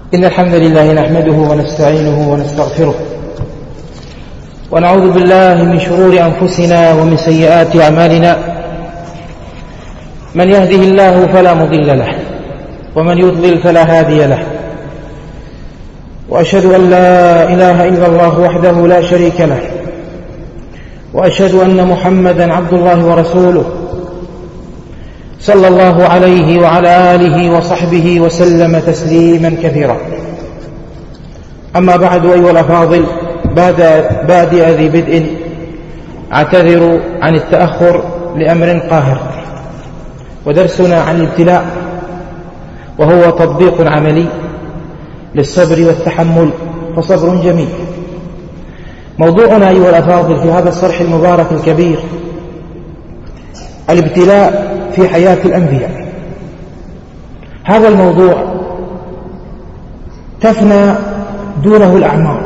إن الحمد لله نحمده ونستعينه ونستغفره ونعوذ بالله من شرور أنفسنا ومن سيئات أعمالنا. من يهده الله فلا مضل له ومن يضلل فلا هادي له، وأشهد أن لا إله إلا الله وحده لا شريك له، وأشهد أن محمدا عبد الله ورسوله صلى الله عليه وعلى آله وصحبه وسلم تسليما كثيرا. أما بعد، أيها الأفاضل، بادئ ذي بدء أعتذر عن التأخر لأمر قاهر، ودرسنا عن الابتلاء وهو تطبيق عملي للصبر والتحمل، فصبر جميل. موضوعنا أيها الأفاضل في هذا الصرح المبارك الكبير الابتلاء في حياة الأنبياء. هذا الموضوع تفنى دونه الأعمار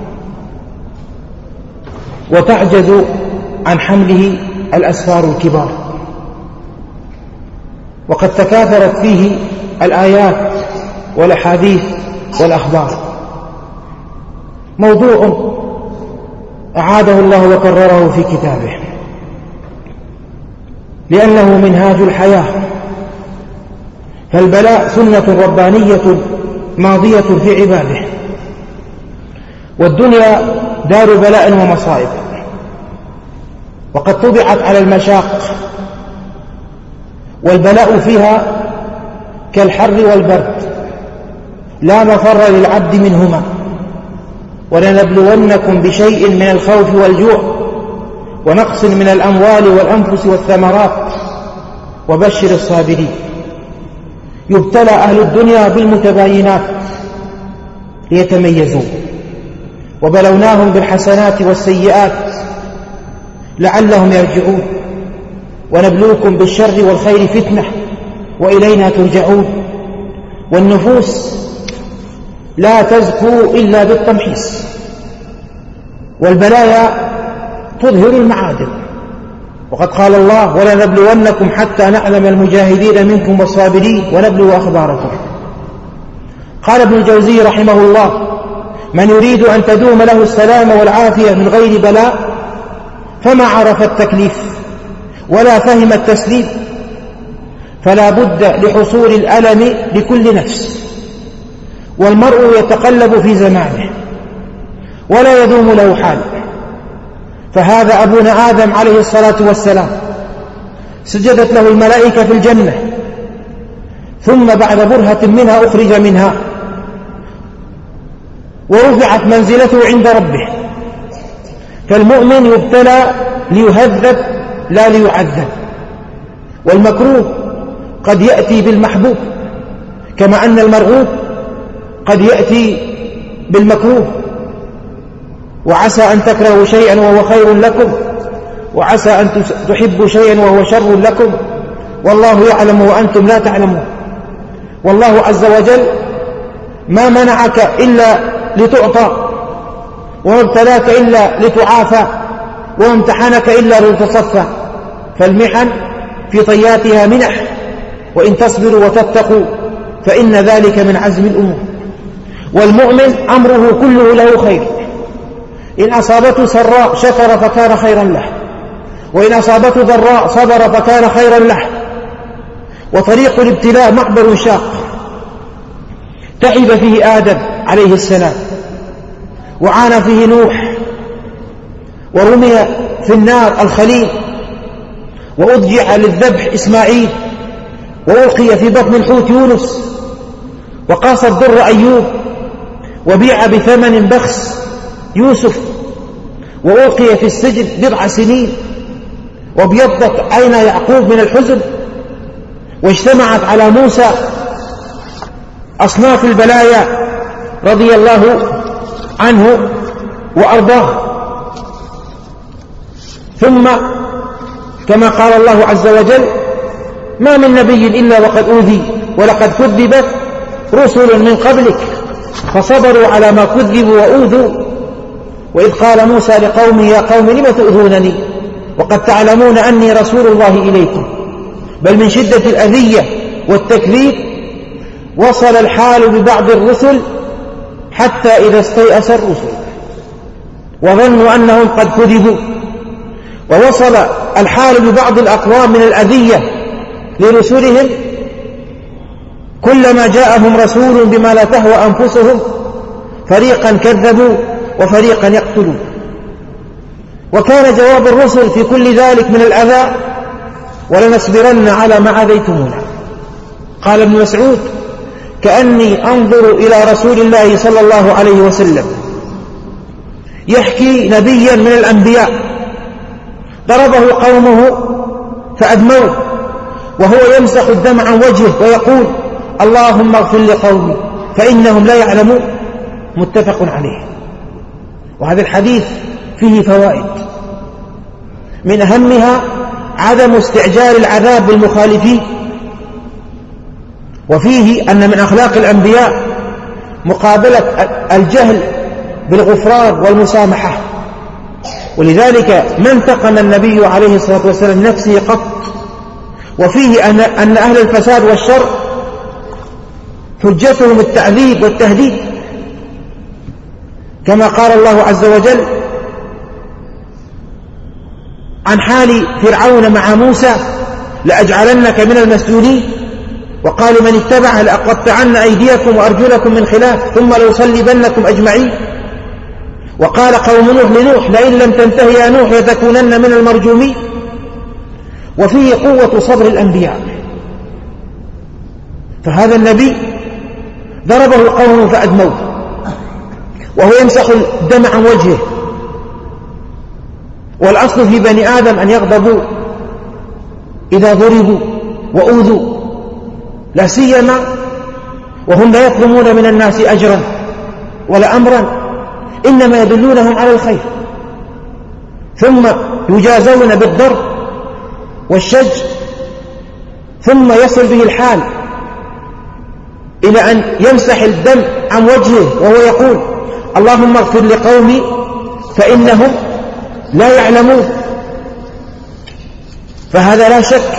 وتعجز عن حمله الأسفار الكبار، وقد تكاثرت فيه الآيات والأحاديث والأخبار. موضوع أعاده الله وكرره في كتابه، لأنه منهاج الحياة، فالبلاء سنة ربانية ماضية في عباده، والدنيا دار بلاء ومصائب، وقد طبعت على المشاق، والبلاء فيها كالحر والبرد لا مفر للعبد منهما، ولنبلونكم بشيء من الخوف والجوع ونقص من الأموال والأنفس والثمرات وبشر الصابرين. يبتلى أهل الدنيا بالمتباينات ليتميزوا، وبلوناهم بالحسنات والسيئات لعلهم يرجعون، ونبلوكم بالشر والخير فتنة وإلينا ترجعون. والنفوس لا تزكو إلا بالتمحيص، والبلايا تظهر المعادن، وقد قال الله: ولنبلونكم حتى نعلم المجاهدين منكم والصابرين ونبلو أخباركم. قال ابن الجوزي رحمه الله: من يريد أن تدوم له السلام والعافية من غير بلاء فما عرف التكليف ولا فهم التسليم، فلا بد لحصول الألم لكل نفس، والمرء يتقلب في زمانه ولا يدوم له حال. فهذا أبونا آدم عليه الصلاة والسلام سجدت له الملائكة في الجنة، ثم بعد برهة منها أخرج منها ورفعت منزلته عند ربه. فالمؤمن يبتلى ليهذب لا ليعذب، والمكروه قد يأتي بالمحبوب، كما أن المرغوب قد يأتي بالمكروه. وعسى أن تكرهوا شيئا وهو خير لكم، وعسى أن تحبوا شيئا وهو شر لكم، والله يعلم وأنتم لا تعلمون. والله عز وجل ما منعك إلا لتعطى، وما ابتلاك إلا لتعافى، وما امتحنك إلا لتصفى. فالمحن في طياتها منح، وإن تصبروا وتتقوا فإن ذلك من عزم الأمور. والمؤمن أمره كله له خير، إن أصابته سراء شكر فكان خيرا له، وإن أصابته ضراء صبر فكان خيرا له. وطريق الابتلاء معبر شاق تعب فيه آدم عليه السلام، وعانى فيه نوح، ورمي في النار الخليل، وأضجع للذبح إسماعيل، وألقي في بطن الحوت يونس، وقاس الضر أيوب، وبيع بثمن بخس يوسف، وألقي في السجن 9 سنين، وابيضت عين يعقوب من الحزن، واجتمعت على موسى أصناف البلايا رضي الله عنه وأرضاه. ثم كما قال الله عز وجل: ما من نبي إلا وقد أوذي ولقد كذبت رسل من قبلك فصبروا على ما كذبوا وأوذوا. وإذ قال موسى لقومه: يا قوم لم تؤذونني وقد تعلمون أني رسول الله إليكم. بل من شدة الأذية والتكذيب وصل الحال ببعض الرسل حتى إذا استيأس الرسل وظنوا أنهم قد كذبوا، ووصل الحال ببعض الأقوام من الأذية لرسلهم كلما جاءهم رسول بما لا تهوى أنفسهم فريقا كذبوا وفريقا يقتلون. وكان جواب الرسل في كل ذلك من الأذى: ولنصبرن على ما عذيتمونا. قال ابن مسعود: كأني أنظر إلى رسول الله صلى الله عليه وسلم يحكي نبيا من الأنبياء ضربه قومه فأدموه وهو يمسح الدم عن وجهه ويقول: اللهم اغفر لقومي فإنهم لا يعلمون. متفق عليه. وهذا الحديث فيه فوائد، من أهمها عدم استعجال العذاب بالمخالفين، وفيه أن من أخلاق الأنبياء مقابلة الجهل بالغفران والمسامحة، ولذلك ما انتقم النبي عليه الصلاة والسلام نفسه قط. وفيه أن أهل الفساد والشر حجتهم التعذيب والتهديد، كما قال الله عز وجل عن حال فرعون مع موسى: لأجعلنك من المسجونين. وقال: من اتبعه لأقطعن أيديكم وأرجلكم من خلاف ثم لأصلبنكم أجمعين. وقال قوم نوح لنوح: لئن لم تنته يا نوح لتكونن من المرجومين. وفيه قوة صبر الأنبياء، فهذا النبي ضربه قومه فأدموه وهو يمسح الدم عن وجهه، والأصل في بني آدم أن يغضبوا إذا ضربوا وأوذوا، لا سيما وهم لا يطلبون من الناس أجرا ولا أمرا، إنما يدلونهم على الخير، ثم يجازون بالضرب والشج، ثم يصل به الحال إلى أن يمسح الدم عن وجهه وهو يقول: اللهم اغفر لقومي فإنهم لا يعلمون. فهذا لا شك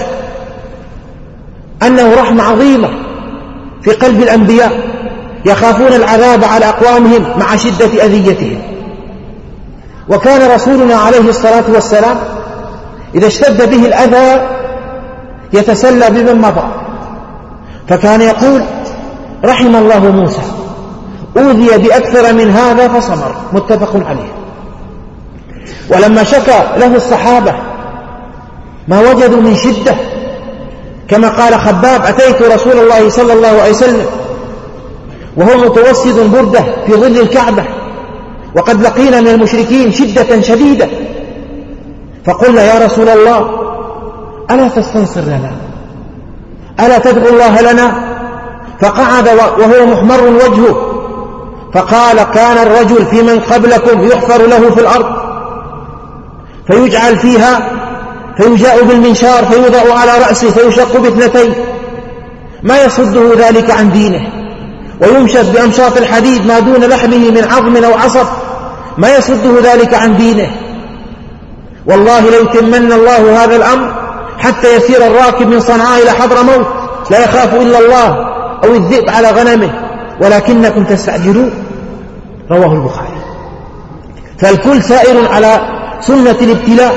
أنه رحمة عظيمة في قلب الأنبياء، يخافون العذاب على أقوامهم مع شدة أذيتهم. وكان رسولنا عليه الصلاة والسلام إذا اشتد به الأذى يتسلى بمن مضى، فكان يقول: رحم الله موسى أوذي بأكثر من هذا فصبر. متفق عليه. ولما شكى له الصحابة ما وجدوا من شدة، كما قال خباب: أتيت رسول الله صلى الله عليه وسلم وهو متوسد بردة في ظل الكعبة وقد لقينا من المشركين شدة شديدة، فقلنا: يا رسول الله ألا تستنصر لنا؟ ألا تدعو الله لنا؟ فقعد وهو محمر وجهه فقال: كان الرجل في من قبلكم يحفر له في الأرض فيجعل فيها فيجاء بالمنشار فيوضع على رأسه فيشق باثنتين، ما يصده ذلك عن دينه، ويمشط بأمشاط الحديد ما دون لحمه من عظم أو عصب، ما يصده ذلك عن دينه. والله ليتمن الله هذا الأمر حتى يسير الراكب من صنعاء إلى حضرموت لا يخاف إلا الله أو الذئب على غنمه ولكنكم تستعجلون. رواه البخاري. فالكل سائر على سنة الابتلاء.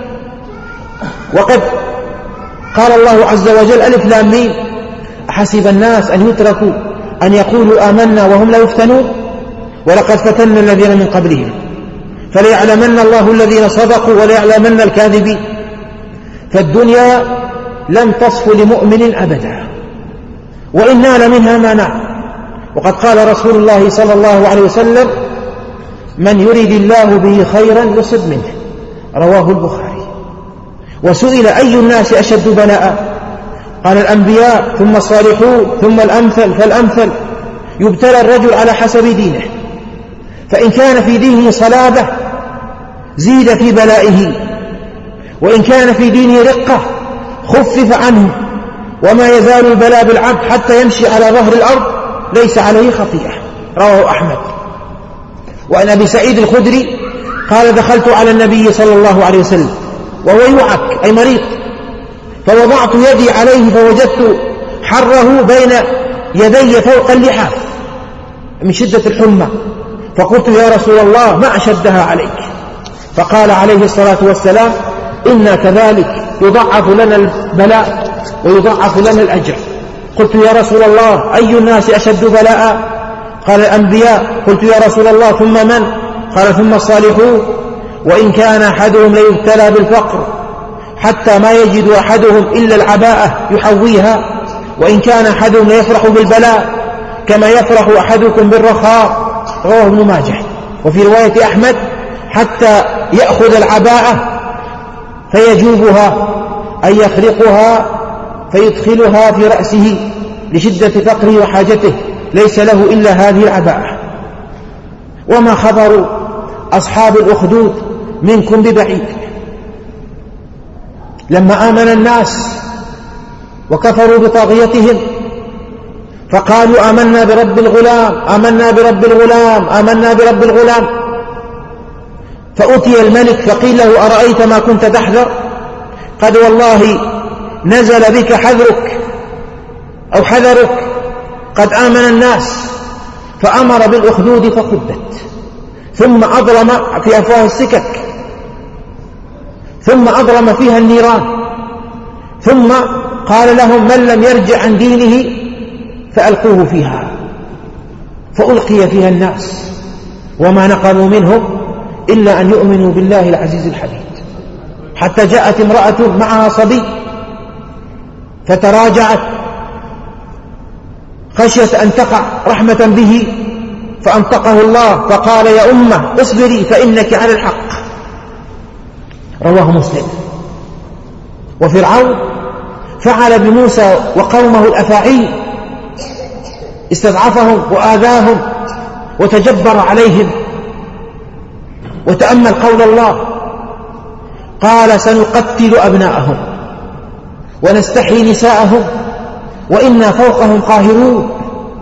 وقد قال الله عز وجل: ألف لام ميم أحسب الناس أن يتركوا أن يقولوا آمنا وهم لا يفتنون ولقد فتنا الذين من قبلهم فليعلمن الله الذين صدقوا وليعلمن الكاذبين. فالدنيا لم تصف لمؤمن أبدا، وإن نال منها ما نال. وقد قال رسول الله صلى الله عليه وسلم: من يريد الله به خيرا يصب منه. رواه البخاري. وسئل: أي الناس أشد بلاء؟ قال: الأنبياء ثم الصالحون ثم الأمثل فالأمثل. يبتلى الرجل على حسب دينه، فإن كان في دينه صلابة زيد في بلائه، وإن كان في دينه رقة خفف عنه، وما يزال البلاء بالعبد حتى يمشي على ظهر الأرض ليس عليه خطيئة. رواه أحمد. وعن أبي سعيد الخدري قال: دخلت على النبي صلى الله عليه وسلم وهو يوعك أي مريض، فوضعت يدي عليه فوجدت حره بين يدي فوق اللحاف من شدة الحمى، فقلت يا رسول الله ما أشدها عليك؟ فقال عليه الصلاة والسلام إنا كذلك يضعف لنا البلاء ويضعف لنا الأجر. قلت يا رسول الله أي الناس أشد بلاء؟ قال الأنبياء. قلت يا رسول الله ثم من؟ قال ثم الصالحون، وإن كان أحدهم ليبتلى بالفقر حتى ما يجد أحدهم إلا العباءة يحويها، وإن كان أحدهم ليفرح بالبلاء كما يفرح أحدكم بالرخاء. رواه ابن ماجه. وفي رواية أحمد حتى يأخذ العباءة فيجوبها أي يخرقها فيدخلها في رأسه لشدة فقره وحاجته، ليس له إلا هذه العباءة. وما خبر أصحاب الأخدود منكم ببعيد. لما آمن الناس وكفروا بطاغيتهم فقالوا آمنا برب الغلام آمنا برب الغلام آمنا برب الغلام، فأتي الملك فقيل له أرأيت ما كنت تحذر؟ قد والله نزل بك حذرك أو حذرك، قد آمن الناس. فأمر بالأخدود فقدت، ثم أضرم في أفواه السكك، ثم أضرم فيها النيران، ثم قال لهم من لم يرجع عن دينه فألقوه فيها، فألقي فيها الناس وما نقموا منهم إلا أن يؤمنوا بالله العزيز الحميد. حتى جاءت امرأة معها صبي فتراجعت خشيت أن تقع رحمة به، فأنطقه الله فقال يا أمة اصبري فإنك على الحق. رواه مسلم. وفرعون فعل بموسى وقومه الأفاعيل، استضعفهم وآذاهم وتجبر عليهم. وتأمل قول الله قال سنقتل أبناءهم ونستحيي نساءهم وإنا فوقهم قاهرون.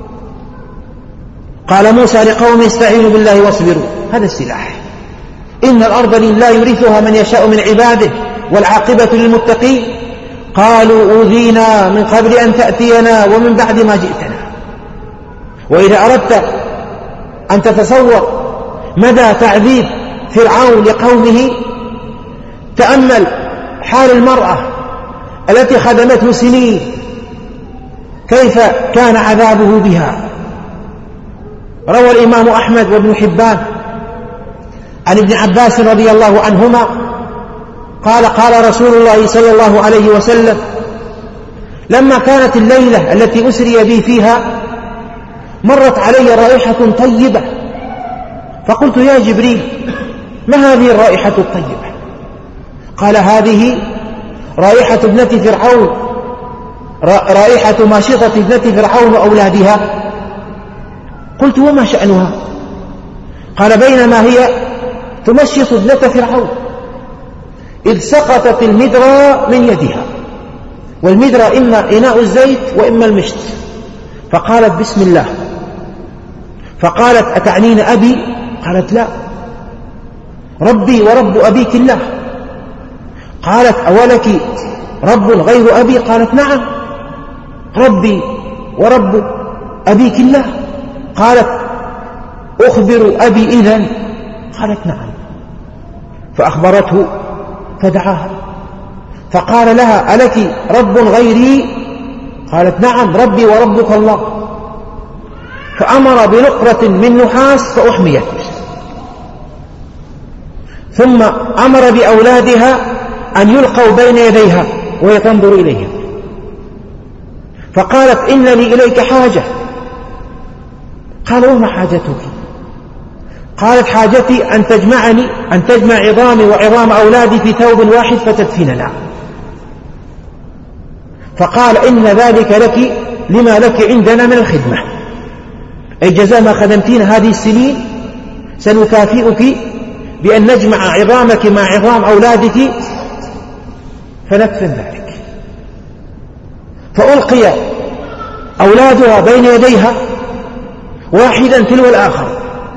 قال موسى لقومه استعينوا بالله واصبروا، هذا السلاح. إن الأرض لله يورثها من يشاء من عباده والعاقبة للمتقين. قالوا أوذينا من قبل أن تأتينا ومن بعد ما جئتنا. وإذا أردت أن تتصور مدى تعذيب فرعون لقومه تأمل حال المرأة التي خدمته سنين، كيف كان عذابه بها. روى الإمام أحمد وابن حبان عن ابن عباس رضي الله عنهما قال قال رسول الله صلى الله عليه وسلم لما كانت الليلة التي أسري بي فيها مرت علي رائحة طيبة، فقلت يا جبريل ما هذه الرائحة الطيبة؟ قال هذه رائحة ابنة فرعون، رائحة ماشطة ابنة فرعون وأولادها. قلت وما شأنها؟ قال بينما هي تمشط ابنة فرعون إذ سقطت المدرى من يدها، والمدرى إما إناء الزيت وإما المشط، فقالت بسم الله. فقالت أتعنين أبي؟ قالت لا، ربي ورب أبيك الله. قالت أولك رب غير أبي؟ قالت نعم، ربي ورب أبيك الله. قالت أخبر أبي إذن؟ قالت نعم. فأخبرته فدعاها فقال لها ألك رب غيري؟ قالت نعم، ربي وربك الله. فأمر بنقرة من نحاس فأحميت، ثم أمر بأولادها أن يلقوا بين يديها وهي تنظر إليهم، فقالت إنني إليك حاجة. قال وما حاجتك؟ قالت حاجتي أن تجمع عظامي وعظام أولادي في ثوب واحد فتدفننا. فقال إن ذلك لك لما لك عندنا من الخدمة، أي جزاء ما خدمتين هذه السنين سنكافئك بأن نجمع عظامك مع عظام أولادك فندفن ذلك. فألقي أولادها بين يديها واحدا تلو الآخر،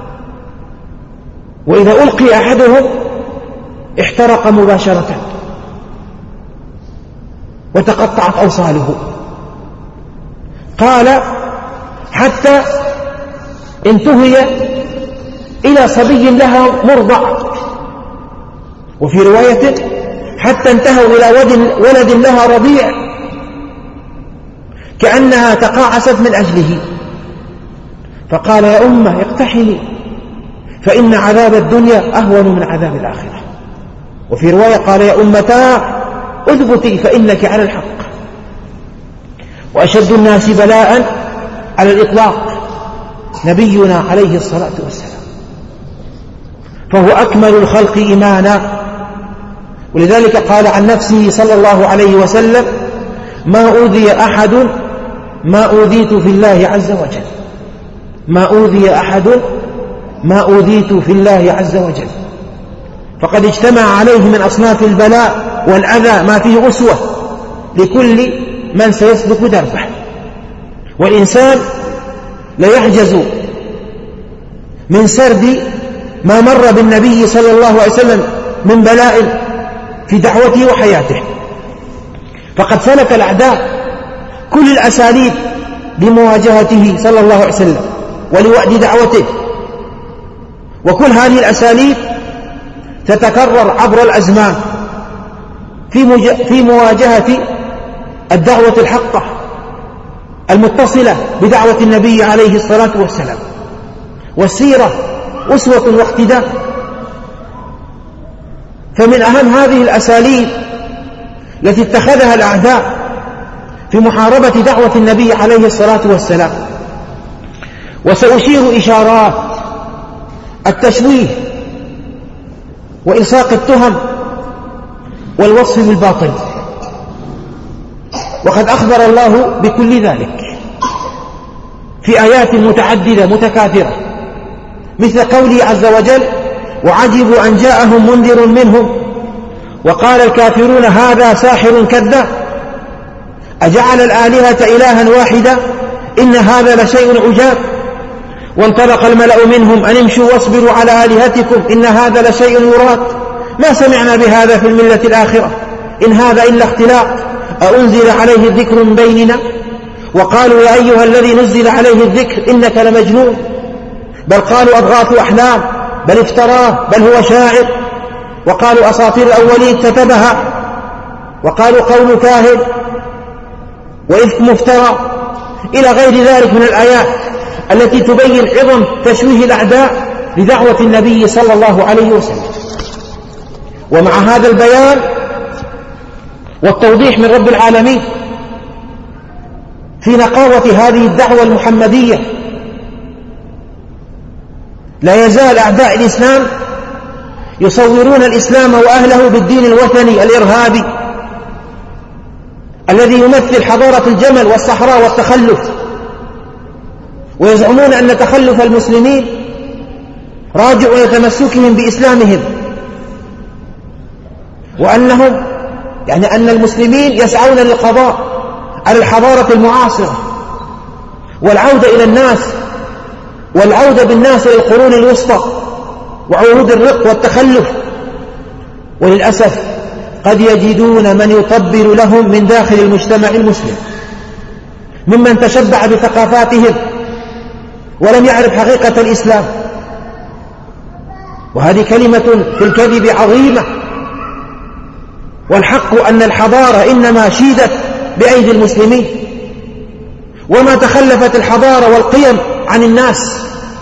وإذا ألقي أحدهم احترق مباشرة وتقطعت أوصاله. قال حتى انتهي إلى صبي لها مرضع، وفي رواية حتى انتهوا إلى ولد لها رضيع كأنها تقاعست من أجله. فقال يا أمة اقتحمي فإن عذاب الدنيا أهون من عذاب الآخرة. وفي رواية قال يا أمتا اثبتي فإنك على الحق. وأشد الناس بلاء على الإطلاق نبينا عليه الصلاة والسلام، فهو أكمل الخلق إيمانا، ولذلك قال عن نفسه صلى الله عليه وسلم ما أوذي أحد ما أوذيت في الله عز وجل، ما أوذي أحد ما أوذيت في الله عز وجل. فقد اجتمع عليه من أصناف البلاء والأذى ما فيه أسوة لكل من سيسلك دربه. والإنسان لا يعجز من سرد ما مر بالنبي صلى الله عليه وسلم من بلاء في دعوته وحياته، فقد سلك الأعداء كل الأساليب لمواجهته صلى الله عليه وسلم ولوأد دعوته، وكل هذه الأساليب تتكرر عبر الأزمان في مواجهة الدعوة الحقة المتصلة بدعوة النبي عليه الصلاة والسلام. والسيرة أسوة واقتداء. فمن أهم هذه الأساليب التي اتخذها الأعداء في محاربة دعوة النبي عليه الصلاة والسلام، وسأشير إشارات، التشويه وإلصاق التهم والوصف بالباطل، وقد أخبر الله بكل ذلك في آيات متعددة متكاثرة، مثل قوله عز وجل وعجبوا أن جاءهم منذر منهم وقال الكافرون هذا ساحر كذاب أجعل الآلهة إلها واحدا إن هذا لشيء عجاب وانطلق الملأ منهم أن امشوا واصبروا على آلهتكم إن هذا لشيء يراد ما سمعنا بهذا في الملة الآخرة إن هذا إلا اختلاق أأنزل عليه الذكر من بيننا وقالوا يا أيها الذي نزل عليه الذكر إنك لمجنون بل قالوا أضغاث أحلام بل افتراه بل هو شاعر وقالوا أساطير الأولين كتبها وقالوا قول كاهن وإفك مفترى إلى غير ذلك من الآيات التي تبين عظم تشويه الأعداء لدعوة النبي صلى الله عليه وسلم. ومع هذا البيان والتوضيح من رب العالمين في نقاوة هذه الدعوة المحمدية، لا يزال أعداء الإسلام يصورون الإسلام وأهله بالدين الوثني الإرهابي الذي يمثل حضارة الجمل والصحراء والتخلف، ويزعمون أن تخلف المسلمين راجع إلى تمسكهم بإسلامهم، وأنهم أن المسلمين يسعون للقضاء على الحضارة المعاصرة والعودة إلى الناس والعودة بالناس إلى القرون الوسطى وعهود الرق والتخلف. وللأسف قد يجدون من يطبل لهم من داخل المجتمع المسلم ممن تشبع بثقافاتهم ولم يعرف حقيقة الإسلام، وهذه كلمة في الكذب عظيمة. والحق أن الحضارة إنما شيدت بأيدي المسلمين، وما تخلفت الحضارة والقيم عن الناس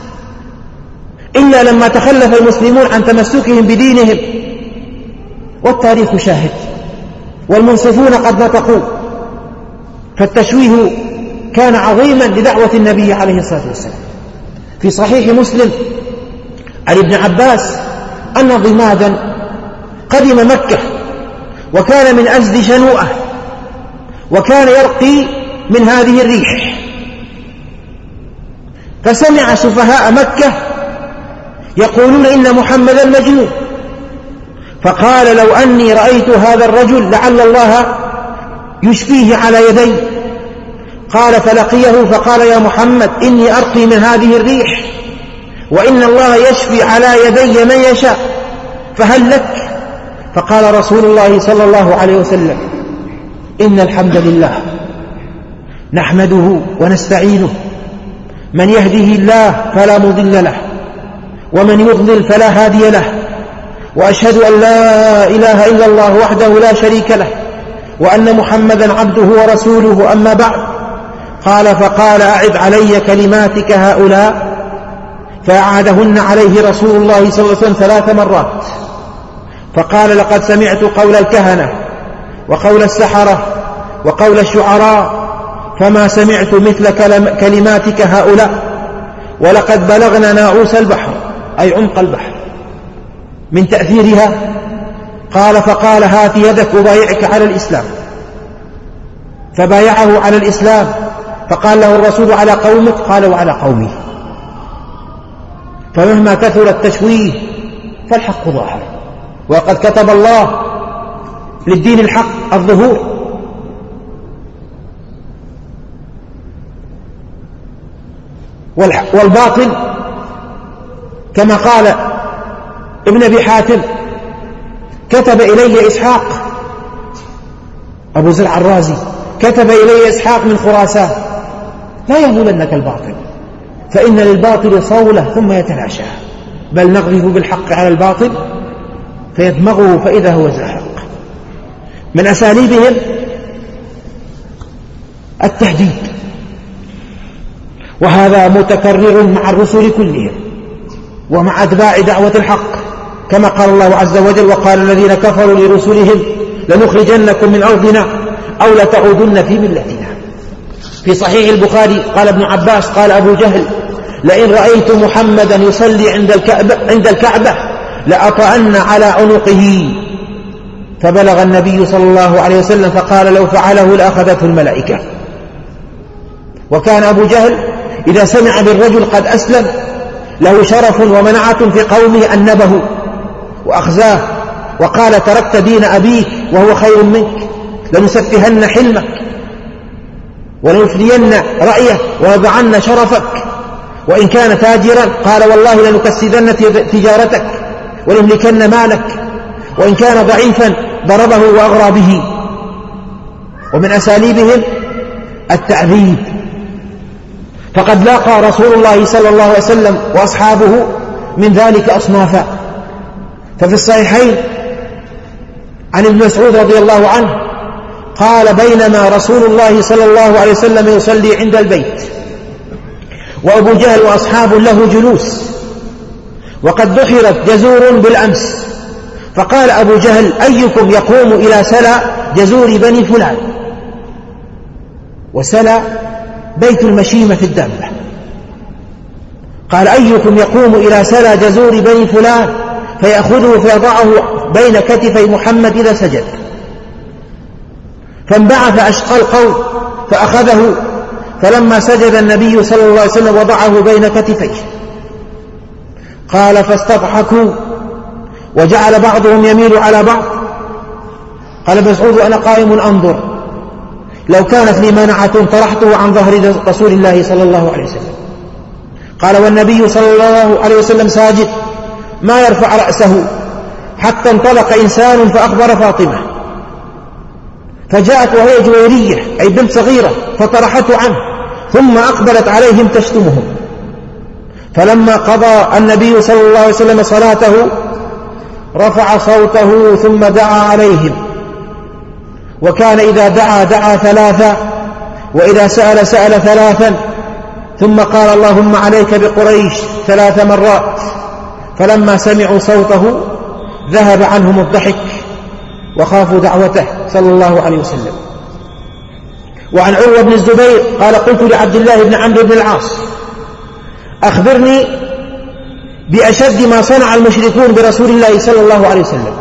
إلا لما تخلف المسلمون عن تمسكهم بدينهم، والتاريخ شاهد والمنصفون قد نطقوا. فالتشويه كان عظيما لدعوة النبي عليه الصلاة والسلام. في صحيح مسلم عن ابن عباس أن ضمادا قدم مكة وكان من أزد شنوءة وكان يرقي من هذه الريح، فسمع سفهاء مكة يقولون إن محمدا مجنون، فقال لو أني رأيت هذا الرجل لعل الله يشفيه على يدي. قال فلقيه فقال يا محمد إني أرقي من هذه الريح وإن الله يشفي على يدي من يشاء فهل لك؟ فقال رسول الله صلى الله عليه وسلم إن الحمد لله نحمده ونستعينه من يهده الله فلا مضل له ومن يضلل فلا هادي له، وأشهد أن لا إله إلا الله وحده لا شريك له وأن محمدا عبده ورسوله. أما بعد، فقال أعد علي كلماتك هؤلاء، فأعادهن عليه رسول الله صلى الله عليه وسلم 3 مرات، فقال لقد سمعت قول الكهنة وقول السحرة وقول الشعراء، فما سمعت مثل كلماتك هؤلاء، ولقد بلغنا ناعوس البحر أي عمق البحر من تأثيرها. فقال هات يدك أبايعك على الإسلام، فبايعه على الإسلام. فقال له الرسول على قومك؟ قال وعلى قومي. فمهما كثر التشويه فالحق ظاهر، وقد كتب الله للدين الحق الظهور. والباطل كما قال ابن أبي حاتم: كتب إلي إسحاق أبو زرع الرازي، كتب إلي إسحاق من خراسان: لا يهولنك الباطل، فإن للباطل صولة ثم يتلاشى، بل نقذف بالحق على الباطل فيدمغه فإذا هو زاهق. من أساليبهم التهديد، وهذا متكرر مع الرسل كلهم ومع أتباع دعوة الحق، كما قال الله عز وجل: وقال الذين كفروا لرسلهم لنخرجنكم من أرضنا أو لتعودن في ملتنا. في صحيح البخاري قال ابن عباس قال أبو جهل: لئن رأيت محمدا يصلي عند الكعبة لأطأن على عنقه. فبلغ النبي صلى الله عليه وسلم فقال: لو فعله لأخذته الملائكة. وكان أبو جهل إذا سمع بالرجل قد أسلم له شرف ومنعة في قومه أنبه وأخزاه، وقال: تركت دين أبيك وهو خير منك، لنسفهن حلمك ولنفلين رأيه ووضعن شرفك، وإن كان تاجرا قال: والله لنكسدن تجارتك ولنملكن مالك، وإن كان ضعيفا ضربه وأغرى به. ومن أساليبهم التعذيب، فقد لاقى رسول الله صلى الله عليه وسلم وأصحابه من ذلك أصنافا. ففي الصحيحين عن ابن مسعود رضي الله عنه قال: بينما رسول الله صلى الله عليه وسلم يصلي عند البيت وأبو جهل وأصحاب له جلوس، وقد دحرت جزور بالأمس، فقال أبو جهل: أيكم يقوم إلى سلا جزور بني فلان؟ وسلا بيت المشيمة في الدابة. قال: أيكم يقوم إلى سلا جزور بني فلان فيأخذه فيضعه بين كتفي محمد إذا سجد؟ فانبعث أشقى القوم فأخذه، فلما سجد النبي صلى الله عليه وسلم وضعه بين كتفيه. قال: فاستضحكوا وجعل بعضهم يميل على بعض. قال ابن مسعود: أنا قائم أنظر، لو كانت لي منعة طرحته عن ظهر رسول الله صلى الله عليه وسلم. قال: والنبي صلى الله عليه وسلم ساجد ما يرفع رأسه، حتى انطلق إنسان فأخبر فاطمة، فجاءت وهي جويرية أي بنت صغيرة فطرحته عنه، ثم أقبلت عليهم تشتمهم. فلما قضى النبي صلى الله عليه وسلم صلاته رفع صوته ثم دعا عليهم، وكان إذا دعا 3 وإذا سأل 3، ثم قال: اللهم عليك بقريش 3 مرات. فلما سمعوا صوته ذهب عنهم الضحك وخافوا دعوته صلى الله عليه وسلم. وعن عروة بن الزبير قال: قلت لعبد الله بن عمرو بن العاص: أخبرني بأشد ما صنع المشركون برسول الله صلى الله عليه وسلم.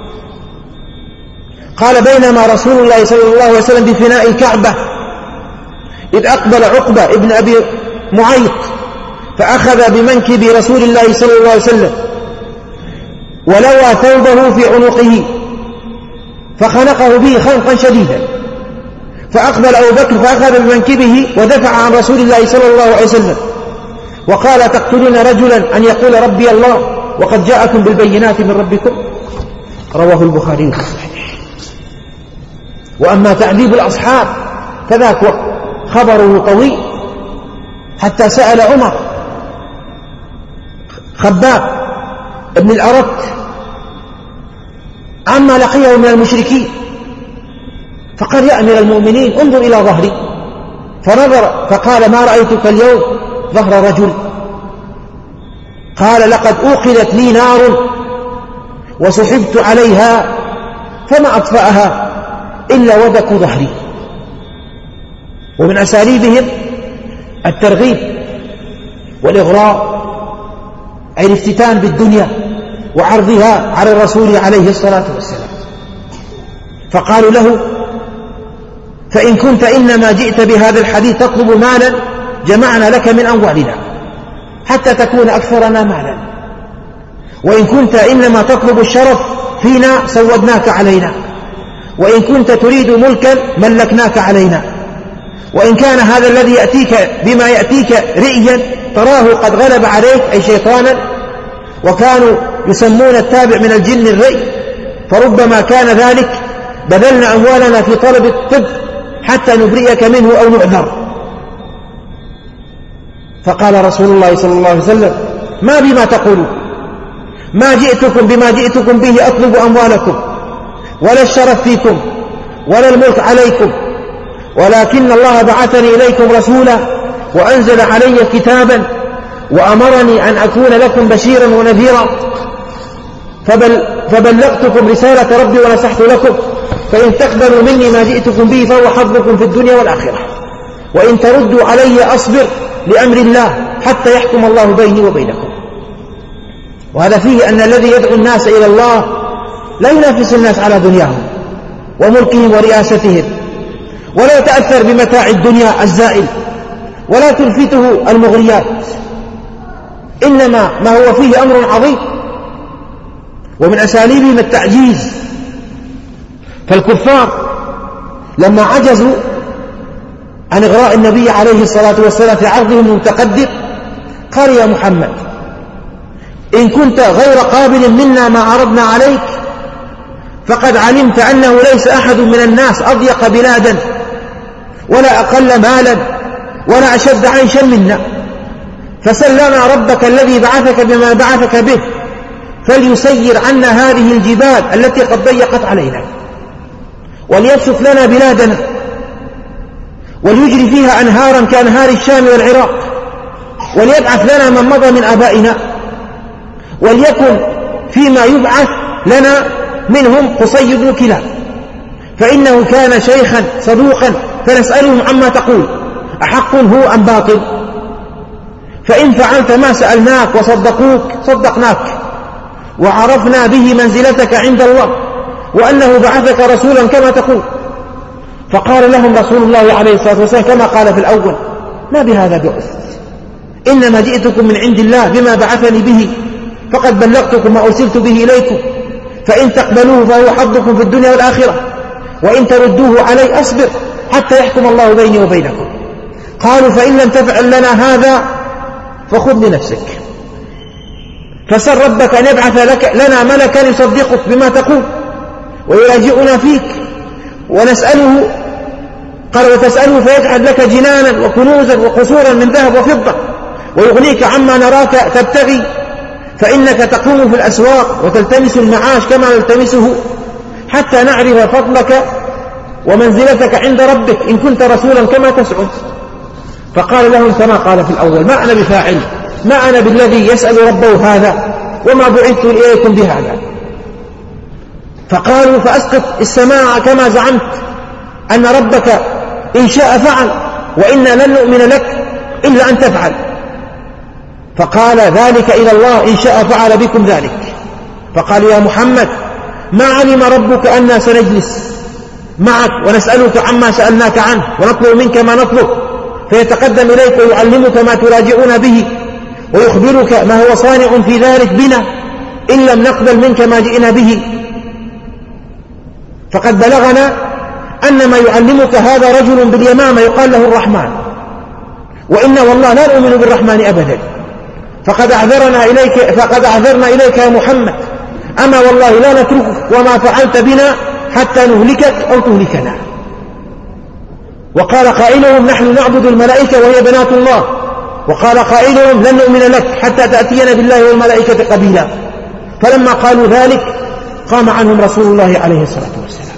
قال: بينما رسول الله صلى الله عليه وسلم بفناء الكعبة إذ أقبل عقبة ابن أبي معيط فأخذ بمنكب رسول الله صلى الله عليه وسلم ولوى ثوبه في عنقه فخنقه به خنقا شديدا، فأقبل أبو بكر فأخذ بمنكبه ودفع عن رسول الله صلى الله عليه وسلم وقال: تقتلون رجلا أن يقول ربي الله وقد جاءكم بالبينات من ربكم. رواه البخاري في الصحيح. وأما تعذيب الأصحاب فذاك خبره طويل، حتى سأل عمر خباب ابن الأرت عما لقيه من المشركين، فقال: يا أمير المؤمنين انظر إلى ظهري، فنظر فقال: ما رأيتك اليوم ظهر رجل. قال: لقد أوقدت لي نار وسحبت عليها فما أطفأها إلا ودك ظهري. ومن أساليبهم الترغيب والإغراء، أي الافتتان بالدنيا وعرضها على الرسول عليه الصلاة والسلام. فقالوا له: فإن كنت إنما جئت بهذا الحديث تطلب مالا جمعنا لك من أموالنا حتى تكون أكثرنا مالا، وإن كنت إنما تطلب الشرف فينا سودناك علينا، وإن كنت تريد ملكا ملكناك علينا، وإن كان هذا الذي يأتيك بما يأتيك رئيا تراه قد غلب عليك أي شيطانا، وكانوا يسمون التابع من الجن الرئي، فربما كان ذلك بذلنا أموالنا في طلب الطب حتى نبرئك منه أو نعذر. فقال رسول الله صلى الله عليه وسلم: ما بما تقولون، ما جئتكم بما جئتكم به أطلب أموالكم ولا الشرف فيكم ولا الملك عليكم، ولكن الله بعثني إليكم رسولا وأنزل علي كتابا وأمرني أن أكون لكم بشيرا ونذيرا، فبلغتكم رسالة ربي ونصحت لكم، فإن تقبلوا مني ما جئتكم به فهو حظكم في الدنيا والآخرة، وإن تردوا علي أصبر لأمر الله حتى يحكم الله بيني وبينكم. وهذا فيه أن الذي يدعو الناس إلى الله لا ينافس الناس على دنياهم وملكهم ورئاستهم، ولا يتأثر بمتاع الدنيا الزائل، ولا تلفته المغريات، إنما ما هو فيه أمر عظيم. ومن أساليبهم التعجيز، فالكفار لما عجزوا عن إغراء النبي عليه الصلاة والسلام في عرضهم المتقدم قال: يا محمد إن كنت غير قابل منا ما عرضنا عليك فقد علمت أنه ليس أحد من الناس أضيق بلادا ولا أقل مالا ولا أشد عيشا منا، فسل لنا ربك الذي بعثك بما بعثك به فليسير عنا هذه الجبال التي قد ضيقت علينا، وليبسط لنا بلادنا، وليجري فيها أنهارا كأنهار الشام والعراق، وليبعث لنا من مضى من آبائنا، وليكن فيما يبعث لنا منهم قصي بن كلاب، فإنه كان شيخا صدوقا، فنسألهم عما تقول أحق هو أم باطل، فإن فعلت ما سألناك وصدقوك صدقناك، وعرفنا به منزلتك عند الله وأنه بعثك رسولا كما تقول. فقال لهم رسول الله عليه الصلاة والسلام كما قال في الأول: ما بهذا بعثت، إنما جئتكم من عند الله بما بعثني به، فقد بلغتكم ما أرسلت به إليكم، فإن تقبلوه فهو حظكم في الدنيا والآخرة، وإن تردوه علي أصبر حتى يحكم الله بيني وبينكم. قالوا: فإن لم تفعل لنا هذا فخذ لنفسك، فسر ربك أن يبعث لنا ملكا يصدقك بما تقول ويراجعنا فيك، ونسأله قال: وتسأله فيجعل لك جنانا وكنوزا وقصورا من ذهب وفضة ويغنيك عما نراك تبتغي، فإنك تقوم في الأسواق وتلتمس المعاش كما نلتمسه حتى نعرف فضلك ومنزلتك عند ربك إن كنت رسولا كما تسعد. فقال لهم كما قال في الأول: ما أنا بفاعل، ما أنا بالذي يسأل ربه هذا، وما بعثت إليكم بهذا. فقالوا: فأسقط السماء كما زعمت أن ربك إن شاء فعل، وإنا لن نؤمن لك إلا أن تفعل. فقال: ذلك إلى الله إن شاء فعل بكم ذلك. فقالوا: يا محمد ما علم ربك أننا سنجلس معك ونسألك عما سألناك عنه ونطلب منك ما نطلب، فيتقدم إليك ويعلمك ما تراجعون به ويخبرك ما هو صانع في ذلك بنا إن لم نقبل منك ما جئنا به. فقد بلغنا أن ما يعلمك هذا رجل باليمامة يقال له الرحمن، وإنا والله لا نؤمن بالرحمن أبدا، فقد أعذرنا إليك يا محمد، أما والله لا نتركك وما فعلت بنا حتى نهلكك أو تهلكنا. وقال قائلهم: نحن نعبد الملائكة وهي بنات الله، وقال قائلهم لن نؤمن لك حتى تأتينا بالله والملائكة قبيلا. فلما قالوا ذلك قام عنهم رسول الله عليه الصلاة والسلام،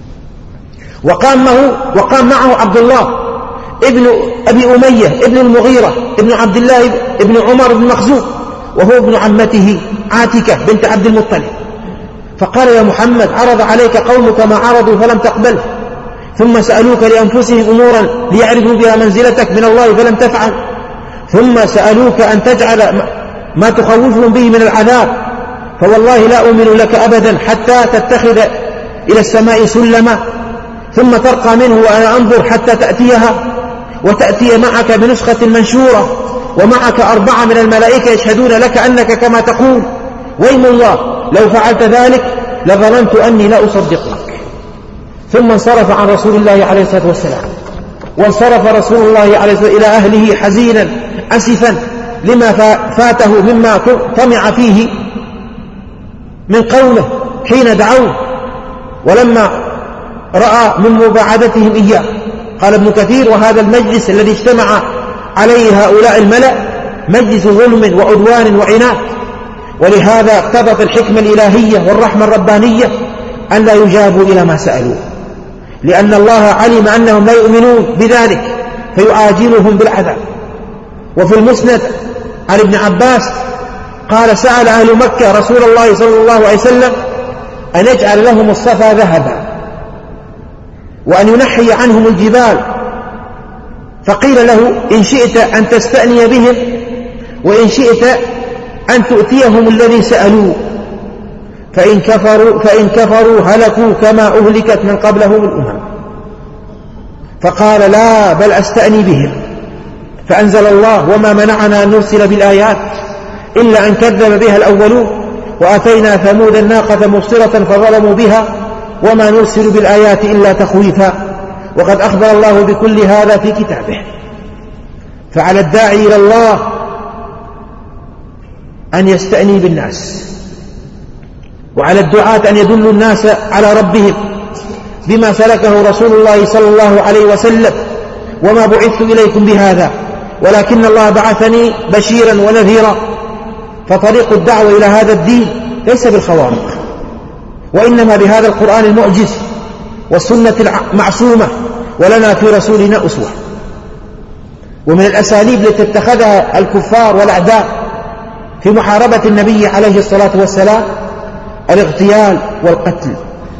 وقام معه عبد الله ابن أبي أمية ابن المغيرة ابن عبد الله ابن عمر بن مخزوم، وهو ابن عمته عاتكة بنت عبد المطلب. فقال يا محمد عرض عليك قومك ما عرضوا فلم تقبله، ثم سألوك لأنفسهم أمورا ليعرفوا بها منزلتك من الله فلم تفعل، ثم سألوك أن تجعل ما تخوفهم به من العذاب، فوالله لا أؤمن لك أبدا حتى تتخذ إلى السماء سلما ثم ترقى منه وأنا أنظر حتى تأتيها، وتأتي معك بنسخة منشورة ومعك 4 من الملائكة يشهدون لك أنك كما تقول، ويم الله لو فعلت ذلك لظننت أني لا أصدقك. ثم انصرف عن رسول الله عليه الصلاة والسلام، وانصرف رسول الله عليه الصلاة والسلام إلى أهله حزينا أسفا لما فاته مما طمع فيه من قومه حين دعوه، ولما رأى من مباعدتهم إياه. قال ابن كثير وهذا المجلس الذي اجتمع عليه هؤلاء الملأ مجلس ظلم وعدوان وعناد، ولهذا اقتضت الحكمة الإلهية والرحمة الربانية أن لا يجابوا إلى ما سألوه، لأن الله علم أنهم لا يؤمنون بذلك فيعاجلهم بالعذاب. وفي المسند عن ابن عباس قال سأل أهل مكة رسول الله صلى الله عليه وسلم أن يجعل لهم الصفا ذهبا وأن ينحي عنهم الجبال، فقيل له إن شئت أن تستأني بهم وإن شئت أن تؤتيهم الذي سألوه، فإن كفروا هلكوا كما أهلكت من قبلهم الأمم. فقال لا بل أستأني بهم، فأنزل الله وما منعنا أن نرسل بالآيات إلا أن كذب بها الأولون وأتينا ثمود الناقة مبصرة فظلموا بها وما نرسل بالآيات إلا تخويفا، وقد أخبر الله بكل هذا في كتابه. فعلى الداعي إلى الله أن يستأني بالناس، وعلى الدعاة أن يدلوا الناس على ربهم بما سلكه رسول الله صلى الله عليه وسلم، وما بعثت إليكم بهذا ولكن الله بعثني بشيرا ونذيرا. فطريق الدعوة إلى هذا الدين ليس بالخوارق، وإنما بهذا القرآن المعجز والسنة المعصومة، ولنا في رسولنا أسوة. ومن الأساليب التي اتخذها الكفار والأعداء في محاربة النبي عليه الصلاة والسلام الاغتيال والقتل،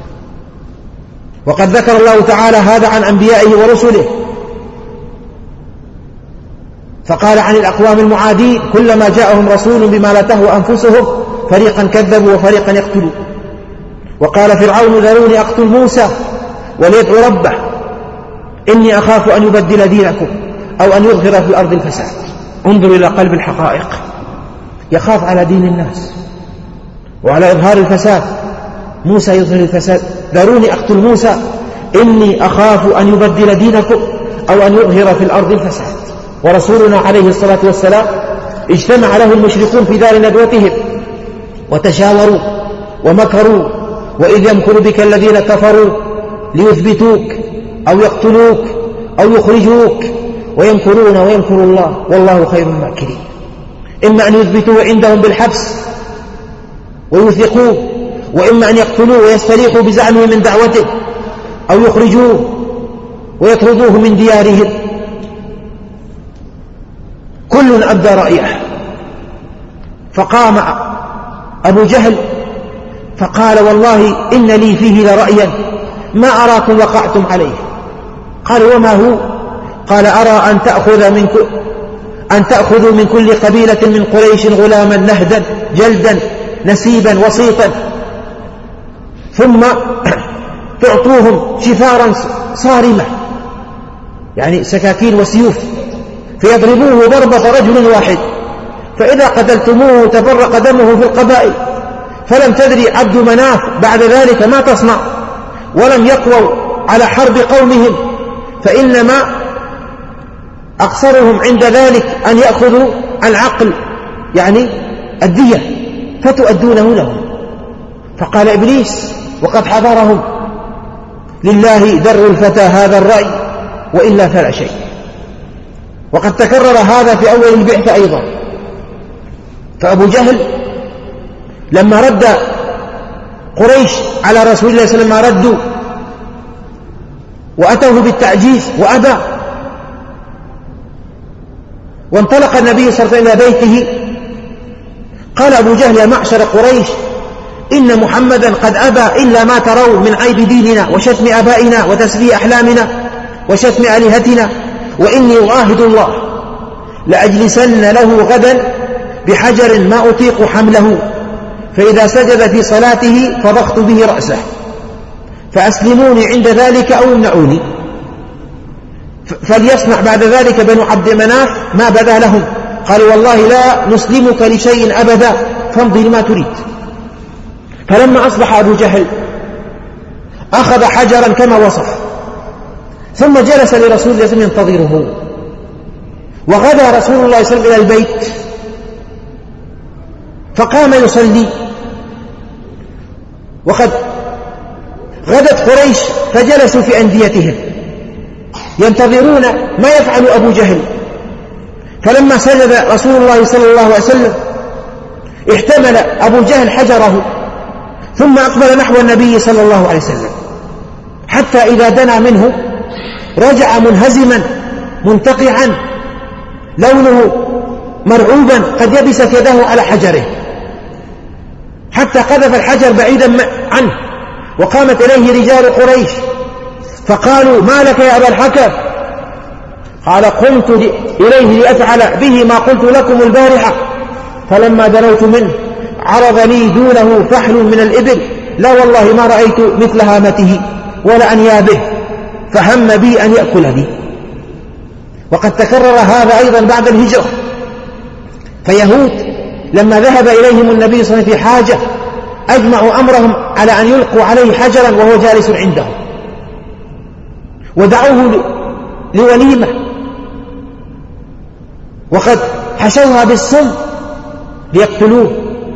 وقد ذكر الله تعالى هذا عن أنبيائه ورسله، فقال عن الأقوام المعادين كلما جاءهم رسول بما لا تهوى أنفسهم فريقا كذبوا وفريقا يقتلون. وقال فرعون ذروني أقتل موسى وليدعو ربه إني أخاف أن يبدل دينكم أو أن يظهر في الأرض الفساد. انظر إلى قلب الحقائق، يخاف على دين الناس وعلى إظهار الفساد. موسى يظهر الفساد، ذروني أقتل موسى إني أخاف أن يبدل دينكم أو أن يظهر في الأرض الفساد. ورسولنا عليه الصلاة والسلام اجتمع له المشركون في دار ندوتهم وتشاوروا ومكروا، وإذ يمكر بك الذين كفروا ليثبتوك أو يقتلوك أو يخرجوك ويمكرون ويمكر الله والله خير الماكرين. إما أن يثبتوه عندهم بالحبس ويوثقوه، وإما أن يقتلوه ويستريحوا بزعمه من دعوته، أو يخرجوه ويطردوه من ديارهم. كل أبدى رأيه. فقام أبو جهل فقال والله إن لي فيه لرأيا ما أراكم وقعتم عليه. قال وما هو؟ قال أرى أن تأخذوا من كل قبيلة من قريش غلاما نهدا جلدا نسيبا وسيطا، ثم تعطوهم شفارا صارمة، يعني سكاكين وسيوف، فيضربوه ضربة رجل واحد، فإذا قتلتموه تفرق دمه في القبائل، فلم تدري عبد مناف بعد ذلك ما تصنع، ولم يقووا على حرب قومهم، فإنما أقصرهم عند ذلك أن يأخذوا العقل يعني الدية فتؤدونه لهم. فقال إبليس وقد حضرهم لله در الفتى هذا الرأي وإلا فلا شيء. وقد تكرر هذا في أول البعثة أيضا. فأبو جهل لما رد قريش على رسول الله صلى الله عليه وسلم ردوا وأتوه بالتعجيز وأبى، وانطلق النبي صلى الله عليه وسلم إلى بيته. قال أبو جهل: يا معشر قريش، إن محمدا قد أبى إلا ما تروا من عيب ديننا وشتم آبائنا وتسفيه أحلامنا وشتم آلهتنا، وإني أعاهد الله لأجلسن له غدا بحجر ما أطيق حمله، فإذا سجد في صلاته فضغت به رأسه، فأسلموني عند ذلك أو امنعوني، فليصنع بعد ذلك بنو عبد مناف ما بدا لهم. قالوا: والله لا نسلمك لشيء أبدا، فامضي لما تريد. فلما أصبح أبو جهل أخذ حجرا كما وصف، ثم جلس لرسول الله صلى الله عليه وسلم ينتظره. وغدا رسول الله صلى الله عليه وسلم إلى البيت فقام يصلي، وقد غدت قريش فجلسوا في أنديتهم ينتظرون ما يفعل أبو جهل. فلما سجد رسول الله صلى الله عليه وسلم احتمل أبو جهل حجره ثم أقبل نحو النبي صلى الله عليه وسلم، حتى إذا دنا منه رجع منهزما منتقعا لونه مرعوبا، قد يبست يده على حجره، حتى قذف الحجر بعيدا عنه. وقامت إليه رجال قريش فقالوا: ما لك يا أبا الحكم؟ قال: قمت إليه لأفعل به ما قلت لكم البارحة، فلما دنوت منه عرض لي دونه فحل من الإبل، لا والله ما رأيت مثل هامته ولا أنيابه، فهم بي أن يأكل بي. وقد تكرر هذا أيضا بعد الهجرة، فيهود لما ذهب إليهم النبي صلى الله عليه وسلم في حاجة أجمعوا أمرهم على أن يلقوا عليه حجرا وهو جالس عندهم، ودعوه لوليمة، وقد حشوها بالسم ليقتلوه.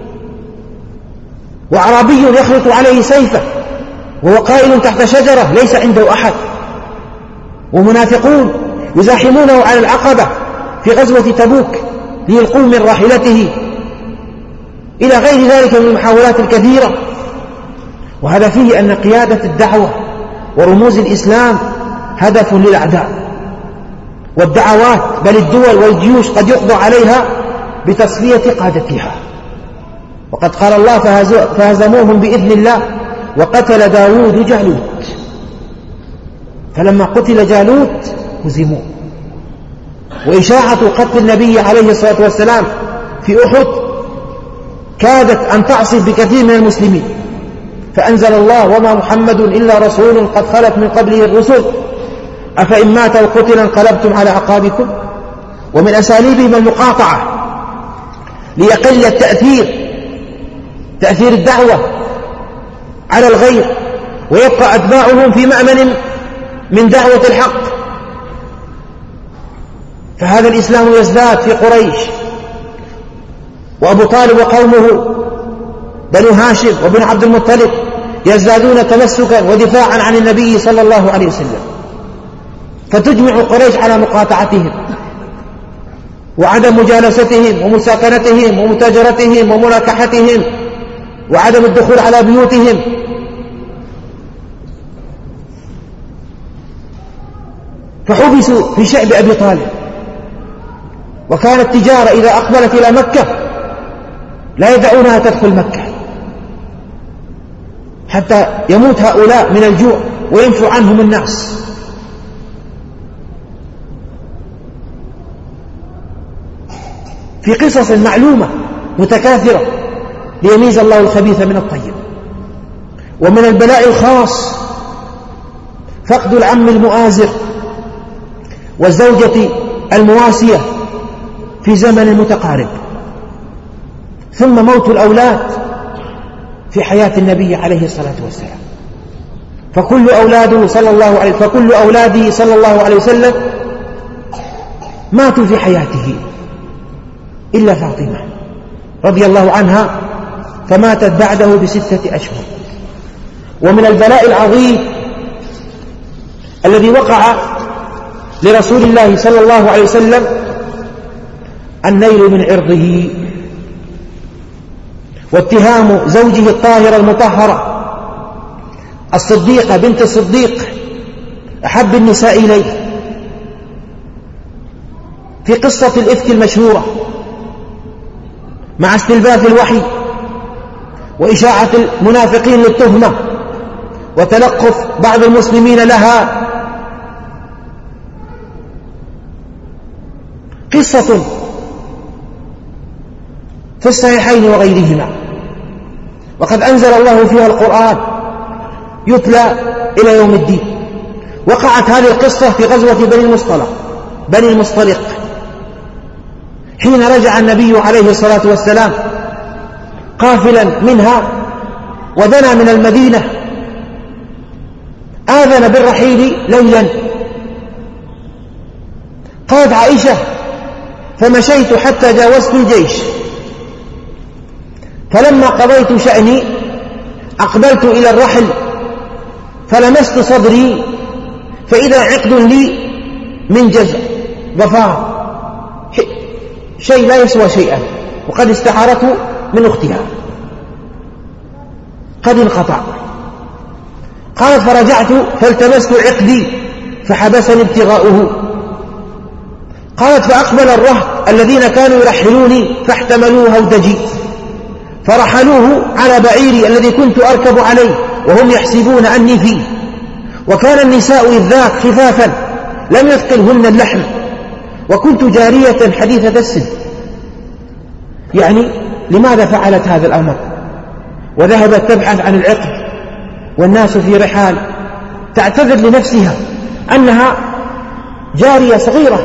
وأعرابي يخلط عليه سيفه وهو قائل تحت شجرة ليس عنده أحد، ومنافقون يزاحمونه على العقبة في غزوة تبوك ليلقوه من راحلته، إلى غير ذلك من المحاولات الكثيرة. وهذا فيه أن قيادة الدعوة ورموز الإسلام هدف للأعداء، والدعوات بل الدول والجيوش قد يقضى عليها بتصفية قادتها. وقد قال الله: فهزموهم بإذن الله وقتل داود جالوت. فلما قتل جالوت هزموا. وإشاعة قتل النبي عليه الصلاة والسلام في أحد كادت أن تعصف بكثير من المسلمين، فأنزل الله: وما محمد إلا رسول قد خلت من قبله الرسل أفإن مات وقتل انقلبتم على أعقابكم. ومن أساليبهم المقاطعة ليقل تأثير الدعوة على الغير، ويبقى أتباعهم في مأمن من دعوة الحق. فهذا الإسلام يزداد في قريش، وأبو طالب وقومه بنو هاشم وبن عبد المطلب يزدادون تمسكا ودفاعا عن النبي صلى الله عليه وسلم، فتجمع قريش على مقاطعتهم وعدم مجالستهم ومساكنتهم ومتاجرتهم ومناكحتهم وعدم الدخول على بيوتهم. فحبسوا في شعب أبي طالب، وكانت التجارة إذا أقبلت إلى مكة لا يدعونها تدخل مكة حتى يموت هؤلاء من الجوع وينفو عنهم الناس. في قصص معلومة متكاثرة ليميز الله الخبيث من الطيب. ومن البلاء الخاص فقد العم المؤازر والزوجة المواسية في زمن متقارب، ثم موت الأولاد في حياة النبي عليه الصلاة والسلام. فكل أولاده صلى الله عليه وسلم ماتوا في حياته إلا فاطمة رضي الله عنها، فماتت بعده ب6 أشهر. ومن البلاء العظيم الذي وقع لرسول الله صلى الله عليه وسلم النيل من عرضه، واتهام زوجه الطاهرة المطهرة الصديقة بنت الصديق أحب النساء إليه في قصة الإفك المشهورة مع استلباس الوحي وإشاعة المنافقين للتهمة وتلقف بعض المسلمين لها. قصة في الصحيحين وغيرهما، وقد أنزل الله فيها القرآن يتلى إلى يوم الدين. وقعت هذه القصة في غزوة بني المصطلق حين رجع النبي عليه الصلاة والسلام قافلا منها ودنا من المدينة، آذن بالرحيل ليلا. قالت عائشة: فمشيت حتى جاوزت الجيش، فلما قضيت شأني أقبلت إلى الرحل فلمست صدري فإذا عقد لي من جزع ضفار، شيء لا يسوى شيئا، وقد استعارته من أختها، قد انقطع. قالت: فرجعت فالتمست عقدي فحبسني ابتغاؤه. قالت: فأقبل الرهط الذين كانوا يرحلوني فاحتملوه هودجي، فرحلوه على بعيري الذي كنت أركب عليه وهم يحسبون أني فيه، وكان النساء إذ ذاك خفافا لم يثقلهن اللحم، وكنت جارية حديثة السن. يعني لماذا فعلت هذا الأمر وذهبت تبحث عن العقد والناس في رحال؟ تعتذر لنفسها أنها جارية صغيرة.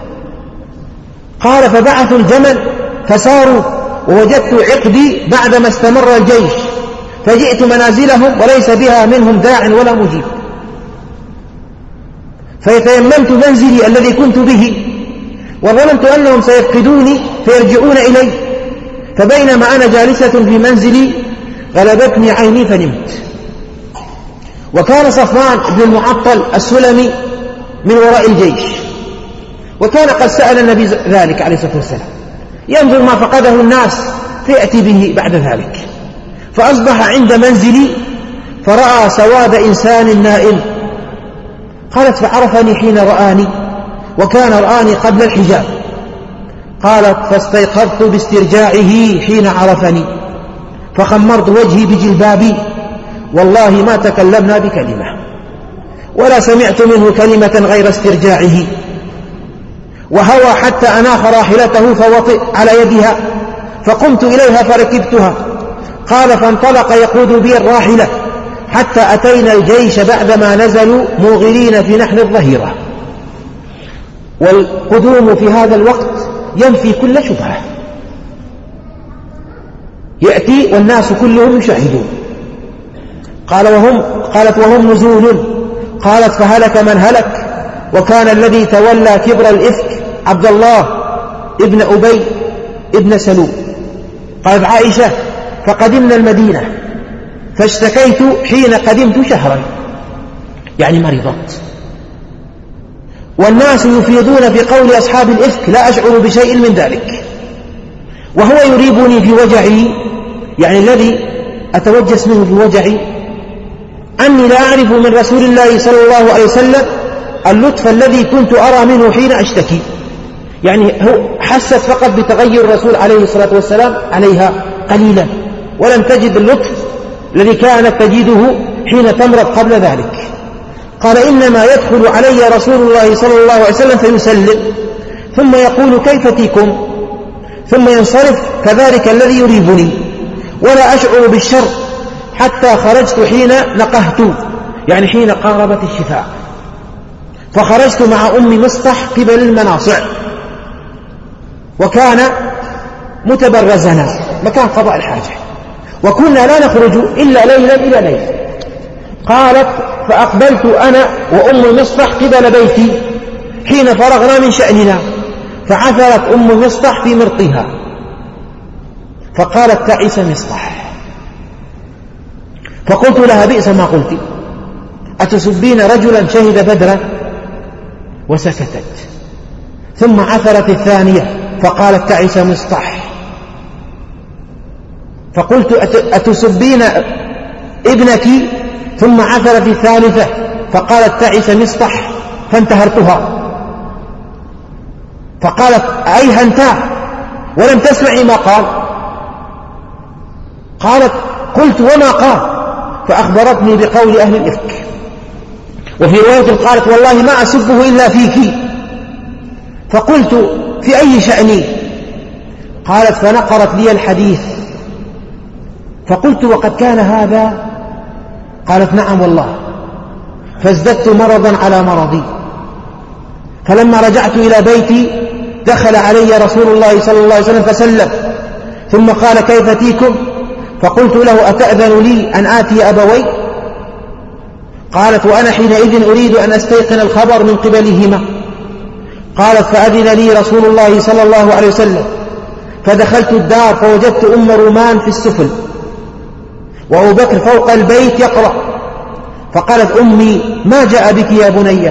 قال: فبعثوا الجمل فساروا ووجدت عقدي بعدما استمر الجيش، فجئت منازلهم وليس بها منهم داع ولا مجيب، فيتيممت منزلي الذي كنت به، وظننت أنهم سيفقدوني فيرجعون إلي، فبينما أنا جالسة في منزلي غلبتني عيني فنمت. وكان صفوان بن المعطل السلمي من وراء الجيش، وكان قد سأل النبي ذلك عليه الصلاة والسلام، ينظر ما فقده الناس فيأتي به بعد ذلك. فأصبح عند منزلي فرأى سواد إنسان نائم. قالت: فعرفني حين رآني، وكان رآني قبل الحجاب. قالت: فاستيقظت باسترجاعه حين عرفني، فخمرت وجهي بجلبابي، والله ما تكلمنا بكلمة ولا سمعت منه كلمة غير استرجاعه، وهوى حتى أناخ راحلته فوطئ على يدها، فقمت إليها فركبتها. قال: فانطلق يقود بي الراحلة حتى أتينا الجيش بعدما نزلوا موغلين في نحر الظهيرة. والقدوم في هذا الوقت ينفي كل شبهة، يأتي والناس كلهم يشاهدون. قالت: وهم نزول. قالت: فهلك من هلك، وكان الذي تولى كبر الإفك عبد الله ابن أبي ابن سلول. قالت عائشة: فقدمنا المدينة فاشتكيت حين قدمت شهرا، يعني مرضت، والناس يفيضون في قول أصحاب الإفك لا أشعر بشيء من ذلك، وهو يريبني في وجعي، يعني الذي أتوجس منه في وجعي، أني لا أعرف من رسول الله صلى الله عليه وسلم اللطف الذي كنت أرى منه حين أشتكي. يعني هو حست فقط بتغير الرسول عليه الصلاة والسلام عليها قليلا، ولم تجد اللطف الذي كانت تجده حين تمرض قبل ذلك. قال: إنما يدخل علي رسول الله صلى الله عليه وسلم فيسلم، ثم يقول: كيف فيكم؟ ثم ينصرف، كذلك الذي يريبني، ولا أشعر بالشر حتى خرجت حين نقهت، يعني حين قاربت الشفاء، فخرجت مع أم مصطح قبل المناصع، وكان متبرزنا مكان قضاء الحاجة، وكنا لا نخرج إلا ليلا إلى ليل. قالت: فأقبلت أنا وأم مصطح قبل بيتي حين فرغنا من شأننا، فعثرت أم مصطح في مرطها، فقالت: تعس مصطح. فقلت لها: بئس ما قلت، أتسبين رجلا شهد بدرا وسكتت. ثم عثرت الثانية فقالت تعس مصطح. فقلت أتسبين ابنك؟ ثم عثرت الثالثة فقالت تعس مصطح، فانتهرتها. فقالت أيهنتا ولم تسمعي ما قال؟ قالت قلت وما قال؟ فأخبرتني بقول أهل الإفك. وفي رواية قالت والله ما أسبه إلا فيك. فقلت في أي شأني؟ قالت فنقرت لي الحديث. فقلت وقد كان هذا؟ قالت نعم والله. فازددت مرضا على مرضي. فلما رجعت إلى بيتي دخل علي رسول الله صلى الله عليه وسلم فسلم، ثم قال كيف تيكم؟ فقلت له أتأذن لي أن آتي أبوي؟ قالت وأنا حينئذ أريد أن أستيقن الخبر من قبلهما. قالت فأذن لي رسول الله صلى الله عليه وسلم، فدخلت الدار فوجدت أم رومان في السفل وأبو بكر فوق البيت يقرأ. فقالت أمي ما جاء بك يا بنية؟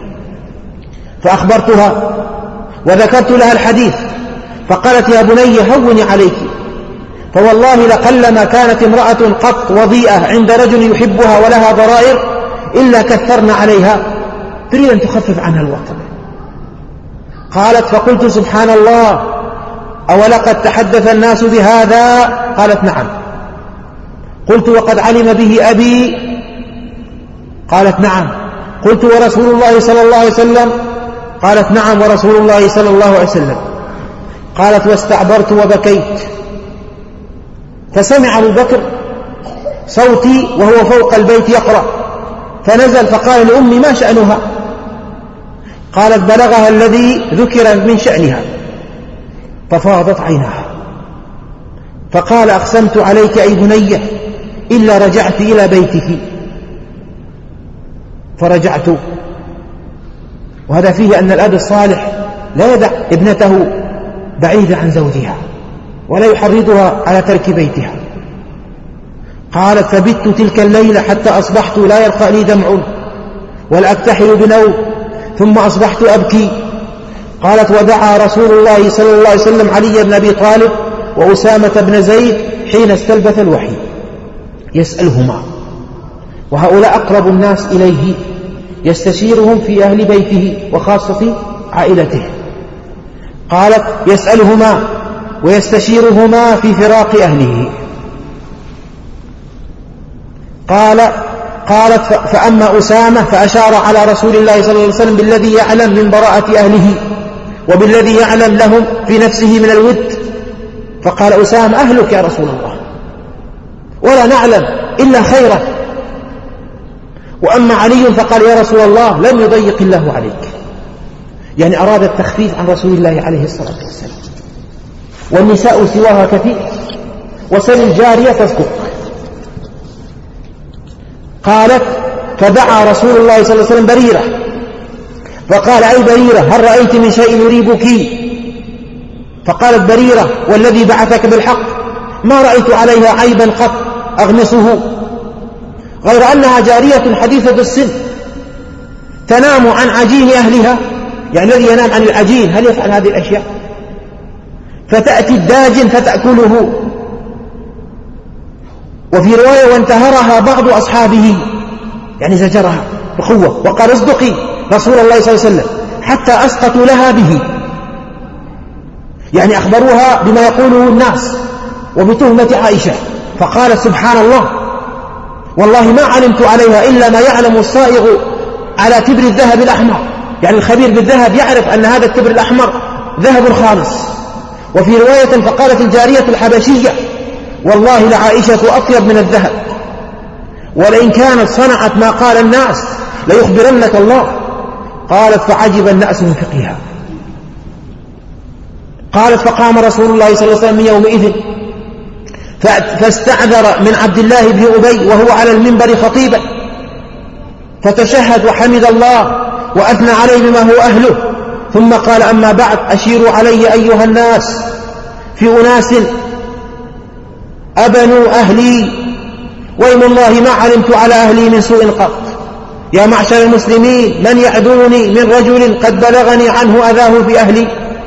فأخبرتها وذكرت لها الحديث. فقالت يا بني هوني عليك، فوالله لقلما كانت امرأة قط وضيئة عند رجل يحبها ولها ضرائر إلا كثرنا عليها، تريد أن تخفف عنها الوطن. قالت فقلت سبحان الله أولقد تحدث الناس بهذا؟ قالت نعم. قلت وقد علم به أبي؟ قالت نعم. قلت ورسول الله صلى الله عليه وسلم؟ قالت نعم ورسول الله صلى الله عليه وسلم. قالت واستعبرت وبكيت. فسمع أبو بكر صوتي وهو فوق البيت يقرأ، فنزل فقال لأمي ما شأنها؟ قالت بلغها الذي ذكر من شأنها. ففاضت عيناها. فقال أقسمت عليك أي بنية إلا رجعت إلى بيتك. فرجعت. وهذا فيه أن الأب الصالح لا يدع ابنته بعيدة عن زوجها ولا يحرضها على ترك بيتها. قالت فبت تلك الليلة حتى أصبحت لا يرقى لي دمع ولا أكتحل بنوم، ثم أصبحت أبكي. قالت ودعا رسول الله صلى الله عليه وسلم علي بن أبي طالب وأسامة بن زيد حين استلبث الوحي يسألهما، وهؤلاء أقرب الناس إليه، يستشيرهم في أهل بيته وخاصة عائلته. قالت يسألهما ويستشيرهما في فراق أهله. قالت فأما أسامة فأشار على رسول الله صلى الله عليه وسلم بالذي يعلم من براءة أهله وبالذي يعلم لهم في نفسه من الود. فقال أسامة أهلك يا رسول الله ولا نعلم إلا خيرا. وأما علي فقال يا رسول الله لم يضيق الله عليك، يعني أراد التخفيف عن رسول الله عليه الصلاة والسلام. والنساء سواها كثير، وسل الجارية تسقط. قالت فدعا رسول الله صلى الله عليه وسلم بريرة فقال أي بريرة هل رأيت من شيء يريبك؟ فقالت بريرة والذي بعثك بالحق ما رأيت عليها عيبا قط أغمصه، غير أنها جارية حديثة السن تنام عن عجين أهلها، يعني الذي ينام عن العجين هل يفعل هذه الأشياء؟ فتأتي الداجن فتأكله. وفي رواية وانتهرها بعض أصحابه، يعني زجرها بقوة وقال اصدقي رسول الله صلى الله عليه وسلم حتى أسقطوا لها به، يعني أخبروها بما يقوله الناس وبتهمة عائشة. فقالت سبحان الله والله ما علمت عليها إلا ما يعلم الصائغ على تبر الذهب الأحمر، يعني الخبير بالذهب يعرف أن هذا التبر الأحمر ذهب خالص. وفي رواية فقالت الجارية الحبشية والله لعائشة أطيب من الذهب، ولئن كانت صنعت ما قال الناس ليخبرنك الله. قالت فعجب الناس من فقهها. قالت فقام رسول الله صلى الله عليه وسلم يومئذ فاستعذر من عبد الله بن أبي وهو على المنبر خطيبا، فتشهد وحمد الله وأثنى عليه بما هو أهله، ثم قال أما بعد أشيروا علي أيها الناس في أناس أبنوا أهلي وإن الله ما علمت على أهلي من سوء قط، يا معشر المسلمين من يعذرني من رجل قد بلغني عنه أذاه في أهلي؟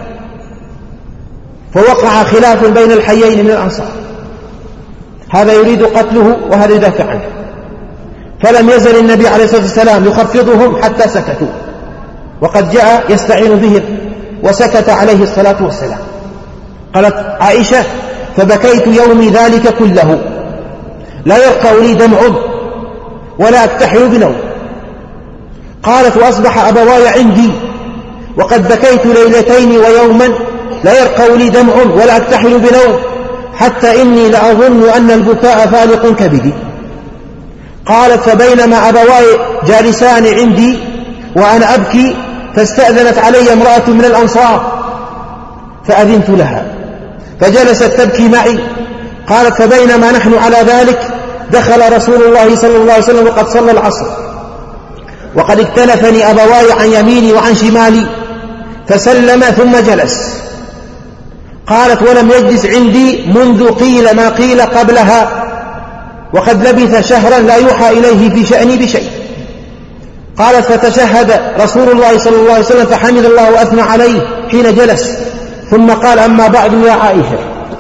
فوقع خلاف بين الحيين من الأنصار، هذا يريد قتله وهذا يدافع عنه، فلم يزل النبي عليه الصلاة والسلام يخفضهم حتى سكتوا، وقد جاء يستعين بهم وسكت عليه الصلاة والسلام. قالت عائشة: فبكيت يومي ذلك كله، لا يرقى لي دمع ولا أكتحل بنوم. قالت: وأصبح أبواي عندي وقد بكيت ليلتين ويوما لا يرقى لي دمع ولا أكتحل بنوم، حتى إني لأظن أن البكاء فالق كبدي. قالت: فبينما أبواي جالسان عندي وأنا أبكي فاستأذنت علي امرأة من الأنصار فأذنت لها فجلست تبكي معي. قالت: فبينما نحن على ذلك دخل رسول الله صلى الله عليه وسلم وقد صلى العصر، وقد اكتلفني أبواي عن يميني وعن شمالي، فسلم ثم جلس. قالت: ولم يجلس عندي منذ قيل ما قيل قبلها، وقد لبث شهرا لا يوحى إليه في شأني بشيء. قالت: فتشهد رسول الله صلى الله عليه وسلم فحمد الله وأثنى عليه حين جلس، ثم قال: أما بعد يا عائشة،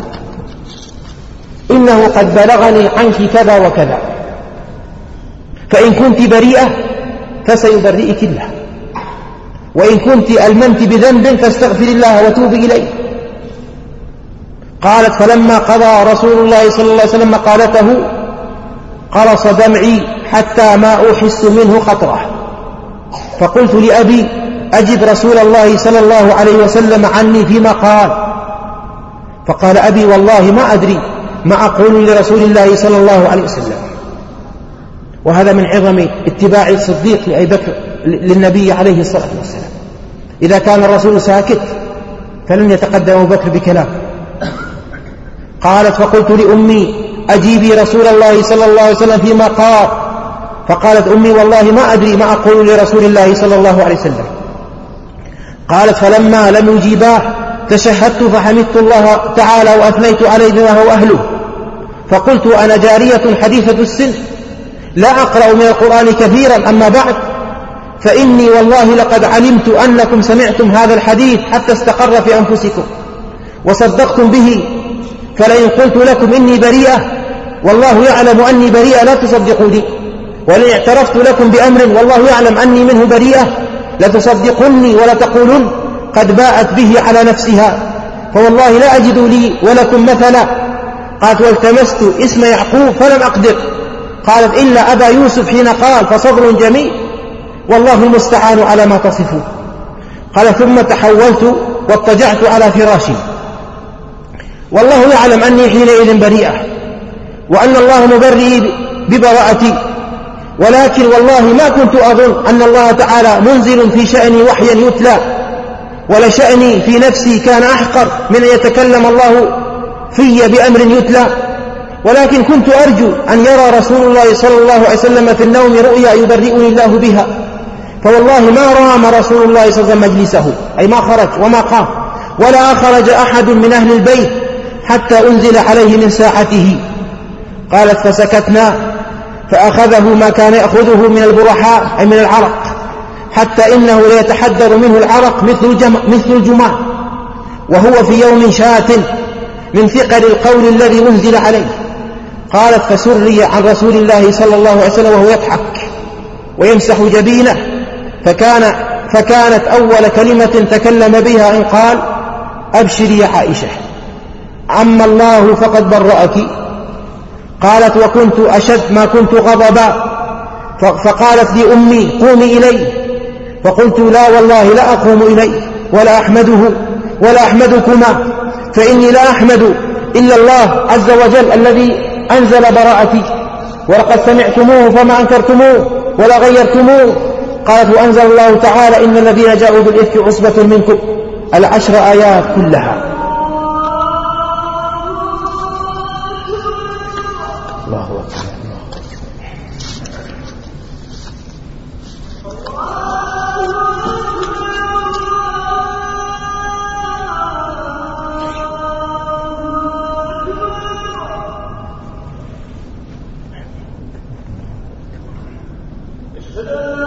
إنه قد بلغني عنك كذا وكذا، فإن كنت بريئة فسيبرئك الله، وإن كنت ألممت بذنب فاستغفر الله وتوب إليه. قالت: فلما قضى رسول الله صلى الله عليه وسلم مقالته قرص دمعي حتى ما أحس منه خطرة، فقلت لأبي: أجب رسول الله صلى الله عليه وسلم عني فيما قال. فقال أبي: والله ما أدري ما أقول لرسول الله صلى الله عليه وسلم. وهذا من عظم اتباع الصديق لأبي بكر للنبي عليه الصلاة والسلام، إذا كان الرسول ساكت فلن يتقدم أبو بكر بكلام. قالت: فقلت لأمي: أجيبي رسول الله صلى الله عليه وسلم فيما قال. فقالت أمي: والله ما أدري ما أقول لرسول الله صلى الله عليه وسلم. قالت: فلما لم يجيباه تشهدت فحمدت الله تعالى وأثنيت عليه وهو أهله، فقلت: أنا جارية حديثة السن لا أقرأ من القرآن كثيرا، أما بعد فإني والله لقد علمت أنكم سمعتم هذا الحديث حتى استقر في أنفسكم وصدقتم به، فلئن قلت لكم إني بريئة والله يعلم أني بريئة لا تصدقوني، ولئن اعترفت لكم بأمر والله يعلم أني منه بريئة لتصدقني ولا تقولن قد باءت به على نفسها، فوالله لا أجد لي ولكم مثلا. قالت: والتمست اسم يعقوب فلم أقدر. قالت: إلا أبا يوسف حين قال فصبر جميل والله المستعان على ما تصفون. قال: ثم تحولت واضطجعت على فراشي، والله يعلم أني حينئذ بريئة وأن الله مبرئي ببراءتي، ولكن والله ما كنت أظن أن الله تعالى منزل في شأني وحيا يتلى، ولشأني في نفسي كان أحقر من أن يتكلم الله في بأمر يتلى، ولكن كنت أرجو أن يرى رسول الله صلى الله عليه وسلم في النوم رؤيا يبرئني الله بها، فوالله ما رام رسول الله صلى الله عليه وسلم مجلسه، أي ما خرج وما قام، ولا خرج أحد من أهل البيت حتى أنزل عليه من ساعته. قالت: فسكتنا، فأخذه ما كان يأخذه من البرحاء أي من العرق، حتى إنه ليتحدر منه العرق مثل الجماع، وهو في يوم شات من ثقل القول الذي أنزل عليه. قالت: فسري عن رسول الله صلى الله عليه وسلم وهو يضحك ويمسح جبينه، فكانت أول كلمة تكلم بها إن قال: أبشري يا عائشة، عم الله فقد برأك. قالت: وكنت أشد ما كنت غضبا، فقالت لي أمي: قومي إليه، فقلت: لا والله لا أقوم إليه ولا أحمده ولا أحمدكما، فإني لا أحمد إلا الله عز وجل الذي أنزل براءتي، ولقد سمعتموه فما أنكرتموه ولا غيرتموه. قالت: وأنزل الله تعالى: إن الذين جاءوا بالإفك عصبة منكم، 10 آيات كلها. الله أكبر. أشهد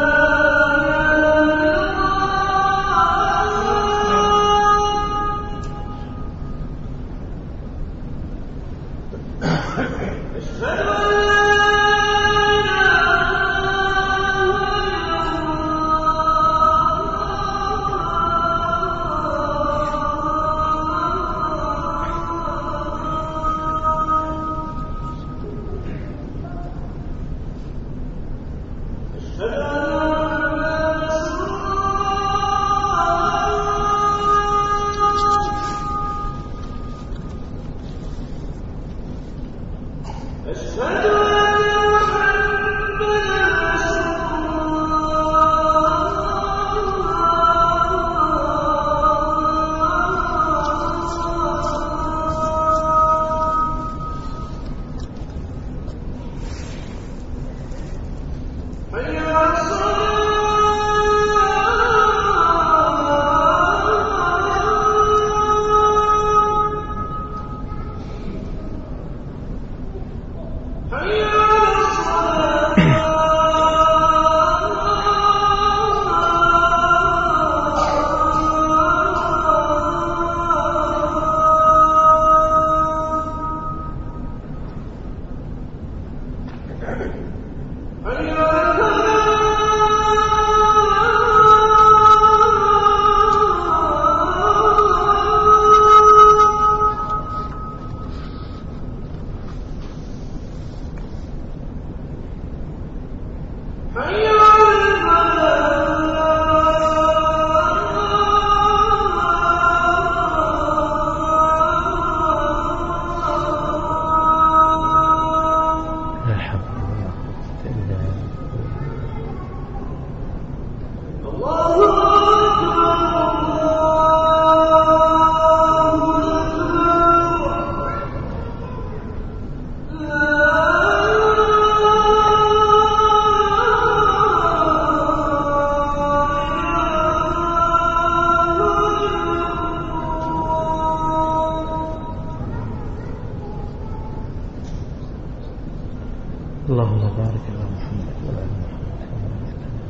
اللهم بارك على محمد وعلى آل محمد.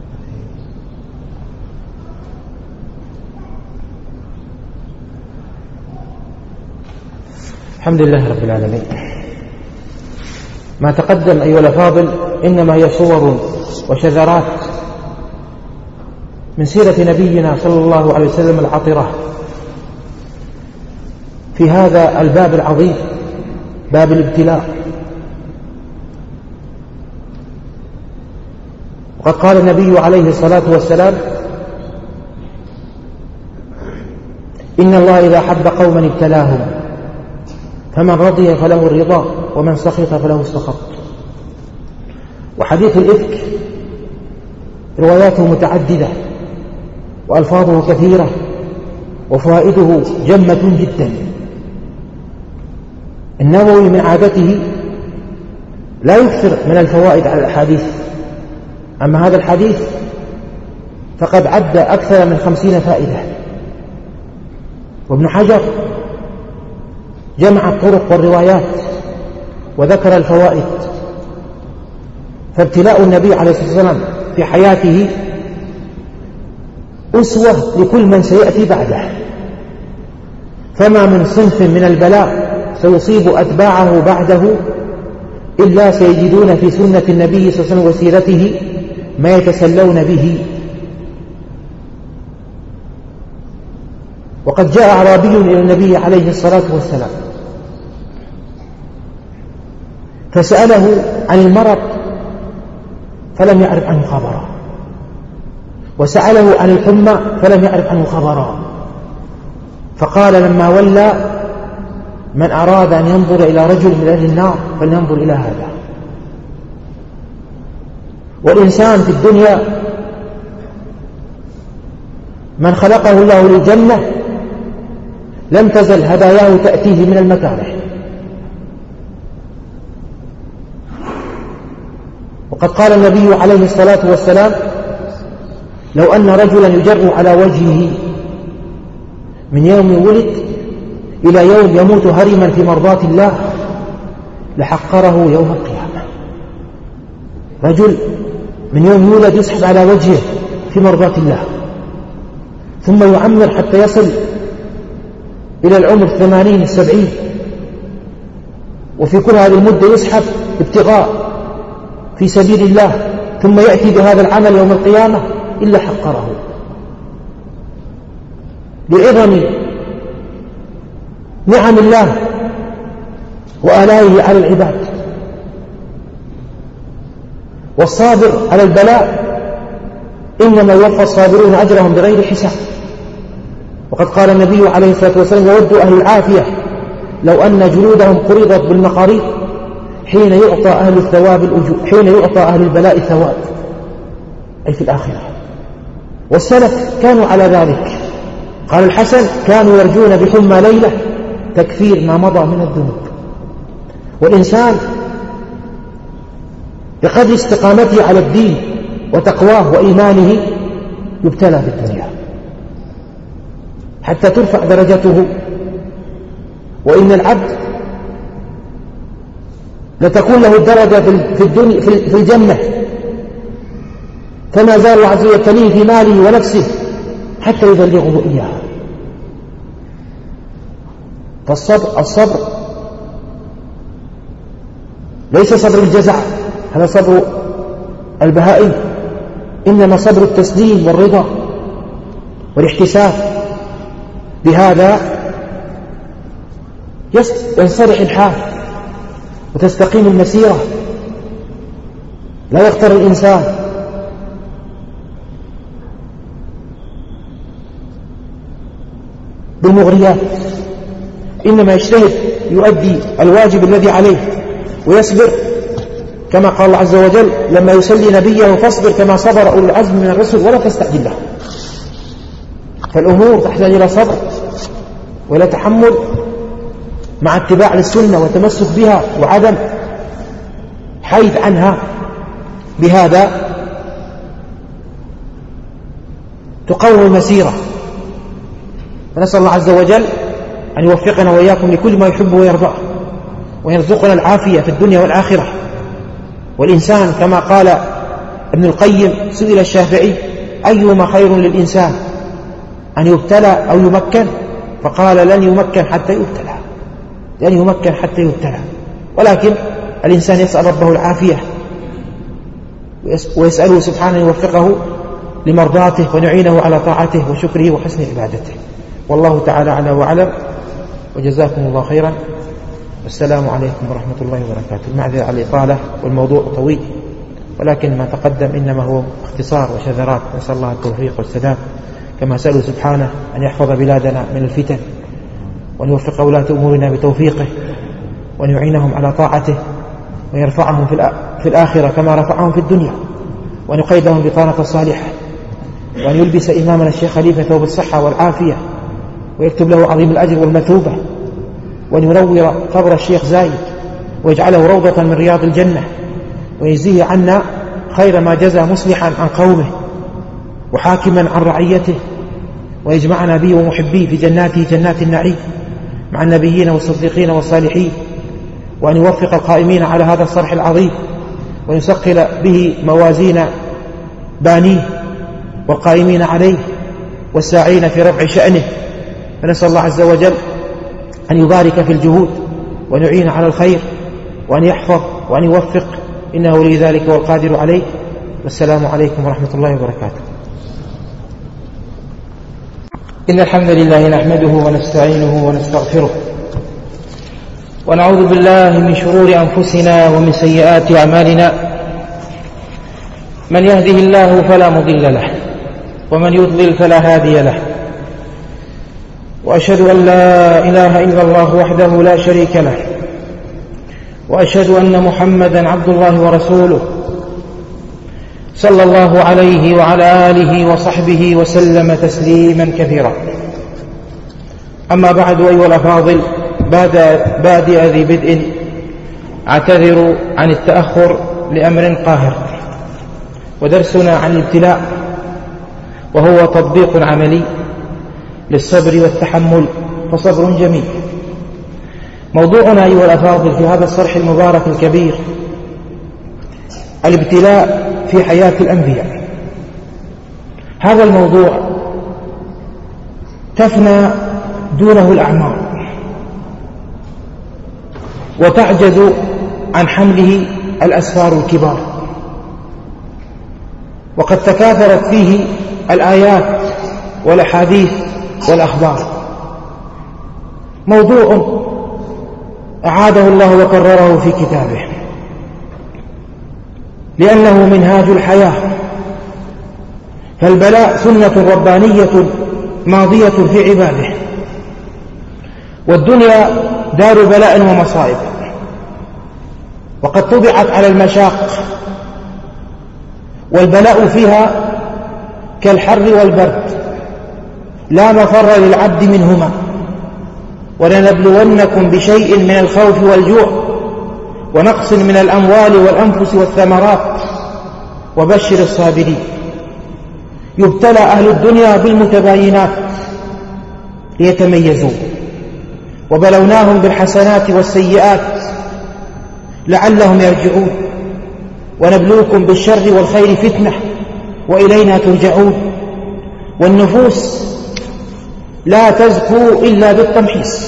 الحمد لله رب العالمين. ما تقدم أيها الأفاضل إنما هي صور وشذرات من سيرة نبينا صلى الله عليه وسلم العطرة في هذا الباب العظيم، باب الابتلاء. وقد قال النبي عليه الصلاة والسلام: إن الله إذا حب قوما ابتلاهم، فمن رضي فله الرضا ومن سخط فله السخط. وحديث الإفك رواياته متعددة وألفاظه كثيرة وفوائده جمة جدا. النووي من عادته لا يكثر من الفوائد على الأحاديث، أما هذا الحديث فقد عد أكثر من 50 فائدة. وابن حجر جمع الطرق والروايات وذكر الفوائد. فابتلاء النبي عليه الصلاة والسلام في حياته أسوة لكل من سيأتي بعده، فما من صنف من البلاء سيصيب أتباعه بعده إلا سيجدون في سنة النبي صلى الله عليه وسلم وسيرته ما يتسلون به. وقد جاء أعرابي إلى النبي عليه الصلاة والسلام فسأله عن المرض فلم يعرف عنه خبرا، وسأله عن الحمى فلم يعرف عنه خبرا، فقال لما ولى: من أراد أن ينظر إلى رجل من أهل النار فلينظر إلى هذا. والإنسان في الدنيا من خلقه الله للجنة لم تزل هداياه تأتيه من المكاره. وقد قال النبي عليه الصلاة والسلام: لو أن رجلا يجر على وجهه من يوم ولد إلى يوم يموت هرما في مرضاة الله لحقره يوم القيامة. رجل من يوم يولد يسحب على وجهه في مرضاة الله، ثم يعمر حتى يصل إلى العمر 80 70، وفي كل هذه المدة يسحب ابتغاء في سبيل الله، ثم يأتي بهذا العمل يوم القيامة إلا حقره لعظم نعم الله وآلائه على العباد. والصابر على البلاء إنما يوفى الصابرون أجرهم بغير حساب. وقد قال النبي عليه الصلاة والسلام: يود أهل العافية لو أن جلودهم قرضت بالمقاريض حين يعطى أهل الثواب الأجور، حين يعطى أهل البلاء الثواب، أي في الآخرة. والسلف كانوا على ذلك. قال الحسن: كانوا يرجون بحمى ليلة تكفير ما مضى من الذنوب. والإنسان بقدر استقامته على الدين وتقواه وإيمانه يبتلى في الدنيا حتى ترفع درجته. وإن العبد لتكون له الدرجة في الدنيا في الجنة، فما زال الله عز وجل يبتليه في ماله ونفسه حتى يبلغه إياها. فالصبر ليس صبر الجزع، هذا صبر البهائم، إنما صبر التسليم والرضا والاحتساب. بهذا ينصلح الحال وتستقيم المسيرة. لا يغتر الإنسان بالمغريات، إنما يجتهد يؤدي الواجب الذي عليه ويصبر، كما قال الله عز وجل لما يسلي نبيه: فاصبر كما صبر أولو العزم من الرسل ولا تستعجل له. فالأمور تحتاج إلى صبر ولا تحمل مع اتباع للسنة وتمسك بها وعدم حيد عنها. بهذا تقوم المسيرة. ونسأل الله عز وجل أن يوفقنا وإياكم لكل ما يحب ويرضاه، ويرزقنا العافية في الدنيا والآخرة. والإنسان كما قال ابن القيم: سئل الشافعي: أيهما خير للإنسان، أن يبتلى أو يمكن؟ فقال: لن يمكن حتى يبتلى، لن يمكن حتى يبتلى. ولكن الإنسان يسأل ربه العافية ويسأله سبحانه يوفقه لمرضاته ونعينه على طاعته وشكره وحسن عبادته. والله تعالى أعلى وأعلم، وجزاكم الله خيرا. والسلام عليكم ورحمة الله وبركاته. المعذرة على الإطالة، والموضوع طويل، ولكن ما تقدم إنما هو اختصار وشذرات. نسأل الله التوفيق والسداد، كما سألوا سبحانه أن يحفظ بلادنا من الفتن، وأن يوفق ولاة أمورنا بتوفيقه، وأن يعينهم على طاعته، ويرفعهم في الآخرة كما رفعهم في الدنيا، وأن يقيدهم بطانة الصالحة، وأن يلبس إمامنا الشيخ خليفة ثوب الصحة والعافية، ويكتب له عظيم الأجر والمثوبة، وأن ينور قبر الشيخ زايد ويجعله روضة من رياض الجنة، ويجزيه عنا خير ما جزى مصلحا عن قومه وحاكما عن رعيته، ويجمعنا به ومحبيه في جناته جنات النعيم مع النبيين والصديقين والصالحين، وأن يوفق القائمين على هذا الصرح العظيم، وأن يثقل به موازين بانيه والقائمين عليه والساعين في رفع شأنه. فنسأل الله عز وجل أن يبارك في الجهود، وأن يعين على الخير، وأن يحفظ وأن يوفق، إنه ولي ذلك والقادر عليه. والسلام عليكم ورحمة الله وبركاته. إن الحمد لله نحمده ونستعينه ونستغفره، ونعوذ بالله من شرور أنفسنا ومن سيئات أعمالنا. من يهده الله فلا مضل له، ومن يضلل فلا هادي له. وأشهد أن لا إله إلا الله وحده لا شريك له، وأشهد أن محمدا عبد الله ورسوله، صلى الله عليه وعلى آله وصحبه وسلم تسليما كثيرا. أما بعد، أيها الأفاضل، بادئ ذي بدء أعتذر عن التأخر لأمر قاهر، ودرسنا عن الابتلاء، وهو تطبيق عملي للصبر والتحمل، فصبر جميل. موضوعنا أيها الأفاضل في هذا الصرح المبارك الكبير الابتلاء في حياة الأنبياء. هذا الموضوع تفنى دونه الأعمار، وتعجز عن حمله الأسفار الكبار. وقد تكاثرت فيه الآيات والأحاديث والأخبار. موضوع أعاده الله وكرره في كتابه، لأنه منهاج الحياة، فالبلاء سنة ربانية ماضية في عباده، والدنيا دار بلاء ومصائب، وقد طبعت على المشاق، والبلاء فيها كالحر والبرد لا مفر للعبد منهما. ولنبلونكم بشيء من الخوف والجوع ونقص من الأموال والأنفس والثمرات وبشر الصابرين. يبتلى أهل الدنيا بالمتباينات ليتميزوا، وبلوناهم بالحسنات والسيئات لعلهم يرجعون، ونبلوكم بالشر والخير فتنة وإلينا ترجعون. والنفوس لا تزكو إلا بالتمحيص،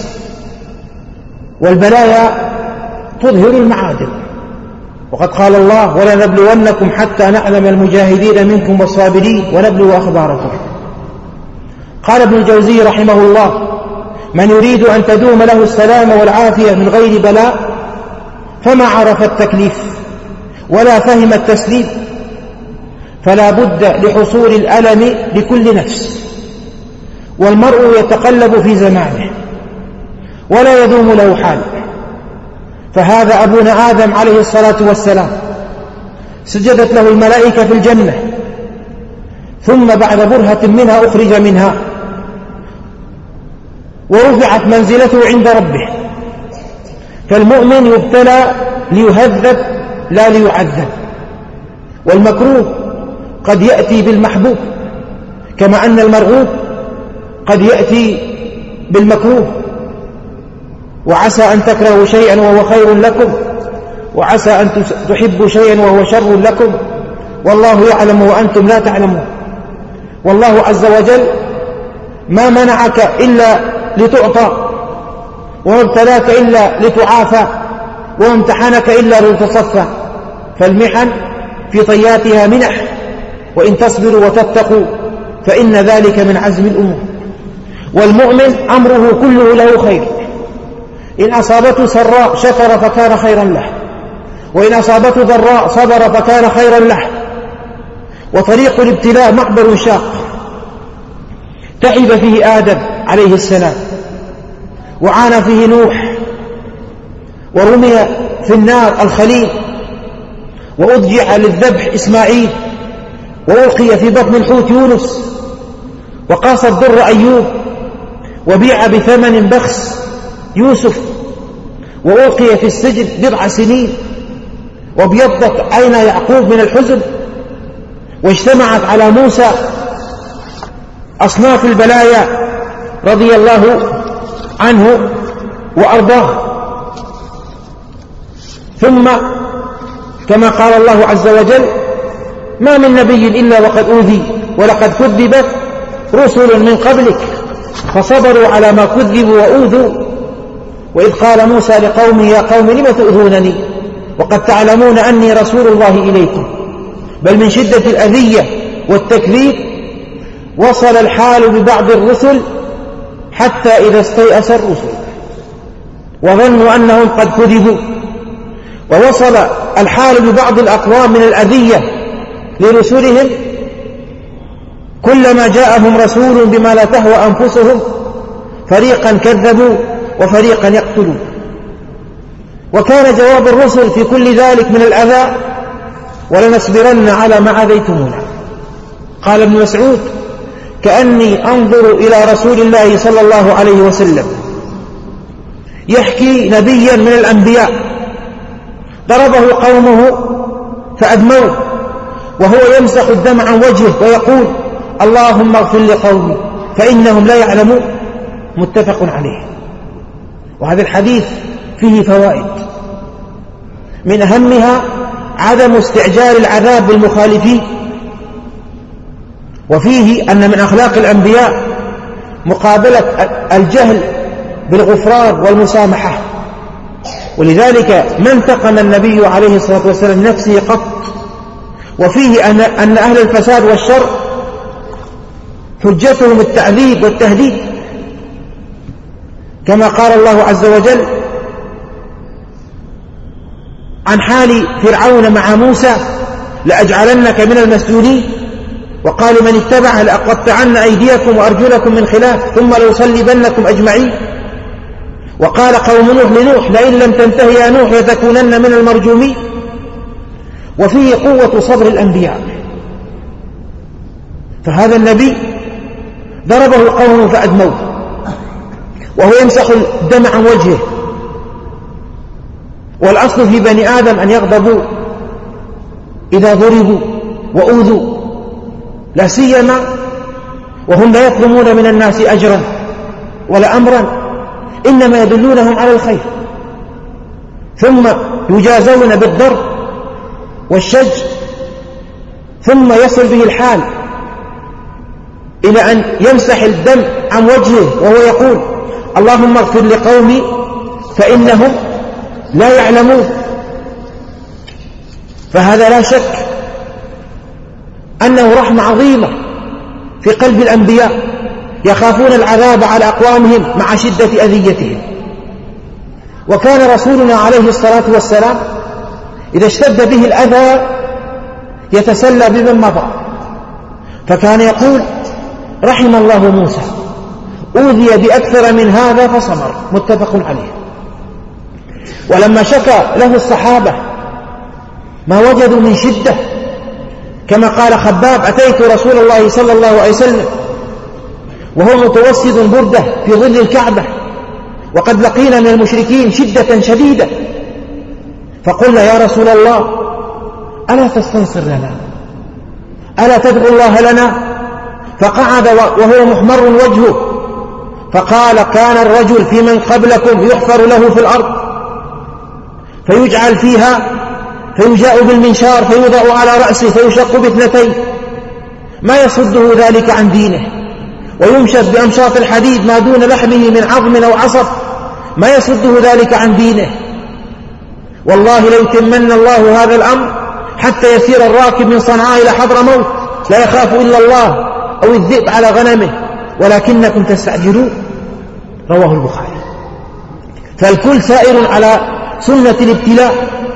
والبلايا تظهر المعادن. وقد قال الله: ولنبلونكم حتى نعلم المجاهدين منكم والصابرين ونبلو أخباركم. قال ابن الجوزي رحمه الله: من يريد أن تدوم له السلام والعافية من غير بلاء فما عرف التكليف ولا فهم التسليم، فلا بد لحصول الألم لكل نفس، والمرء يتقلب في زمانه ولا يدوم له حال. فهذا أبونا آدم عليه الصلاة والسلام سجدت له الملائكة في الجنة، ثم بعد برهة منها أخرج منها ورفعت منزلته عند ربه. فالمؤمن يبتلى ليهذب لا ليعذب، والمكروه قد يأتي بالمحبوب، كما أن المرغوب قد يأتي بالمكروه. وعسى أن تكرهوا شيئا وهو خير لكم، وعسى أن تحبوا شيئا وهو شر لكم، والله يعلم وأنتم لا تعلمون. والله عز وجل ما منعك إلا لتعطى، وما ابتلاك إلا لتعافى، وما امتحنك إلا لتصفى. فالمحن في طياتها منح، وإن تصبروا وتتقوا فإن ذلك من عزم الأمور. والمؤمن أمره كله له خير، إن أصابته سراء شكر فكان خيرا له، وإن أصابته ضراء صبر فكان خيرا له. وطريق الابتلاء معبر شاق تعب فيه آدم عليه السلام، وعانى فيه نوح، ورمي في النار الخليل، وأضجع للذبح إسماعيل، وألقي في بطن الحوت يونس، وقاس الضر أيوب، وبيع بثمن بخس يوسف، وألقي في السجن 9 سنين، وابيضت عين يعقوب من الحزن، واجتمعت على موسى أصناف البلايا رضي الله عنه وأرضاه. ثم كما قال الله عز وجل: ما من نبي إلا وقد أوذي ولقد كذبت رسل من قبلك فصبروا على ما كذبوا وأوذوا، وإذ قال موسى لقومه: يا قوم لم تؤذونني وقد تعلمون أني رسول الله إليكم. بل من شدة الأذية والتكذيب وصل الحال ببعض الرسل حتى إذا استيأس الرسل وظنوا أنهم قد كذبوا، ووصل الحال ببعض الأقوام من الأذية لرسلهم كلما جاءهم رسول بما لا تهوى أنفسهم فريقا كذبوا وفريقا يقتلون. وكان جواب الرسل في كل ذلك من الأذى: ولنصبرن على ما عذيتمونا. قال ابن مسعود: كأني أنظر إلى رسول الله صلى الله عليه وسلم يحكي نبيا من الأنبياء ضربه قومه فأدموه وهو يمسح الدم عن وجهه ويقول: اللهم اغفر لقومي فإنهم لا يعلمون. متفق عليه. وهذا الحديث فيه فوائد، من أهمها عدم استعجال العذاب بالمخالفين، وفيه أن من أخلاق الأنبياء مقابلة الجهل بالغفران والمسامحة، ولذلك ما انتقم النبي عليه الصلاة والسلام نفسه قط. وفيه أن أهل الفساد والشر حجتهم التعذيب والتهديد، كما قال الله عز وجل عن حال فرعون مع موسى: لأجعلنك من المسجونين. وقال: من اتبعه لأقطعن أيديكم وأرجلكم من خلاف ثم لأصلبنكم أجمعين. وقال قوم نوح لنوح: لئن لم تنته يا نوح لتكونن من المرجومين. وفيه قوة صبر الأنبياء. فهذا النبي ضربه قوم فأدموه وهو يمسح الدم عن وجهه، والأصل في بني آدم أن يغضبوا إذا ضربوا وأوذوا، لا سيما وهم لا يطلبون من الناس أجرا ولا أمرا، إنما يدلونهم على الخير، ثم يجازون بالضرب والشج، ثم يصل به الحال إلى أن يمسح الدم عن وجهه وهو يقول: اللهم اغفر لقومي فإنهم لا يعلمون. فهذا لا شك أنه رحمة عظيمة في قلب الأنبياء، يخافون العذاب على أقوامهم مع شدة أذيتهم. وكان رسولنا عليه الصلاة والسلام إذا اشتد به الأذى يتسلى بمن مضى، فكان يقول: رحم الله موسى أوذي بأكثر من هذا فصبر، متفق عليه. ولما شكى له الصحابة ما وجدوا من شدة، كما قال خباب: أتيت رسول الله صلى الله عليه وسلم وهو متوسد بردة في ظل الكعبة، وقد لقينا من المشركين شدة شديدة، فقلنا: يا رسول الله ألا تستنصر لنا؟ ألا تدعو الله لنا؟ فقعد وهو محمر وجهه، فقال: كان الرجل في من قبلكم يحفر له في الأرض فيجعل فيها، فيجاء بالمنشار فيوضع على رأسه فيشق باثنتين، ما يصده ذلك عن دينه، ويمشط بأمشاط الحديد ما دون لحمه من عظم أو عصب، ما يصده ذلك عن دينه. والله ليتمن الله هذا الأمر حتى يسير الراكب من صنعاء إلى حضرموت لا يخاف إلا الله أو الذئب على غنمه، ولكنكم تستعجلون. رواه البخاري. فالكل سائر على سنة الابتلاء.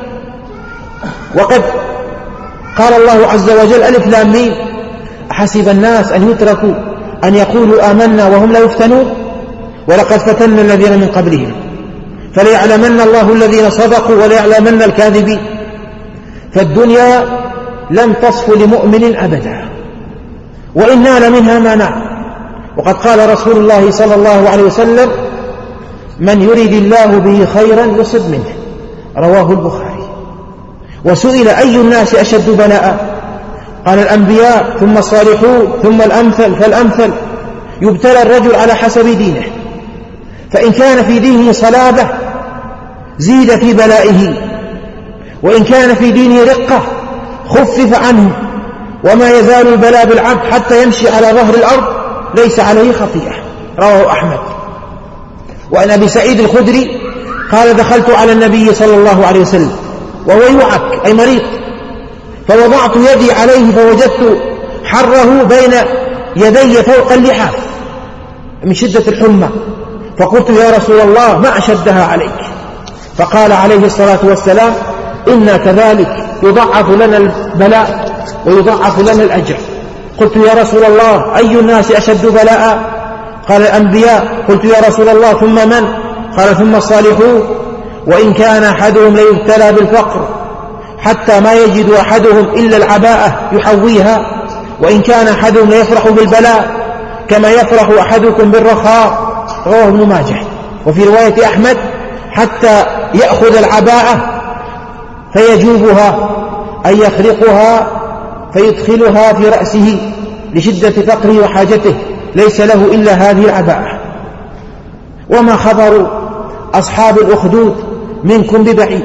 وقد قال الله عز وجل: ألف لام ميم أحسب الناس أن يتركوا أن يقولوا آمنا وهم لا يفتنون ولقد فتنا الذين من قبلهم فليعلمن الله الذين صدقوا وليعلمن الكاذبين. فالدنيا لن تصف لمؤمن أبدا، وإن نال منها ما نال. وقد قال رسول الله صلى الله عليه وسلم: من يريد الله به خيرا يصب منه. رواه البخاري. وسئل: أي الناس أشد بلاء؟ قال: الأنبياء ثم الصالحون ثم الأمثل فالأمثل. يبتلى الرجل على حسب دينه، فإن كان في دينه صلابة زيد في بلائه، وإن كان في دينه رقة خفف عنه، وما يزال البلاء بالعبد حتى يمشي على ظهر الأرض ليس عليه خطيئة. رواه أحمد. وعن أبي سعيد الخدري قال: دخلت على النبي صلى الله عليه وسلم وهو يوعك أي مريض، فوضعت يدي عليه فوجدت حره بين يدي فوق اللحاف من شدة الحمى، فقلت: يا رسول الله ما أشدها عليك؟ فقال عليه الصلاة والسلام: إنا كذلك يضعف لنا البلاء ويضعف لنا الأجر. قلت: يا رسول الله أي الناس أشد بلاء؟ قال: الأنبياء. قلت: يا رسول الله ثم من؟ قال: ثم الصالحون. وإن كان أحدهم ليبتلى بالفقر حتى ما يجد أحدهم إلا العباءة يحويها، وإن كان أحدهم ليفرح بالبلاء كما يفرح أحدكم بالرخاء. رواه ابن ماجه. وفي رواية أحمد: حتى يأخذ العباءة فيجوبها أي يخرقها فيدخلها في رأسه لشدة فقره وحاجته، ليس له إلا هذه العباءة. وما خبر أصحاب الأخدود منكم ببعيد.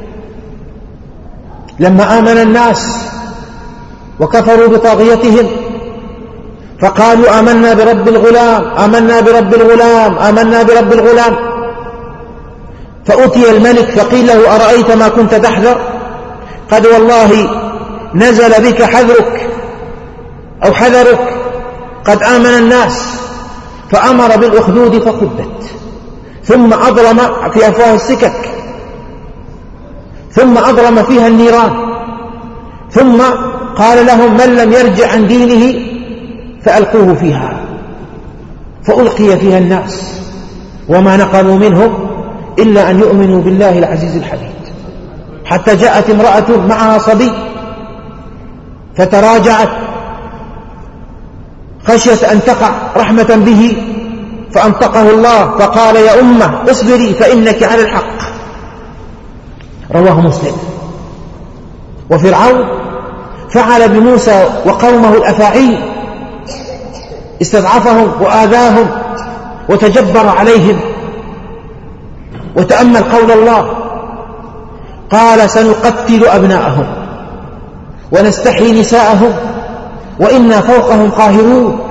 لما آمن الناس وكفروا بطاغيتهم فقالوا: آمنا برب الغلام، آمنا برب الغلام، آمنا برب الغلام، فأتي الملك فقيل له أرأيت ما كنت تحذر؟ قد والله نزل بك حذرك أو حذرك، قد آمن الناس. فأمر بالأخدود فخدت، ثم أضرم في أفواه السكك، ثم أضرم فيها النيران، ثم قال لهم من لم يرجع عن دينه فألقوه فيها، فألقي فيها الناس وما نقموا منهم إلا أن يؤمنوا بالله العزيز الحميد. حتى جاءت امرأة معها صبي فتراجعت خشيت أن تقع رحمة به، فأنطقه الله فقال يا أمة اصبري فإنك على الحق. رواه مسلم. وفرعون فعل بموسى وقومه الأفاعيل، استضعفهم وآذاهم وتجبر عليهم. وتأمل قول الله قال سنقتل أبناءهم ونستحيي نساءهم وإنا فوقهم قاهرون.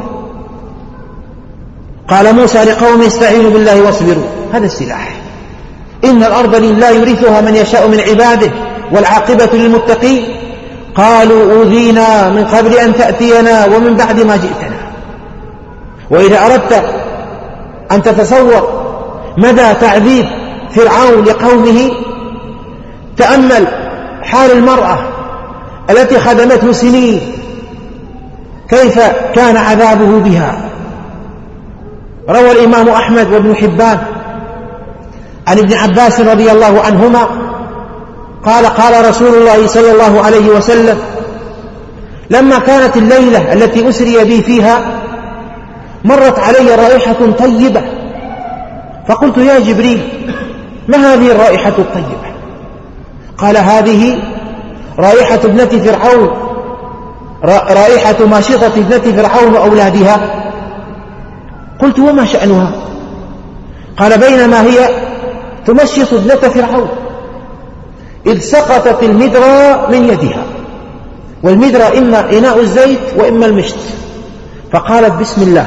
قال موسى لقومه استعينوا بالله واصبروا، هذا السلاح. إن الأرض لله يورثها من يشاء من عباده والعاقبة للمتقين. قالوا أوذينا من قبل أن تأتينا ومن بعد ما جئتنا. وإذا أردت أن تتصور مدى تعذيب فرعون لقومه تأمل حال المرأة التي خدمته سنين، كيف كان عذابه بها. روى الإمام أحمد وابن حبان عن ابن عباس رضي الله عنهما قال قال رسول الله صلى الله عليه وسلم لما كانت الليلة التي أسري بي فيها مرت علي رائحة طيبة، فقلت يا جبريل ما هذه الرائحة الطيبة؟ قال هذه رائحة ابنة فرعون، رائحة ماشطة ابنة فرعون وأولادها. قلت وما شأنها؟ قال بينما هي تمشط ابنة فرعون إذ سقطت المدرى من يدها، والمدرى إما إناء الزيت وإما المشط، فقالت بسم الله.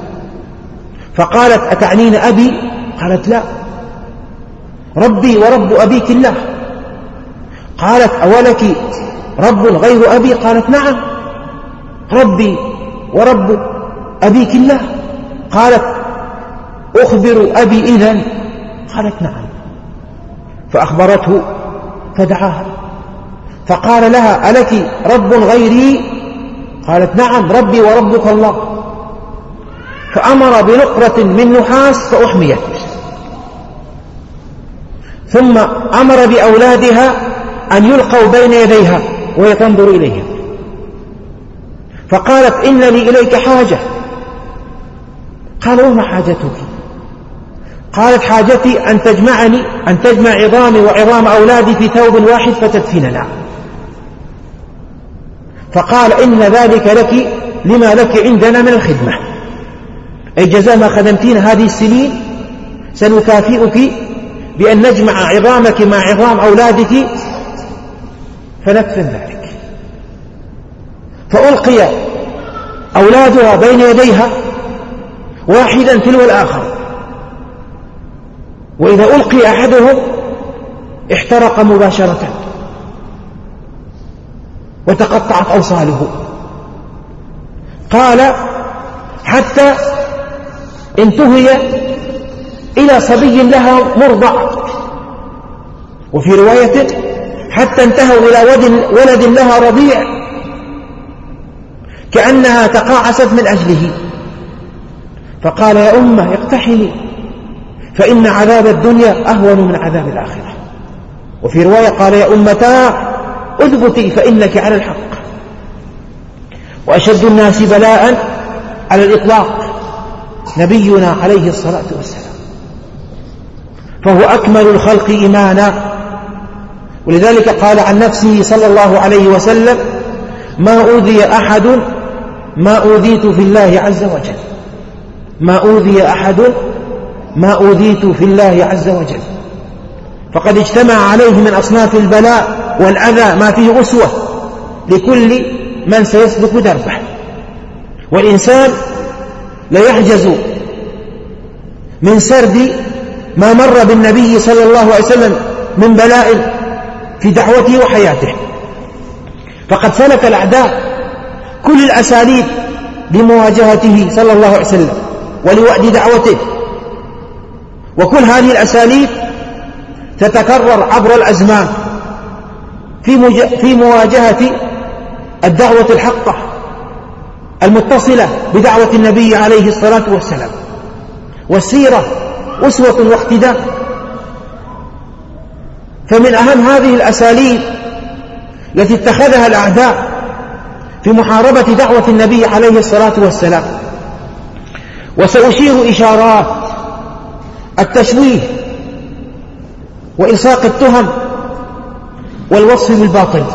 فقالت أتعنين أبي؟ قالت لا، ربي ورب أبيك الله. قالت أولك رب غير أبي؟ قالت نعم، ربي ورب أبيك الله. قالت أخبر أبي إذن؟ قالت نعم. فأخبرته فدعاها فقال لها ألك رب غيري؟ قالت نعم، ربي وربك الله. فأمر بنقرة من نحاس فأحميت، ثم أمر بأولادها أن يلقوا بين يديها وهي تنظر إليهم، فقالت إنني إليك حاجة. قال وما حاجتك؟ قالت حاجتي أن تجمع عظامي وعظام أولادي في ثوب واحد فتدفننا. فقال إن ذلك لك لما لك عندنا من الخدمة، أي جزاء ما خدمتين هذه السنين سنكافئك بأن نجمع عظامك مع عظام أولادك فندفن ذلك. فألقي أولادها بين يديها واحدا تلو الآخر، وإذا ألقي أحدهم احترق مباشرة وتقطعت أوصاله. قال حتى انتهي إلى صبي لها مرضع، وفي رواية حتى انتهوا إلى ولد لها رضيع كأنها تقاعست من أجله. فقال يا أمة اقتحمي فإن عذاب الدنيا أهون من عذاب الآخرة. وفي رواية قال يا أمتا اثبتي فإنك على الحق. وأشد الناس بلاء على الإطلاق نبينا عليه الصلاة والسلام، فهو أكمل الخلق إيمانا، ولذلك قال عن نفسه صلى الله عليه وسلم ما أوذي أحد ما أوذيت في الله عز وجل، ما أوذي أحد ما أوذيت في الله عز وجل. فقد اجتمع عليه من أصناف البلاء والأذى ما فيه أسوة لكل من سيسلك دربه. والإنسان لا يعجز من سرد ما مر بالنبي صلى الله عليه وسلم من بلاء في دعوته وحياته. فقد سلك الأعداء كل الأساليب لمواجهته صلى الله عليه وسلم ولوأد دعوته، وكل هذه الأساليب تتكرر عبر الأزمان في مواجهة الدعوة الحقة المتصلة بدعوة النبي عليه الصلاة والسلام. والسيرة أسوة واقتداء. فمن أهم هذه الأساليب التي اتخذها الأعداء في محاربة دعوة النبي عليه الصلاة والسلام، وسأشير إشارات التشويه وإلصاق التهم والوصف بالباطل،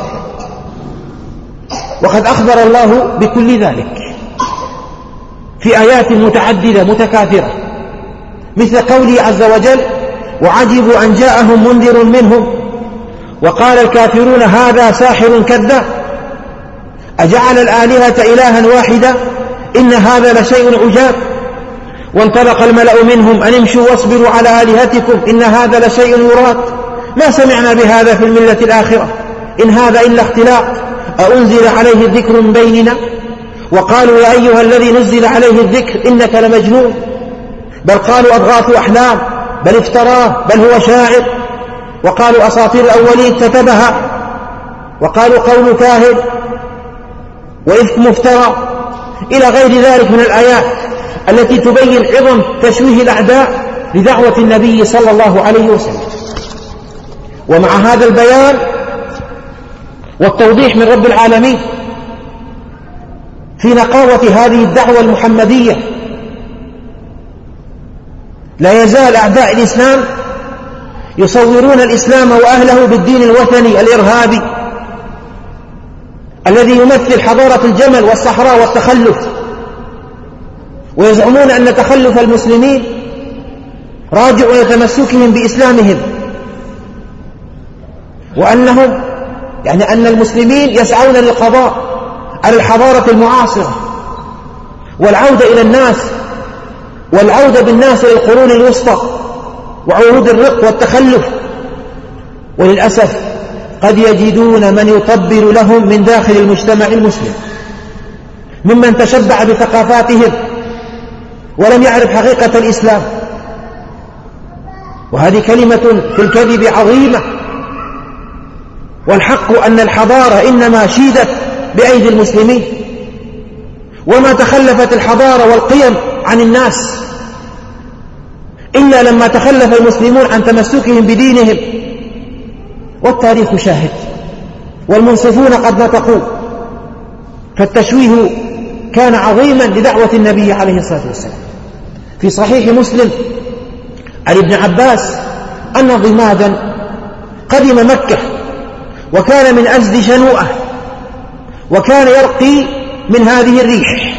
وقد أخبر الله بكل ذلك في آيات متعددة متكاثرة، مثل قوله عز وجل: وعجبوا أن جاءهم منذر منهم وقال الكافرون هذا ساحر كذاب أجعل الآلهة إلها واحدا إن هذا لشيء عجاب وانطلق الملأ منهم أن امشوا واصبروا على آلهتكم إن هذا لشيء يراد ما سمعنا بهذا في الملة الآخرة إن هذا إلا اختلاق أأنزل عليه الذكر من بيننا وقالوا يا أيها الذي نزل عليه الذكر إنك لمجنون بل قالوا أضغاث أحلام بل افتراه بل هو شاعر وقالوا أساطير الأولين كتبها وقالوا قول كاهن وإفك مفترى إلى غير ذلك من الآيات التي تبين عظم تشويه الأعداء لدعوة النبي صلى الله عليه وسلم. ومع هذا البيان والتوضيح من رب العالمين في نقاوة هذه الدعوة المحمدية، لا يزال أعداء الإسلام يصورون الإسلام وأهله بالدين الوثني الإرهابي الذي يمثل حضارة الجمل والصحراء والتخلف، ويزعمون أن تخلف المسلمين راجع إلى تمسكهم بإسلامهم، وأنهم أن المسلمين يسعون للقضاء على الحضارة المعاصرة والعودة إلى الناس والعودة بالناس إلى القرون الوسطى وعهود الرق والتخلف. وللأسف قد يجدون من يطبل لهم من داخل المجتمع المسلم ممن تشبع بثقافاتهم ولم يعرف حقيقة الإسلام، وهذه كلمة في الكذب عظيمة. والحق أن الحضارة إنما شيدت بأيدي المسلمين، وما تخلفت الحضارة والقيم عن الناس إلا لما تخلف المسلمون عن تمسكهم بدينهم، والتاريخ شاهد والمنصفون قد نطقوا. فالتشويه كان عظيما لدعوة النبي عليه الصلاة والسلام. في صحيح مسلم عن ابن عباس أن ضمادا قدم مكة وكان من أزد شنوءة وكان يرقي من هذه الريح،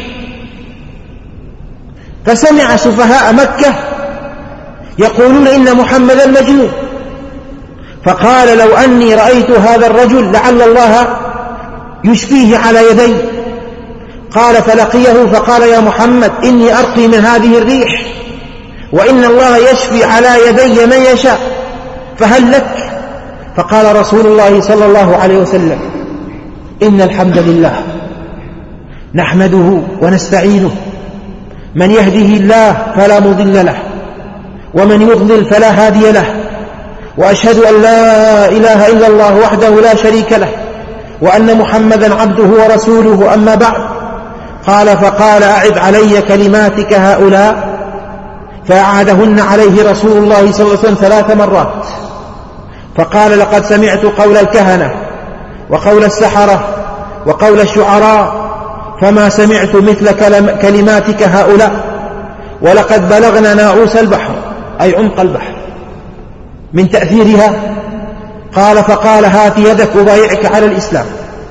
فسمع سفهاء مكة يقولون إن محمدا مجنون، فقال لو أني رأيت هذا الرجل لعل الله يشفيه على يدي. قال فلقيه فقال يا محمد إني أرقي من هذه الريح وإن الله يشفي على يدي من يشاء فهل لك؟ فقال رسول الله صلى الله عليه وسلم إن الحمد لله نحمده ونستعينه من يهده الله فلا مضل له ومن يضلل فلا هادي له وأشهد أن لا إله إلا الله وحده لا شريك له وأن محمدا عبده ورسوله أما بعد. قال فقال أعد علي كلماتك هؤلاء، فأعادهن عليه رسول الله صلى الله عليه وسلم 3 مرات، فقال لقد سمعت قول الكهنة وقول السحرة وقول الشعراء فما سمعت مثل كلماتك هؤلاء ولقد بلغنا ناعوس البحر أي عمق البحر من تأثيرها. قال فقال هات يدك أبايعك على الإسلام،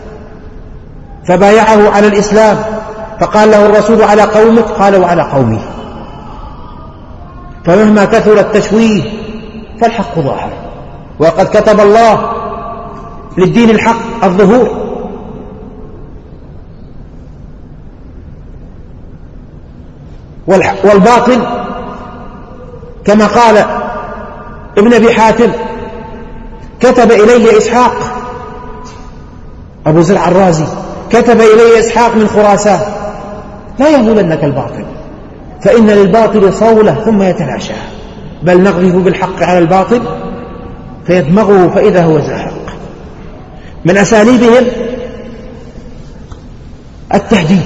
فبايعه على الإسلام. فقال له الرسول على قومك؟ قال وعلى قومي. فمهما كثر التشويه فالحق ظاهر، وقد كتب الله للدين الحق الظهور. والباطل كما قال ابن أبي حاتم كتب إلي إسحاق أبو زرع الرازي كتب إلي إسحاق من خراسان لا يهولنك الباطل فإن للباطل صولة ثم يتلاشى بل نقذف بالحق على الباطل فيدمغه فإذا هو زاهق. من أساليبهم التهديد،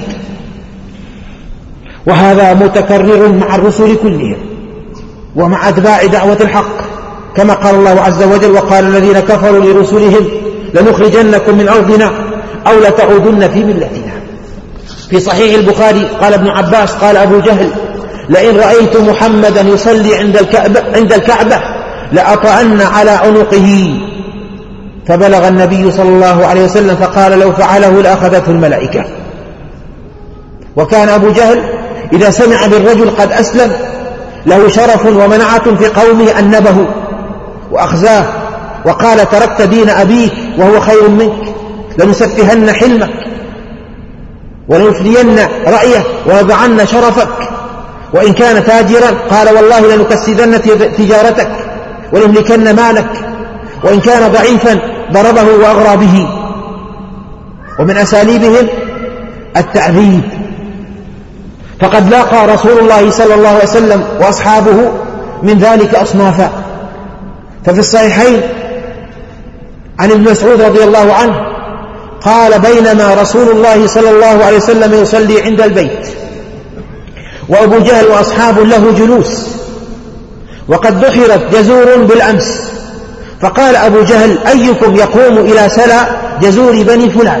وهذا متكرر مع الرسل كلهم ومع أتباع دعوة الحق، كما قال الله عز وجل: وقال الذين كفروا لرسلهم لنخرجنكم من أرضنا أو لتعودن في ملتنا. في صحيح البخاري قال ابن عباس قال أبو جهل: لئن رأيت محمدا يصلي عند الكعبة لأطأن على عنقه. فبلغ النبي صلى الله عليه وسلم فقال: لو فعله لأخذته الملائكة. وكان أبو جهل إذا سمع بالرجل قد أسلم له شرف ومنعة في قومه أنبه وأخزاه وقال: تركت دين أبيك وهو خير منك، لنسفهن حلمك ولنفلين رأيه ونضعن شرفك، وإن كان تاجرا قال: والله لنكسدن تجارتك ولنملكن مالك، وإن كان ضعيفا ضربه وأغرى به. ومن أساليبهم التعذيب، فقد لاقى رسول الله صلى الله عليه وسلم وأصحابه من ذلك أصنافا. ففي الصحيحين عن ابن مسعود رضي الله عنه قال: بينما رسول الله صلى الله عليه وسلم يصلي عند البيت وأبو جهل وأصحاب له جلوس وقد دحرت جزور بالأمس، فقال أبو جهل: أيكم يقوم إلى سلا جزور بني فلان؟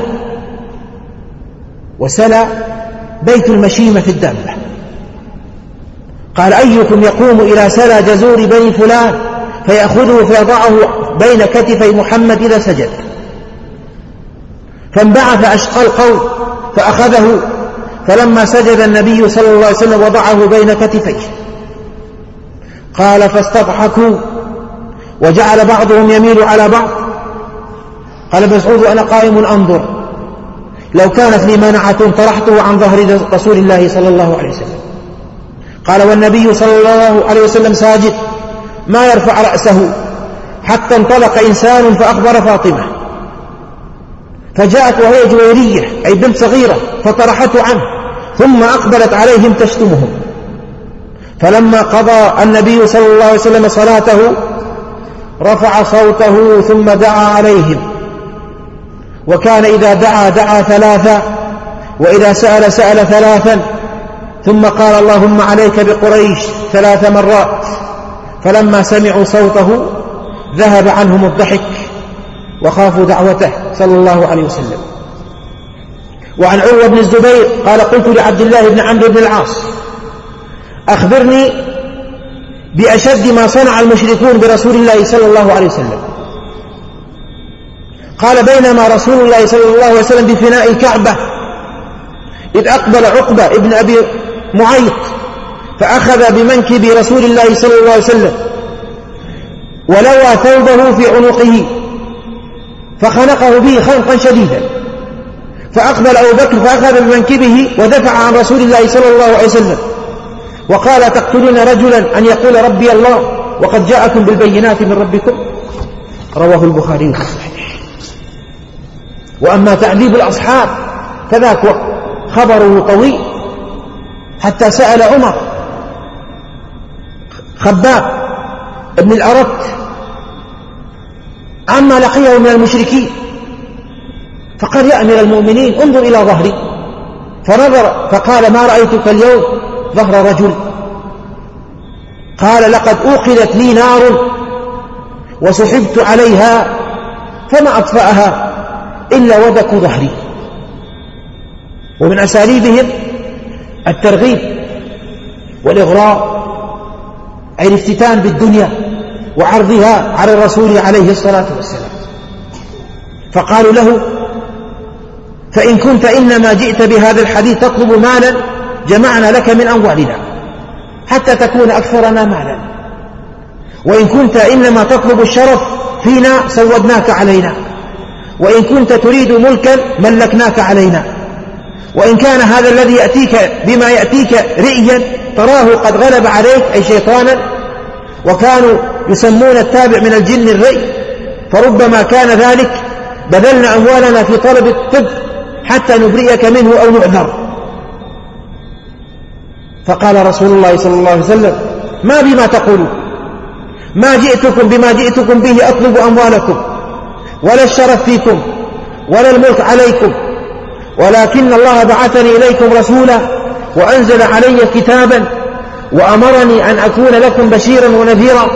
وسلا بيت المشيمة في الدابة. قال: أيكم يقوم إلى سلا جزور بني فلان فيأخذه فيضعه بين كتفي محمد إذا سجد؟ فانبعث أشقى القوم فأخذه، فلما سجد النبي صلى الله عليه وسلم وضعه بين كتفيه. قال: فاستضحكوا وجعل بعضهم يميل على بعض. قال ابن مسعود: أنا قائم أنظر، لو كانت لي منعة طرحته عن ظهر رسول الله صلى الله عليه وسلم. قال: والنبي صلى الله عليه وسلم ساجد ما يرفع رأسه حتى انطلق إنسان فأخبر فاطمة، فجاءت وهي جويرية أي بنت صغيرة فطرحته عنه، ثم أقبلت عليهم تشتمهم. فلما قضى النبي صلى الله عليه وسلم صلاته رفع صوته ثم دعا عليهم، وكان إذا دعا دعا ثلاثا، وإذا سأل سأل ثلاثا، ثم قال: اللهم عليك بقريش 3 مرات. فلما سمعوا صوته ذهب عنهم الضحك وخافوا دعوته صلى الله عليه وسلم. وعن عروة بن الزبير قال: قلت لعبد الله بن عمرو بن العاص: أخبرني بأشد ما صنع المشركون برسول الله صلى الله عليه وسلم. قال: بينما رسول الله صلى الله عليه وسلم بفناء الكعبة إذ أقبل عقبة ابن أبي معيط فأخذ بمنكب رسول الله صلى الله عليه وسلم ولوى ثوبه في عنقه فخنقه به خنقا شديدا، فأقبل أبو بكر فأخذ بمنكبه ودفع عن رسول الله صلى الله عليه وسلم وقال: تقتلون رجلا أن يقول ربي الله وقد جاءكم بالبينات من ربكم. رواه البخاري في الصحيح. وأما تعذيب الأصحاب فذاك خبره طويل، حتى سأل عمر خباب ابن الأرت عما لقيه من المشركين، فقال: يا أمير المؤمنين انظر إلى ظهري، فنظر فقال: ما رأيتك اليوم ظهر رجل. قال: لقد أوقدت لي نار وسحبت عليها فما أطفأها إلا ودك ظهري. ومن أساليبهم الترغيب والإغراء، أي الافتتان بالدنيا وعرضها على الرسول عليه الصلاة والسلام. فقالوا له: فإن كنت إنما جئت بهذا الحديث تطلب مالا جمعنا لك من أموالنا حتى تكون أكثرنا مالا، وإن كنت إنما تطلب الشرف فينا سودناك علينا، وإن كنت تريد ملكا ملكناك علينا، وإن كان هذا الذي يأتيك بما يأتيك رئيا تراه قد غلب عليك أي شيطانا، وكانوا يسمون التابع من الجن الري، فربما كان ذلك بذلنا أموالنا في طلب الطب حتى نبرئك منه أو نعذر. فقال رسول الله صلى الله عليه وسلم: ما بما تقولون؟ ما جئتكم بما جئتكم به أطلب أموالكم ولا الشرف فيكم ولا الملك عليكم، ولكن الله بعثني إليكم رسولا وأنزل علي كتابا وأمرني أن أكون لكم بشيرا ونذيرا،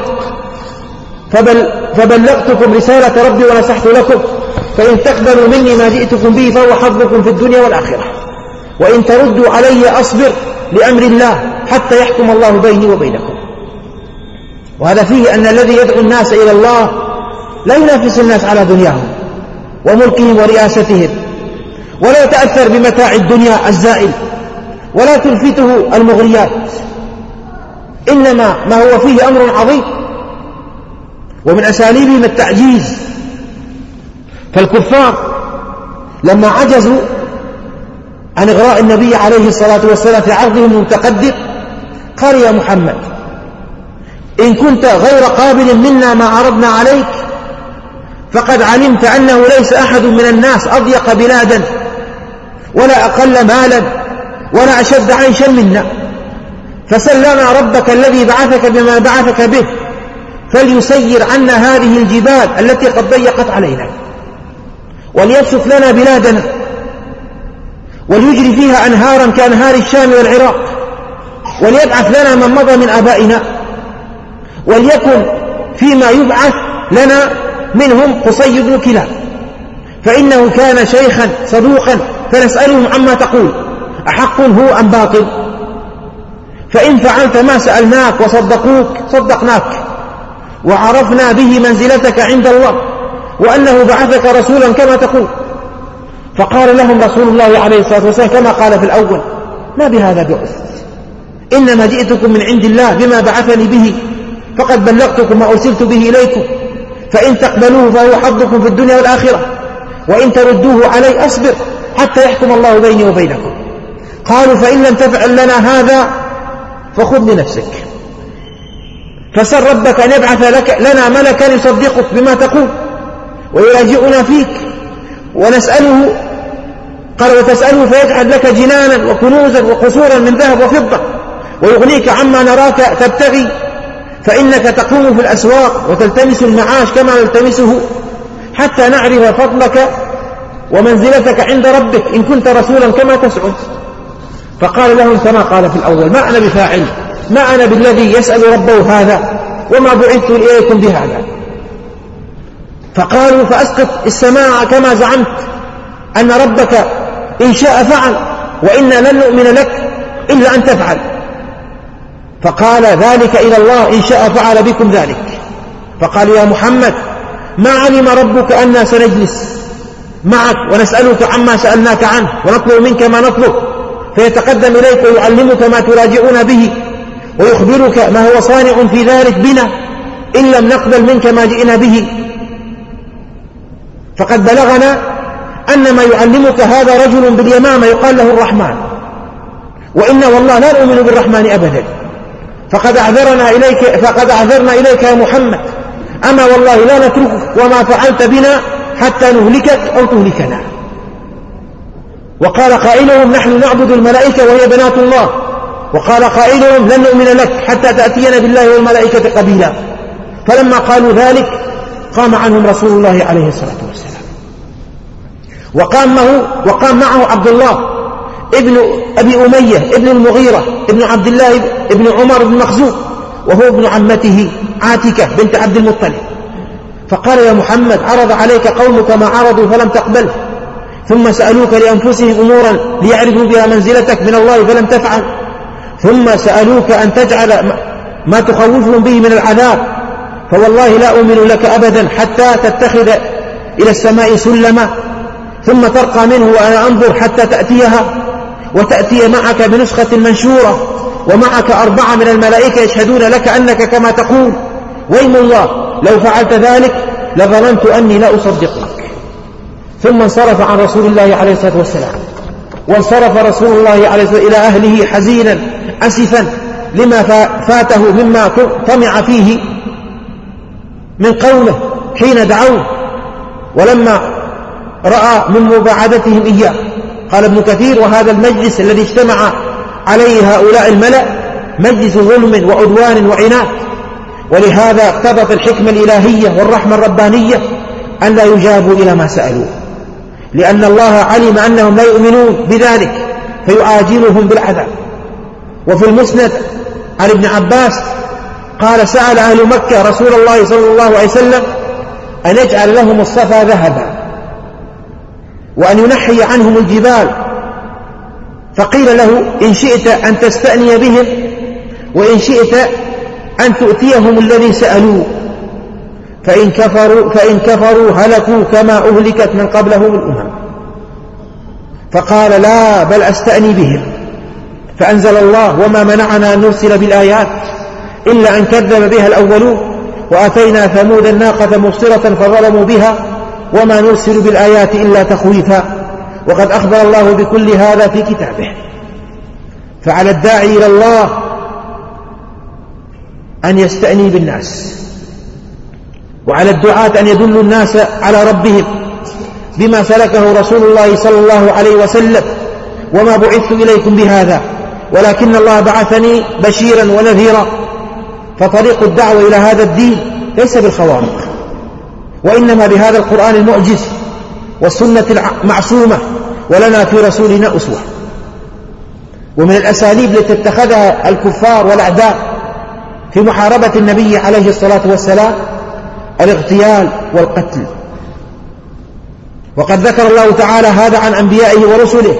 فبلغتكم رسالة ربي ونصحت لكم، فإن تقبلوا مني ما جئتكم به فهو حظكم في الدنيا والآخرة، وإن تردوا علي أصبر لأمر الله حتى يحكم الله بيني وبينكم. وهذا فيه أن الذي يدعو الناس إلى الله لا ينافس الناس على دنياهم وملكهم ورئاستهم، ولا يتأثر بمتاع الدنيا الزائل، ولا تلفته المغريات، إنما ما هو فيه أمر عظيم. ومن أساليبهم التعجيز، فالكفار لما عجزوا عن إغراء النبي عليه الصلاة والسلام في عرضهم المتقدم قال: يا محمد إن كنت غير قابل منا ما عرضنا عليك فقد علمت أنه ليس أحد من الناس أضيق بلادا ولا أقل مالا ولا أشد عيشا منا، فسل لنا ربك الذي بعثك بما بعثك به فليسير عنا هذه الجبال التي قد ضيقت علينا، وليبسط لنا بلادنا، وليجري فيها أنهارا كأنهار الشام والعراق، وليبعث لنا من مضى من آبائنا، وليكن فيما يبعث لنا منهم قصي بن كلاب، فإنه كان شيخا صدوقا، فنسألهم عما تقول أحق هو أم باطل؟ فإن فعلت ما سألناك وصدقوك صدقناك، وعرفنا به منزلتك عند الله وأنه بعثك رسولا كما تقول. فقال لهم رسول الله عليه الصلاة والسلام كما قال في الأول: ما بهذا بعثت، إنما جئتكم من عند الله بما بعثني به، فقد بلغتكم ما أرسلت به إليكم، فإن تقبلوه فهو حظكم في الدنيا والآخرة، وإن تردوه علي أصبر حتى يحكم الله بيني وبينكم. قالوا: فإن لم تفعل لنا هذا فخذ لنفسك، فسر ربك أن يبعث لنا ملكا يصدقك بما تقول ويراجعنا فيك، ونسأله قال: وتسأله فيجعل لك جنانا وكنوزا وقصورا من ذهب وفضة ويغنيك عما نراك تبتغي، فإنك تقوم في الأسواق وتلتمس المعاش كما نلتمسه حتى نعرف فضلك ومنزلتك عند ربك إن كنت رسولا كما تسعد. فقال لهم كما قال في الأول: ما أنا بفاعل، ما أنا بالذي يسأل ربه هذا، وما بعثت إليكم بهذا. فقالوا: فأسقط السماء كما زعمت أن ربك إن شاء فعل، وإنا لن نؤمن لك إلا أن تفعل. فقال: ذلك إلى الله، إن شاء فعل بكم ذلك. فقالوا: يا محمد ما علم ربك أننا سنجلس معك ونسألك عما سألناك عنه ونطلب منك ما نطلب، فيتقدم إليك ويعلمك ما تراجعون به ويخبرك ما هو صانع في ذلك بنا إن لم نقبل منك ما جئنا به. فقد بلغنا أن ما يعلمك هذا رجل باليمامة يقال له الرحمن، وإنا والله لا نؤمن بالرحمن أبدا، فقد أعذرنا إليك يا محمد، أما والله لا نتركك وما فعلت بنا حتى نهلكك أو تهلكنا. وقال قائلهم: نحن نعبد الملائكة وهي بنات الله. وقال قائلهم: لن نؤمن لك حتى تأتينا بالله والملائكة قبيلا. فلما قالوا ذلك قام عنهم رسول الله عليه الصلاة والسلام، وقام معه عبد الله ابن أبي أمية ابن المغيرة ابن عبد الله ابن عمر بن مخزوم، وهو ابن عمته عاتكة بنت عبد المطلب. فقال: يا محمد عرض عليك قومك ما عرضوا فلم تقبل، ثم سألوك لأنفسهم أمورا ليعرفوا بها منزلتك من الله فلم تفعل، ثم سألوك أن تجعل ما تخوفهم به من العذاب، فوالله لا أؤمن لك أبدا حتى تتخذ إلى السماء سلما ثم ترقى منه وأنا أنظر حتى تأتيها، وتأتي معك بنسخة منشورة ومعك 4 من الملائكة يشهدون لك أنك كما تقول، وإن الله لو فعلت ذلك لظننت أني لا أصدقك. ثم انصرف عن رسول الله عليه الصلاة والسلام، وانصرف رسول الله عليه الصلاة والسلام إلى أهله حزينا أسفا لما فاته مما طمع فيه من قومه حين دعوه ولما رأى من مباعدتهم إياه. قال ابن كثير: وهذا المجلس الذي اجتمع عليه هؤلاء الملأ مجلس ظلم وعدوان وعناد، ولهذا اقتضت الحكمة الإلهية والرحمة الربانية أن لا يجابوا إلى ما سألوا، لأن الله علم أنهم لا يؤمنون بذلك فيعاجلهم بالعذاب. وفي المسند عن ابن عباس قال: سأل أهل مكة رسول الله صلى الله عليه وسلم أن يجعل لهم الصفا ذهبا وأن ينحي عنهم الجبال، فقيل له: إن شئت أن تستأني بهم وإن شئت أن تؤتيهم الذي سألوه، فإن كفروا هلكوا كما أهلكت من قبلهم الأمم. فقال: لا، بل أستأني بهم. فأنزل الله: وما منعنا أن نرسل بالآيات إلا أن كذب بها الأولون وأتينا ثمود الناقة مبصرة فظلموا بها وما نرسل بالآيات إلا تخويفا وقد أخبر الله بكل هذا في كتابه. فعلى الداعي إلى الله أن يستأني بالناس، وعلى الدعاة أن يدلوا الناس على ربهم بما سلكه رسول الله صلى الله عليه وسلم: وما بعثت إليكم بهذا ولكن الله بعثني بشيرا ونذيرا. فطريق الدعوة إلى هذا الدين ليس بالخوارق، وإنما بهذا القرآن المعجز والسنة المعصومة، ولنا في رسولنا أسوة. ومن الأساليب التي اتخذها الكفار والأعداء في محاربة النبي عليه الصلاة والسلام الاغتيال والقتل، وقد ذكر الله تعالى هذا عن أنبيائه ورسله،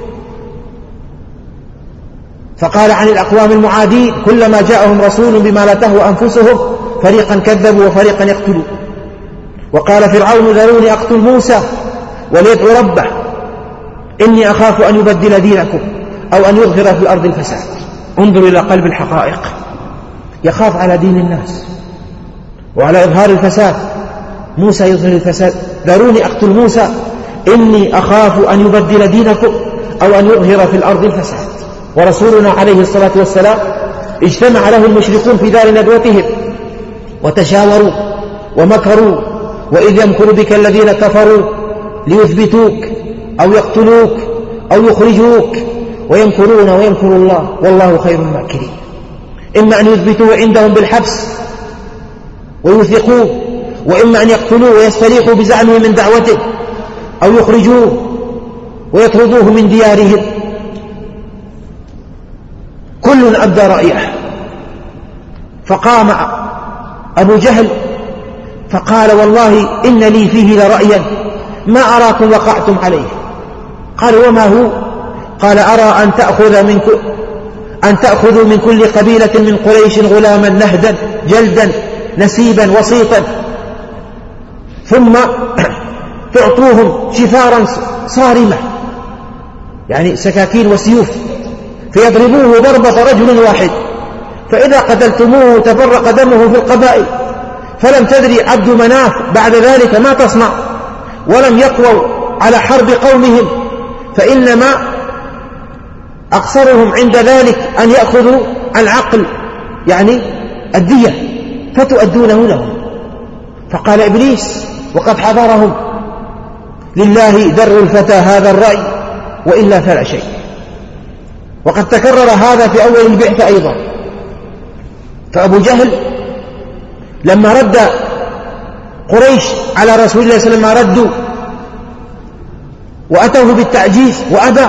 فقال عن الأقوام المعادين: كلما جاءهم رسول بما لا تهوى أنفسهم فريقا كذبوا وفريقا يقتلون. وقال فرعون: ذروني أقتل موسى وليدعو ربه إني أخاف أن يبدل دينكم أو أن يظهر في الأرض الفساد. انظر إلى قلب الحقائق، يخاف على دين الناس وعلى إظهار الفساد. موسى يظهر الفساد: ذروني أقتل موسى إني أخاف أن يبدل دينكم أو أن يظهر في الأرض الفساد. ورسولنا عليه الصلاة والسلام اجتمع له المشركون في دار ندوتهم وتشاوروا ومكروا: وإذ يمكر بك الذين كفروا ليثبتوك أو يقتلوك أو يخرجوك ويمكرون ويمكر الله والله خير الماكرين. إما أن يثبتوه عندهم بالحبس ويوثقوه، وإما أن يقتلوه ويستريحوا بزعمه من دعوته، أو يخرجوه ويطردوه من ديارهم. كل أبدى رأيه. فقام أبو جهل فقال: والله إن لي فيه لرأيا ما أراكم وقعتم عليه. قال: وما هو؟ قال: أرى أن تأخذوا من كل قبيلة من قريش غلاما نهدا جلدا نسيبا وسيطا، ثم تعطوهم شفارا صارمة، يعني سكاكين وسيوف، فيضربوه ضربة رجل واحد، فإذا قتلتموه تفرق دمه في القبائل، فلم تدري عبد مناف بعد ذلك ما تصنع، ولم يقووا على حرب قومهم، فإنما أقصرهم عند ذلك أن يأخذوا العقل يعني الدية فتؤدونه لهم. فقال إبليس وقد حضرهم: لله در الفتى هذا الرأي وإلا فلا شيء. وقد تكرر هذا في أول البعثة أيضا. فأبو جهل لما رد قريش على رسول الله صلى الله عليه وسلم ردوا وأتوه بالتعجيز وأبى،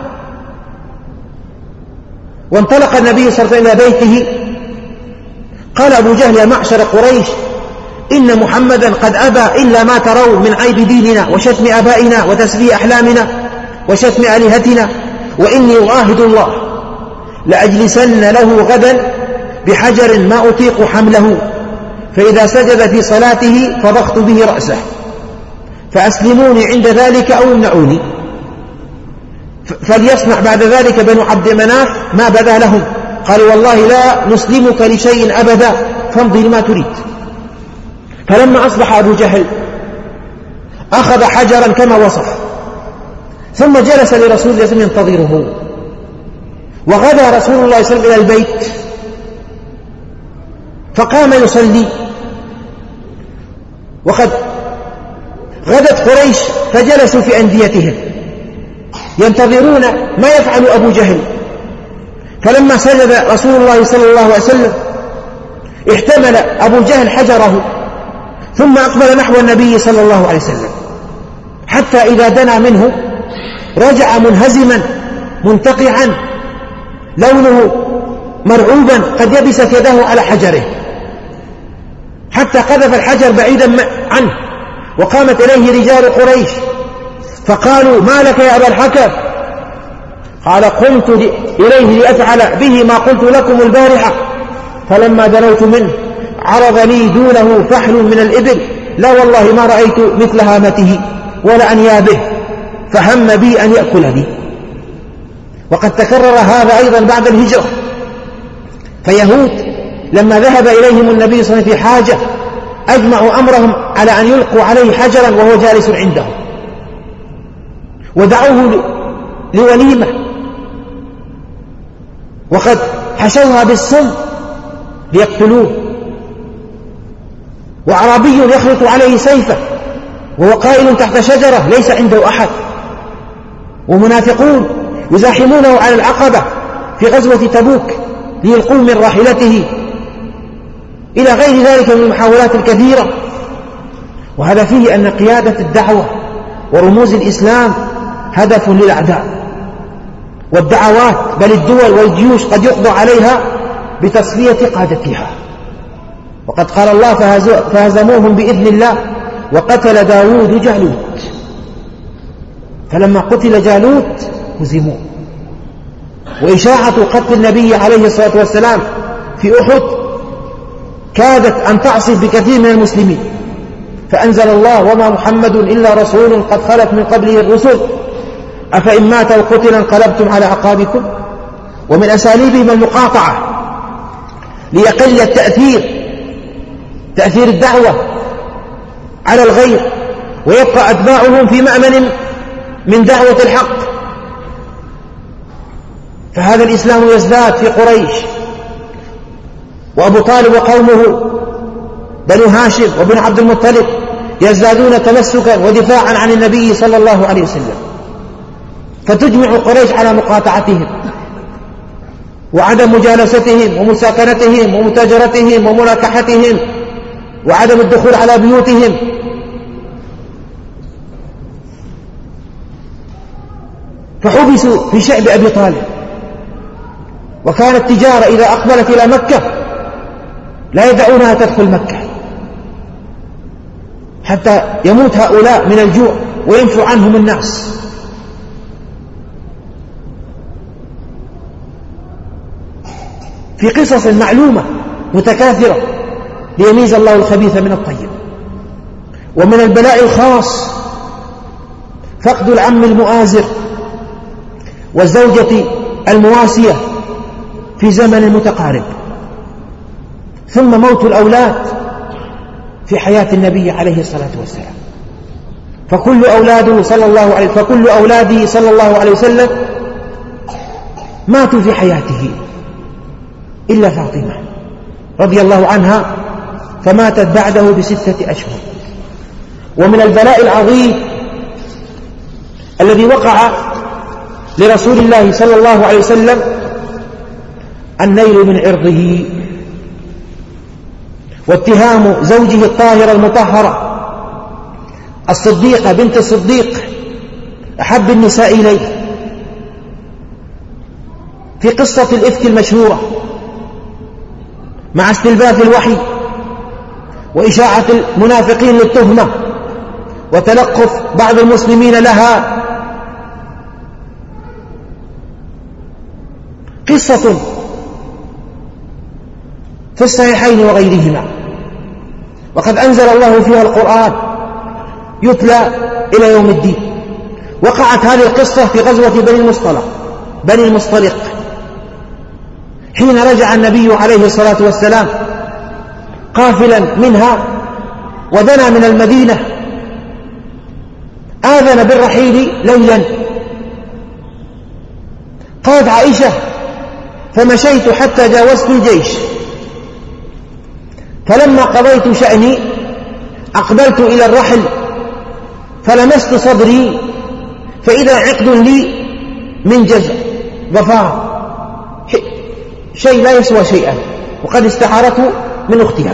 وانطلق النبي صلى الله عليه وسلم إلى بيته. قال أبو جهل: يا معشر قريش، إن محمدا قد أبى إلا ما ترون من عيب ديننا وشتم آبائنا وتسفيه أحلامنا وشتم آلهتنا، وإني أعاهد الله لأجلسن له غدا بحجر ما أطيق حمله، فإذا سجد في صلاته فضغت به رأسه، فأسلموني عند ذلك أو امنعوني، فليصنع بعد ذلك بنو عبد مناف ما بدا لهم. قالوا: والله لا نسلمك لشيء أبدا، فامضي لما تريد. فلما أصبح أبو جهل أخذ حجرا كما وصف، ثم جلس لرسول الله صلى الله عليه وسلم ينتظره، وغدا رسول الله صلى الله عليه وسلم إلى البيت فقام يصلي، وقد غدت قريش فجلسوا في أنديتهم ينتظرون ما يفعل أبو جهل. فلما سجد رسول الله صلى الله عليه وسلم احتمل أبو جهل حجره ثم أقبل نحو النبي صلى الله عليه وسلم، حتى إذا دنا منه رجع منهزما منتقعا لونه مرعوبا قد يبست يده على حجره، حتى قذف الحجر بعيدا عنه. وقامت إليه رجال قريش فقالوا: ما لك يا أبا الحكم؟ قال: قمت إليه لأفعل به ما قلت لكم البارحة، فلما دنوت منه عرض لي دونه فحل من الإبل، لا والله ما رأيت مثل هامته ولا أنيابه، فهم بي أن يأكلني. وقد تكرر هذا أيضا بعد الهجرة، فيهود لما ذهب إليهم النبي صلى الله عليه وسلم في حاجة أجمعوا أمرهم على أن يلقوا عليه حجرا وهو جالس عندهم، ودعوه لوليمة، وقد حشوها بالسم ليقتلوه. وأعرابي يخلط عليه سيفه وهو قائل تحت شجرة ليس عنده أحد، ومنافقون يزاحمونه على العقبة في غزوة تبوك ليلقوه من راحلته، إلى غير ذلك من المحاولات الكثيرة. وهذا فيه أن قيادة الدعوة ورموز الإسلام هدف للأعداء، والدعوات بل الدول والجيوش قد يقضى عليها بتصفية قادتها. وقد قال الله: فهزموهم بإذن الله وقتل داود جالوت. فلما قتل جالوت هزموا. وإشاعة قتل النبي عليه الصلاة والسلام في أحد كادت أن تعصف بكثير من المسلمين، فأنزل الله: وما محمد إلا رسول قد خلت من قبله الرسل أفإن مات أو قتل انقلبتم على أعقابكم. ومن أساليبهم المقاطعة ليقل تأثير الدعوة على الغير، ويبقى أتباعهم في مأمن من دعوة الحق. فهذا الإسلام يزداد في قريش، وأبو طالب وقومه بنو هاشم وبن عبد المطلب يزدادون تمسكا ودفاعا عن النبي صلى الله عليه وسلم، فتجمع قريش على مقاطعتهم وعدم مجالستهم ومساكنتهم ومتاجرتهم ومناكحتهم وعدم الدخول على بيوتهم. فحبسوا في شعب أبي طالب، وكانت التجارة إذا أقبلت إلى مكة لا يدعونها تدخل مكة حتى يموت هؤلاء من الجوع وينفو عنهم الناس. في قصص معلومة متكاثرة ليميز الله الخبيث من الطيب. ومن البلاء الخاص فقد العم المؤازر والزوجة المواسية في زمن متقارب، ثم موت الأولاد في حياة النبي عليه الصلاة والسلام. فكل أولاده صلى الله عليه وسلم ماتوا في حياته إلا فاطمة رضي الله عنها، فماتت بعده ب6 أشهر. ومن البلاء العظيم الذي وقع لرسول الله صلى الله عليه وسلم النيل من عرضه، واتهام زوجه الطاهرة المطهرة الصديقة بنت الصديق أحب النساء إليه في قصة الإفك المشهورة، مع استلباف الوحي وإشاعة المنافقين للتهمة وتلقف بعض المسلمين لها. قصة في الصحيحين وغيرهما، وقد أنزل الله فيها القرآن يتلى إلى يوم الدين. وقعت هذه القصة في غزوة بني المصطلق، حين رجع النبي عليه الصلاة والسلام قافلا منها ودنا من المدينة، آذن بالرحيل ليلا. قالت عائشة: فمشيت حتى جاوزت الجيش، فلما قضيت شأني أقبلت إلى الرحل فلمست صدري فإذا عقد لي من جزع ضفار، شيء لا يسوى شيئا، وقد استعارته من أختها،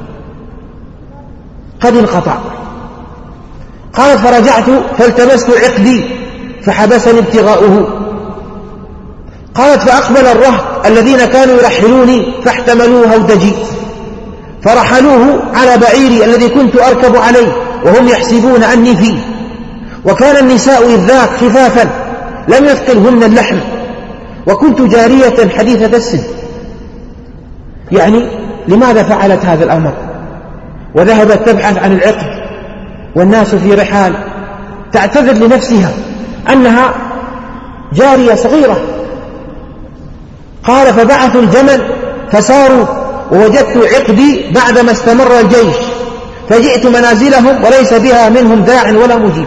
قد انقطع. قالت فرجعت فالتمست عقدي فحبسني ابتغاؤه. قالت فأقبل الرهط الذين كانوا يرحلوني فاحتملوه هودجي فرحلوه على بعيري الذي كنت أركب عليه وهم يحسبون أني فيه، وكان النساء إذ ذاك خفافا لم يثقلهن اللحم، وكنت جارية حديثة السن. يعني لماذا فعلت هذا الأمر وذهبت تبحث عن العقد والناس في رحال؟ تعتذر لنفسها أنها جارية صغيرة. قال فبعثوا الجمل فساروا ووجدت عقدي بعدما استمر الجيش، فجئت منازلهم وليس بها منهم داع ولا مجيب،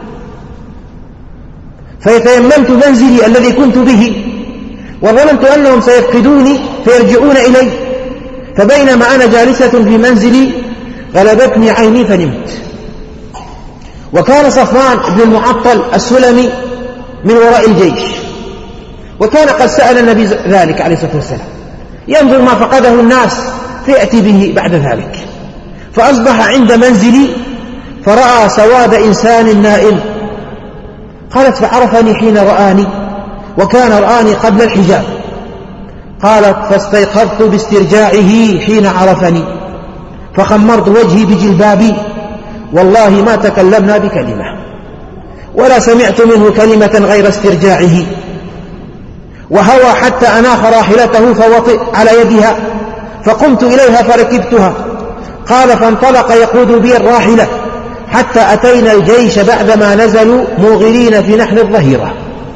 فيتيممت منزلي الذي كنت به وظننت أنهم سيفقدوني فيرجعون إلي، فبينما أنا جالسة في منزلي غلبتني عيني فنمت. وكان صفوان بن المعطل السلمي من وراء الجيش، وكان قد سأل النبي ذلك عليه الصلاة والسلام، ينظر ما فقده الناس فيأتي به بعد ذلك. فأصبح عند منزلي فرأى سواد إنسان نائم. قالت فعرفني حين رآني، وكان رآني قبل الحجاب. قالت فاستيقظت باسترجاعه حين عرفني، فخمرت وجهي بجلبابي، والله ما تكلمنا بكلمة ولا سمعت منه كلمة غير استرجاعه. وهوى حتى أناخ راحلته فوطئ على يدها، فقمت إليها فركبتها. قال فانطلق يقود بي الراحلة حتى أتينا الجيش بعدما نزلوا موغرين في نحر الظهيرة.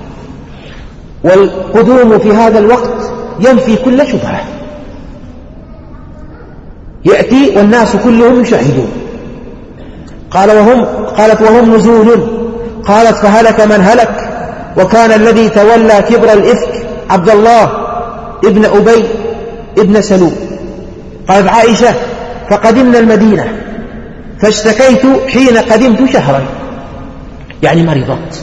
والقدوم في هذا الوقت ينفي كل شبهة، يأتي والناس كلهم يشاهدون. قالت وهم نزول. قالت فهلك من هلك، وكان الذي تولى كبر الإفك عبد الله ابن أبي ابن سلول. قالت عائشة فقدمنا المدينة فاشتكيت حين قدمت شهرا، يعني مرضت،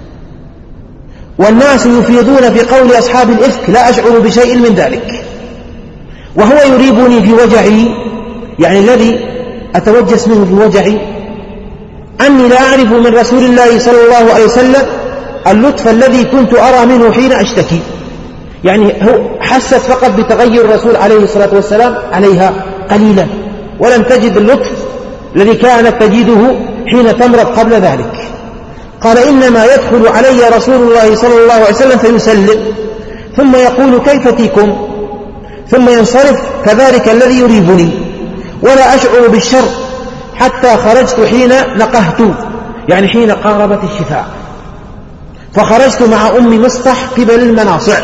والناس يفيضون في قول أصحاب الإفك لا أشعر بشيء من ذلك، وهو يريبني في وجعي، يعني الذي أتوجس منه في وجعي، أني لا أعرف من رسول الله صلى الله عليه وسلم اللطف الذي كنت أرى منه حين أشتكي. يعني هو حست فقط بتغير الرسول عليه الصلاة والسلام عليها قليلا، ولم تجد اللطف الذي كانت تجده حين تمرض قبل ذلك. قال إنما يدخل علي رسول الله صلى الله عليه وسلم فيسلم ثم يقول كيف فيكم، ثم ينصرف، كذلك الذي يريبني، ولا أشعر بالشر حتى خرجت حين نقهت، يعني حين قاربت الشفاء، فخرجت مع أم مصطح قبل المناصع،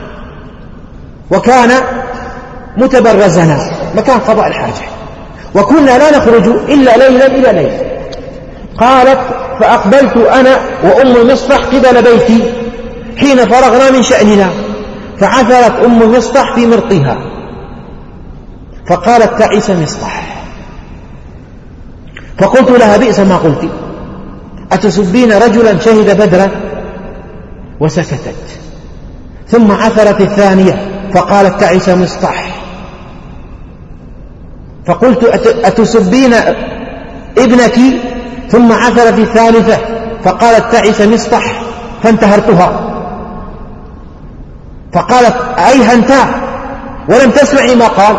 وكان متبرزنا مكان قضاء الحاجة، وكنا لا نخرج إلا ليلا إلى ليل. قالت فأقبلت أنا وأم مصطح قبل بيتي حين فرغنا من شأننا، فعثرت أم مصطح في مرطها، فقالت تعس مصطح. فقلت لها بئس ما قلت، أتسبين رجلا شهد بدرا؟ وسكتت. ثم عثرت الثانية فقالت تعس مصطح. فقلت أتسبين ابنك؟ ثم عثرت الثالثة فقالت تعس مصطح، فانتهرتها. فقالت أيهنتا ولم تسمعي ما قال؟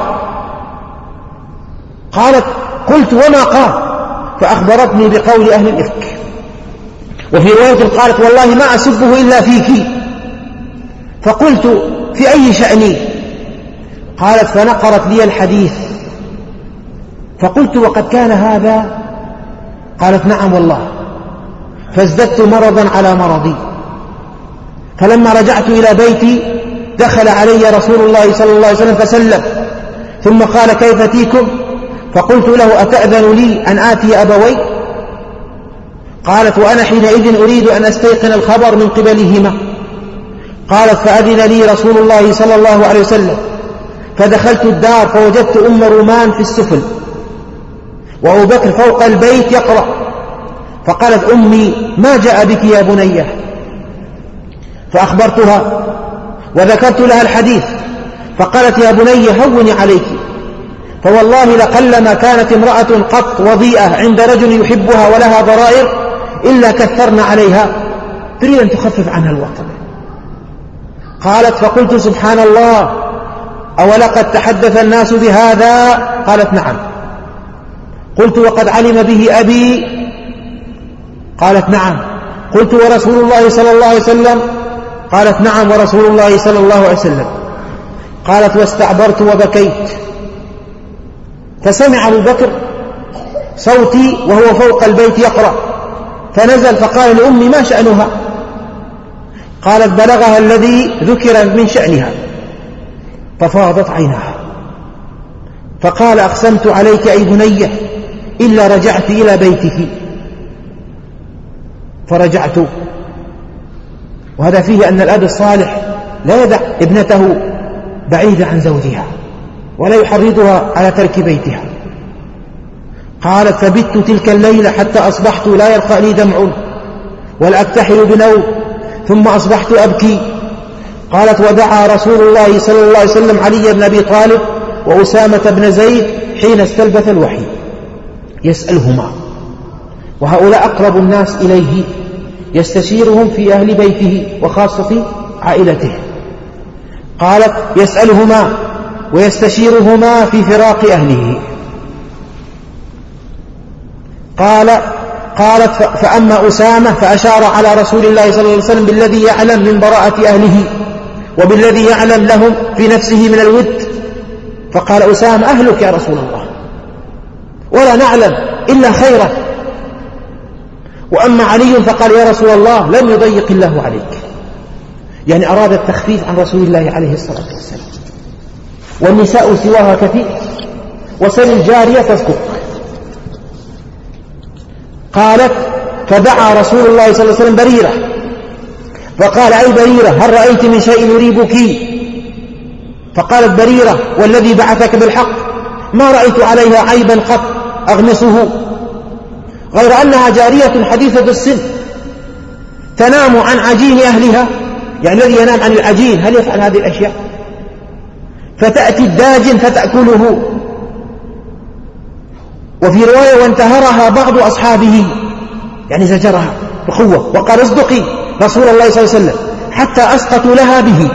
قالت قلت وما قال؟ فأخبرتني بقول أهل الإفك. وفي رواية قالت والله ما أسبه إلا فيك. فقلت في أي شأني؟ قالت فنقرت لي الحديث. فقلت وقد كان هذا؟ قالت نعم والله. فازددت مرضا على مرضي. فلما رجعت إلى بيتي دخل علي رسول الله صلى الله عليه وسلم فسلم، ثم قال كيف تيكم؟ فقلت له أتأذن لي أن آتي أبوي؟ قالت وأنا حينئذ أريد أن أستيقن الخبر من قبلهما. قالت فأذن لي رسول الله صلى الله عليه وسلم، فدخلت الدار فوجدت أم رومان في السفل، وأبو بكر فوق البيت يقرأ. فقالت أمي: ما جاء بك يا بنية؟ فأخبرتها وذكرت لها الحديث، فقالت: يا بني هوني عليك، فوالله لقلما كانت امرأة قط وضيئة عند رجل يحبها ولها ضرائر إلا كثرنا عليها، تريد أن تخفف عنها الوطن. قالت: فقلت: سبحان الله، أولقد تحدث الناس بهذا؟ قالت: نعم. قلت: وقد علم به أبي؟ قالت: نعم. قلت: ورسول الله صلى الله عليه وسلم؟ قالت: نعم، ورسول الله صلى الله عليه وسلم. قالت: واستعبرت وبكيت. فسمع أبو بكر صوتي وهو فوق البيت يقرأ، فنزل فقال لأمي: ما شأنها؟ قالت: بلغها الذي ذكر من شأنها. ففاضت عيناها. فقال: أقسمت عليك أي بنية إلا رجعت إلى بيتك. فرجعت. وهذا فيه أن الأب الصالح لا يدع ابنته بعيدة عن زوجها ولا يحرضها على ترك بيتها. قالت: فبت تلك الليلة حتى أصبحت لا يرقى لي دمع ولا أكتحل بنوم، ثم أصبحت أبكي. قالت: ودعا رسول الله صلى الله عليه وسلم علي بن أبي طالب وأسامة بن زيد حين استلبث الوحي يسألهما، وهؤلاء أقرب الناس إليه، يستشيرهم في أهل بيته وخاصة عائلته. قالت: يسألهما ويستشيرهما في فراق أهله. قالت: فأما أسامة فأشار على رسول الله صلى الله عليه وسلم بالذي يعلم من براءة أهله وبالذي يعلم لهم في نفسه من الود. فقال أسامة: أهلك يا رسول الله، ولا نعلم إلا خيرا. وأما علي فقال: يا رسول الله، لم يضيق الله عليك، يعني أراد التخفيف عن رسول الله عليه الصلاة والسلام. والنساء سواها كثير، وسل الجارية تسقط. قالت: فدعا رسول الله صلى الله عليه وسلم بريرة فقال: أي بريرة، هل رأيت من شيء يريبك؟ فقالت بريرة: والذي بعثك بالحق ما رأيت عليها عيبا قط أغمصه، غير أنها جارية حديثة السن تنام عن عجين أهلها، يعني الذي ينام عن العجين هل يفعل هذه الأشياء؟ فتأتي الداجن فتأكله. وفي رواية: وانتهرها بعض أصحابه، يعني زجرها بقوة وقال: اصدقي رسول الله صلى الله عليه وسلم، حتى أسقطوا لها به،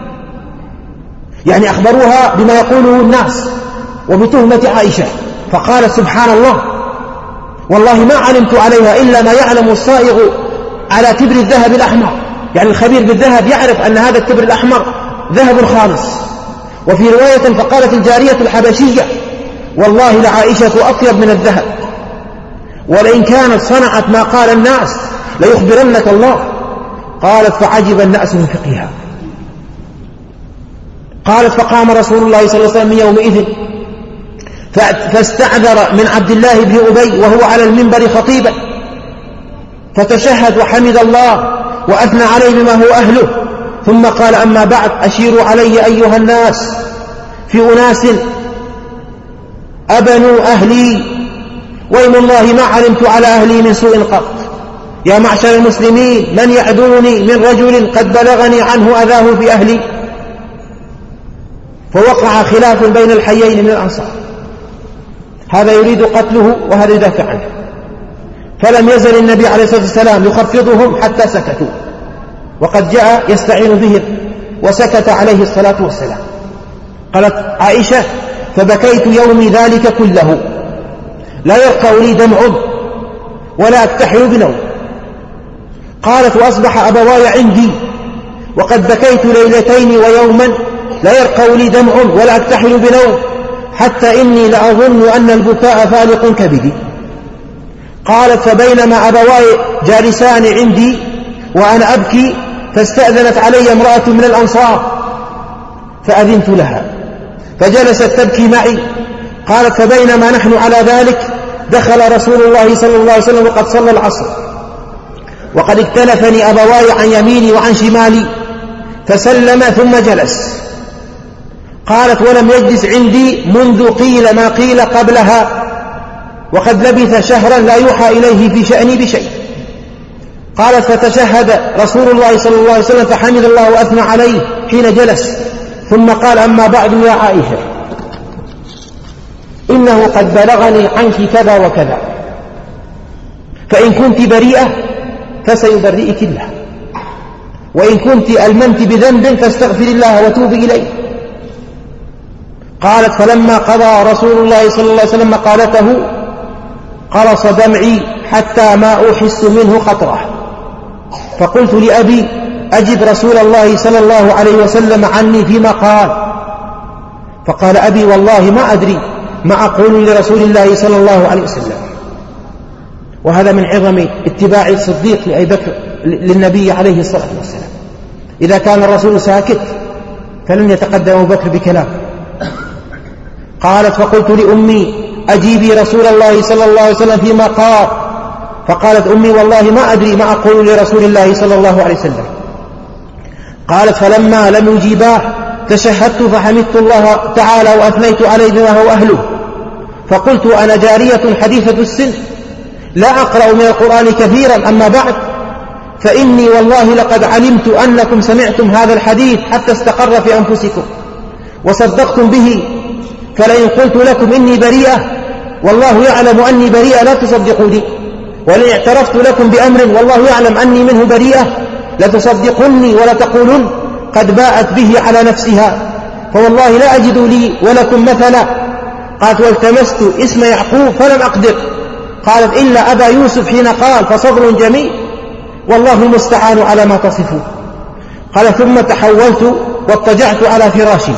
يعني أخبروها بما يقوله الناس وبتهمة عائشة. فقالت: سبحان الله، والله ما علمت عليها إلا ما يعلم الصائغ على تبر الذهب الأحمر، يعني الخبير بالذهب يعرف أن هذا التبر الأحمر ذهب خالص. وفي رواية: فقالت الجارية الحبشية: والله لعائشة أطيب من الذهب، ولئن كانت صنعت ما قال الناس ليخبرنك الله. قالت: فعجب الناس من فقهها. قالت: فقام رسول الله صلى الله عليه وسلم يومئذ فاستعذر من عبد الله بن أبي وهو على المنبر خطيبا، فتشهد وحمد الله وأثنى عليه بما هو أهله، ثم قال: أما بعد، أشيروا علي أيها الناس في أناس أبنوا أهلي، وإن الله ما علمت على أهلي من سوء قط. يا معشر المسلمين، من يعذرني من رجل قد بلغني عنه أذاه في أهلي؟ فوقع خلاف بين الحيين من الأنصار، هذا يريد قتله وهذا يدافع عنه، فلم يزل النبي عليه الصلاة والسلام يخفضهم حتى سكتوا، وقد جاء يستعين بهم وسكت عليه الصلاة والسلام. قالت عائشة: فبكيت يومي ذلك كله، لا يرقى لي دمع ولا أكتحل بنوم. قالت: وأصبح أبواي عندي وقد بكيت ليلتين ويوما لا يرقى لي دمع ولا أكتحل بنوم، حتى إني لأظن أن البكاء فالق كبدي. قالت: فبينما أبواي جالسان عندي وأنا أبكي، فاستأذنت علي امرأة من الأنصار فأذنت لها فجلست تبكي معي. قالت: فبينما نحن على ذلك دخل رسول الله صلى الله عليه وسلم وقد صلى العصر، وقد اكتلفني أبواي عن يميني وعن شمالي، فسلم ثم جلس. قالت: ولم يجلس عندي منذ قيل ما قيل قبلها، وقد لبث شهرا لا يوحى إليه في شأني بشيء. قالت فتشهد رسول الله صلى الله عليه وسلم فحمد الله وأثنى عليه حين جلس، ثم قال: أما بعد يا عائشة، إنه قد بلغني عنك كذا وكذا، فإن كنت بريئة فسيبرئك الله، وإن كنت ألممت بذنب فاستغفر الله وتوب إليه. قالت: فلما قضى رسول الله صلى الله عليه وسلم مقالته قرص دمعي حتى ما أحس منه قطرة، فقلت لأبي: أجب رسول الله صلى الله عليه وسلم عني فيما قال. فقال أبي: والله ما أدري ما أقول لرسول الله صلى الله عليه وسلم. وهذا من عظم اتباع الصديق لأبي بكر للنبي عليه الصلاة والسلام. إذا كان الرسول ساكت فلن يتقدم أبو بكر بكلام. قالت: فقلت لأمي: أجيبي رسول الله صلى الله عليه وسلم فيما قال. فقالت أمي: والله ما أدري ما أقول لرسول الله صلى الله عليه وسلم. قالت: فلما لم يجيباه تشهدت فحمدت الله تعالى وأثنيت عليه بما هو أهله، فقلت: أنا جارية حديثة السن لا أقرأ من القرآن كثيرا، أما بعد فإني والله لقد علمت أنكم سمعتم هذا الحديث حتى استقر في أنفسكم وصدقتم به، فلئن قلت لكم إني بريئة والله يعلم أني بريئة لا تصدقوني، ولئن اعترفت لكم بأمر والله يعلم أني منه بريئة لتصدقني ولا تقولن قد باءت به على نفسها، فوالله لا أجد لي ولكم مثلا. قالت: والتمست اسم يعقوب فلم أقدر. قالت: إلا أبا يوسف حين قال: فصبر جميل والله المستعان على ما تصفون. قال: ثم تحولت واضطجعت على فراشي،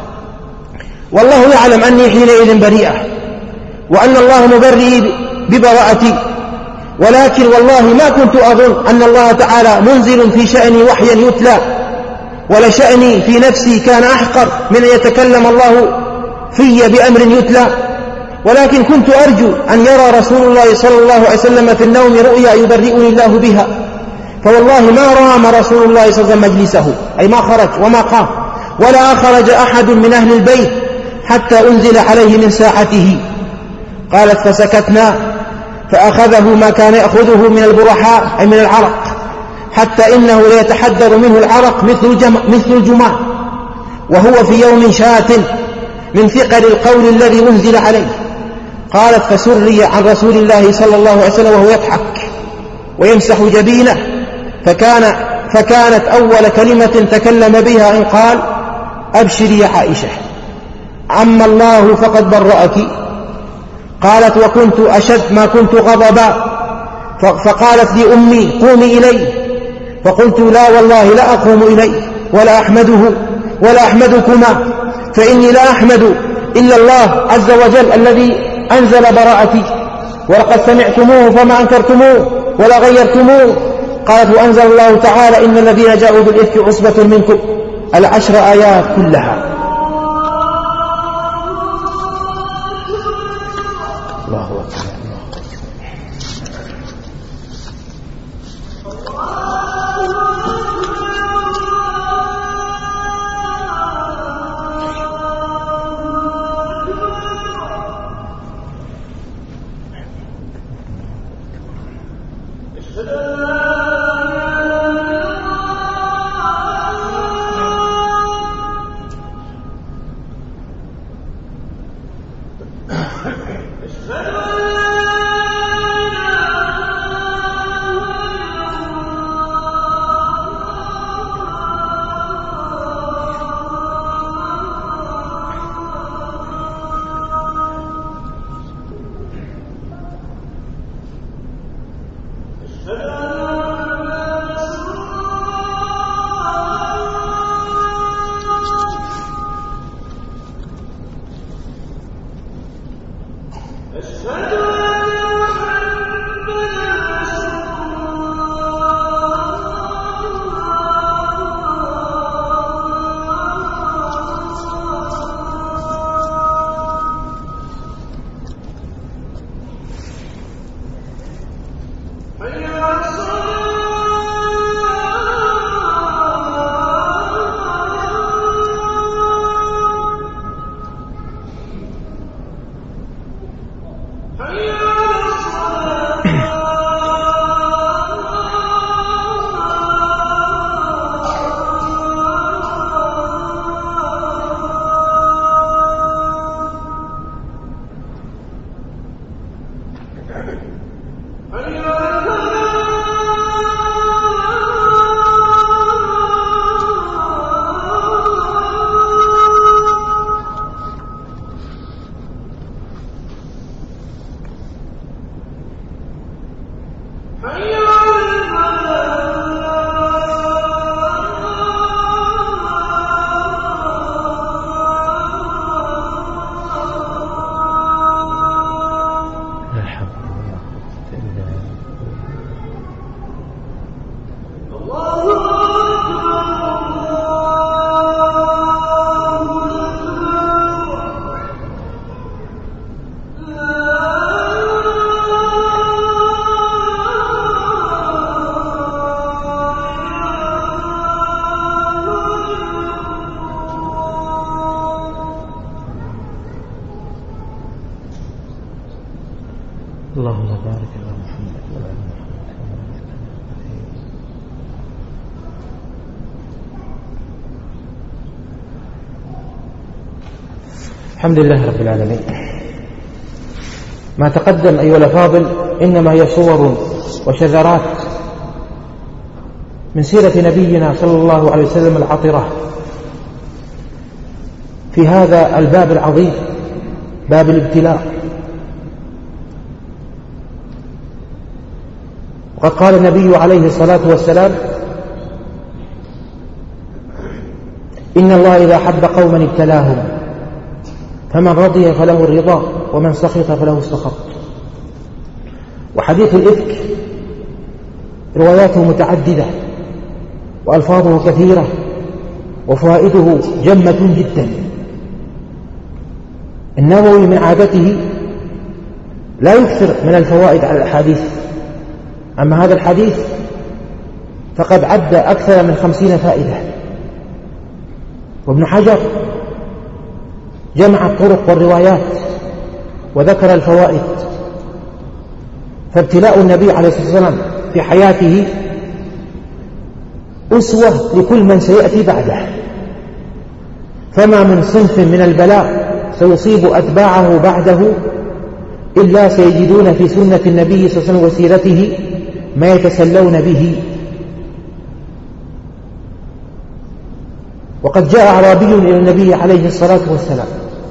والله يعلم أني حينئذ بريئة وأن الله مبرئي ببراءتي، ولكن والله ما كنت أظن أن الله تعالى منزل في شأني وحيا يتلى، ولشأني في نفسي كان أحقر من أن يتكلم الله في بأمر يتلى، ولكن كنت أرجو أن يرى رسول الله صلى الله عليه وسلم في النوم رؤيا يبرئني الله بها، فوالله ما رام رسول الله صلى الله عليه وسلم مجلسه، أي ما خرج وما قام، ولا خرج أحد من أهل البيت حتى أنزل عليه من ساعته. قالت: فسكتنا، فأخذه ما كان يأخذه من البرحاء أي من العرق، حتى إنه ليتحدر منه العرق مثل الجماع، وهو في يوم شات من ثقل القول الذي أنزل عليه. قالت: فسري عن رسول الله صلى الله عليه وسلم وهو يضحك ويمسح جبينه، فكانت أول كلمة تكلم بها إن قال: أبشري يا عائشة، عم الله فقد برأك. قالت: وكنت أشد ما كنت غضبا، فقالت لي أمي: قومي إليه. فقلت: لا والله لا أقوم إليه ولا أحمده ولا أحمدكما، فإني لا أحمد إلا الله عز وجل الذي أنزل براءتي، ولقد سمعتموه فما أنكرتموه ولا غيرتموه. قالت: وأنزل الله تعالى: إن الذين جاءوا بالإفك عصبة منكم، 10 آيات كلها. الله أكبر. اللهم بارك على محمد وعلى آل محمد. الحمد لله رب العالمين. ما تقدم أيها الأفاضل إنما هي صور وشذرات من سيرة نبينا صلى الله عليه وسلم العطرة في هذا الباب العظيم، باب الابتلاء. وقد قال النبي عليه الصلاة والسلام: إن الله إذا حب قوما ابتلاهم، فمن رضي فله الرضا ومن سخط فله السخط. وحديث الإفك رواياته متعددة وألفاظه كثيرة وفوائده جمة جدا. النووي من عادته لا يكثر من الفوائد على الأحاديث، أما هذا الحديث فقد عد أكثر من 50 فائدة. وابن حجر جمع الطرق والروايات وذكر الفوائد. فابتلاء النبي عليه الصلاة والسلام في حياته أسوة لكل من سيأتي بعده، فما من صنف من البلاء سيصيب أتباعه بعده إلا سيجدون في سنة النبي صلى الله عليه وسلم وسيرته ما يتسلون به. وقد جاء أعرابي إلى النبي عليه الصلاة والسلام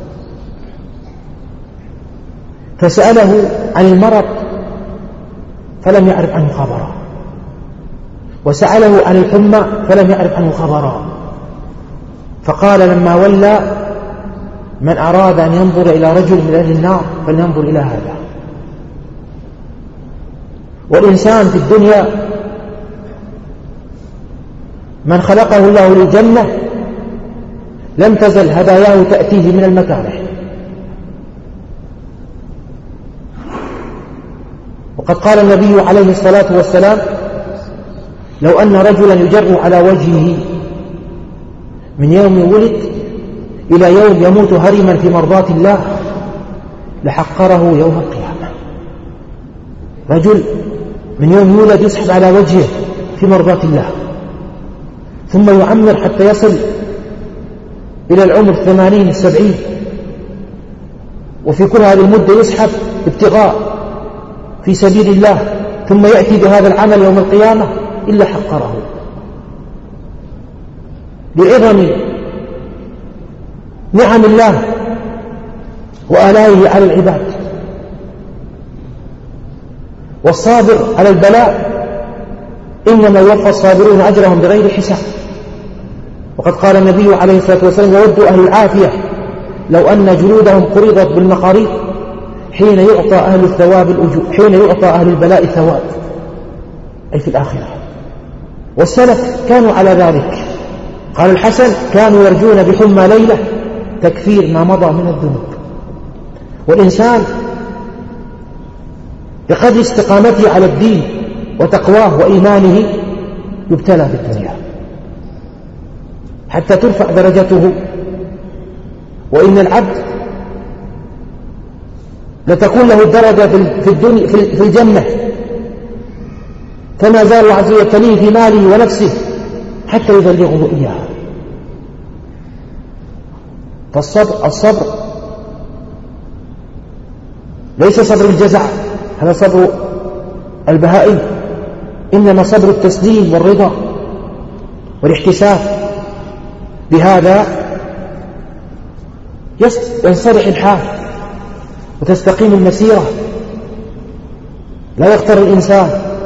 فسأله عن المرض فلم يعرف عنه خبرا، وسأله عن الحمى فلم يعرف عنه خبرا، فقال لما ولى: من أراد أن ينظر إلى رجل من أهل النار فلينظر إلى هذا. والإنسان في الدنيا من خلقه الله للجنة لم تزل هداياه تأتيه من المكاره. وقد قال النبي عليه الصلاة والسلام: لو أن رجلا يجر على وجهه من يوم ولد إلى يوم يموت هرما في مرضاة الله لحقره يوم القيامة. رجل من يوم يولد يسحب على وجهه في مرضاة الله، ثم يعمر حتى يصل إلى العمر 80 70، وفي كل هذه المدة يسحب ابتغاء في سبيل الله، ثم يأتي بهذا العمل يوم القيامة إلا حقره لعظم نعم الله وآلائه على العباد. والصابر على البلاء إنما يوفى الصابرون أجرهم بغير حساب. وقد قال النبي عليه الصلاة والسلام: يود أهل العافية لو أن جلودهم قرضت بالمقاريض حين يعطى أهل الثواب الأجور، حين يعطى أهل البلاء الثواب، أي في الآخرة. والسلف كانوا على ذلك. قال الحسن: كانوا يرجون بحمى ليلة تكفير ما مضى من الذنوب. والإنسان بقدر استقامته على الدين وتقواه وإيمانه يبتلى بالدنيا حتى ترفع درجته. وإن العبد لتكون له الدرجة في الدنيا في الجنة، فما زال الله عز وجل يبتليه في ماله ونفسه حتى يبلغه إياها. فالصبر ليس صبر الجزع، هذا صبر البهائم، إنما صبر التسليم والرضا والاحتساب. بهذا ينصلح الحال وتستقيم المسيرة. لا يغتر الإنسان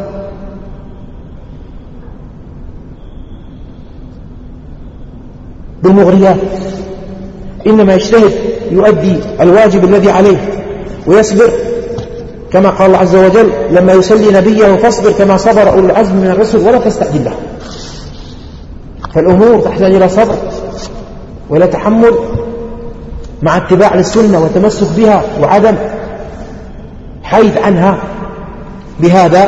بالمغريات، إنما يجتهد يؤدي الواجب الذي عليه ويصبر، كما قال الله عز وجل لما يسلي نبيه: فاصبر كما صبر أولو العزم من الرسل ولا تستعجل له. فالأمور تحتاج إلى صبر ولا تحمل مع اتباع للسنة وتمسك بها وعدم حيد عنها. بهذا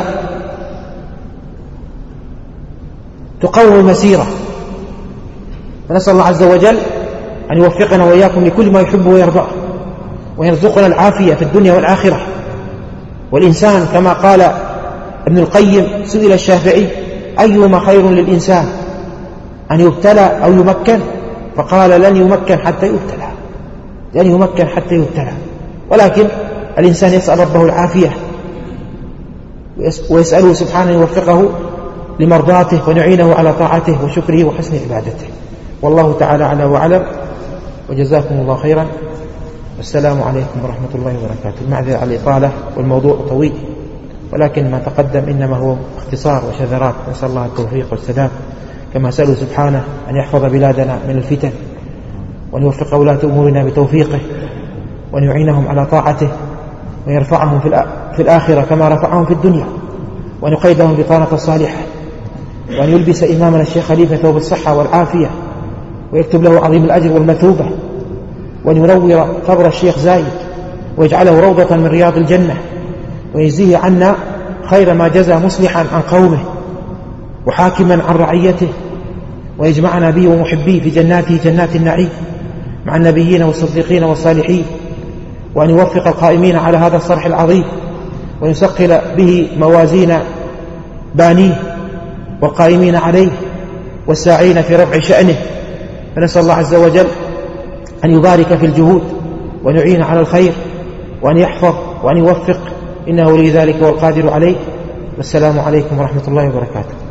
تقوم المسيرة. ونسأل الله عز وجل أن يوفقنا وإياكم لكل ما يحب ويرضاه، ويرزقنا العافية في الدنيا والآخرة. والإنسان كما قال ابن القيم سئل الشافعي أيهما خير للإنسان أن يبتلى أو يمكن؟ فقال لن يمكن حتى يبتلى، لن يمكن حتى يبتلى. ولكن الإنسان يسأل ربه العافية ويسأله سبحانه يوفقه لمرضاته ونعينه على طاعته وشكره وحسن عبادته. والله تعالى أعلى وأعلم، وجزاكم الله خيرا، والسلام عليكم ورحمة الله وبركاته. المعذرة على الإطالة والموضوع طويل، ولكن ما تقدم إنما هو اختصار وشذرات. نسأل الله التوفيق والسداد، كما سألوا سبحانه أن يحفظ بلادنا من الفتن، وأن يوفق ولاة أمورنا بتوفيقه، وأن يعينهم على طاعته، ويرفعهم في الآخرة كما رفعهم في الدنيا، وأن يقيدهم بطانة الصالحة، وأن يلبس إمامنا الشيخ خليفة ثوب الصحة والعافية، ويكتب له عظيم الأجر والمثوبة، وأن ينور قبر الشيخ زايد ويجعله روضة من رياض الجنة، ويجزيه عنا خير ما جزى مصلحا عن قومه وحاكما عن رعيته، ويجمعنا به ومحبيه في جناته جنات النعيم مع النبيين والصديقين والصالحين، وأن يوفق القائمين على هذا الصرح العظيم، وأن يثقل به موازين بانيه والقائمين عليه والساعين في رفع شأنه. فنسأل الله عز وجل أن يبارك في الجهود، وأن يعين على الخير، وأن يحفظ وأن يوفق، إنه ولي ذلك والقادر عليه. والسلام عليكم ورحمة الله وبركاته.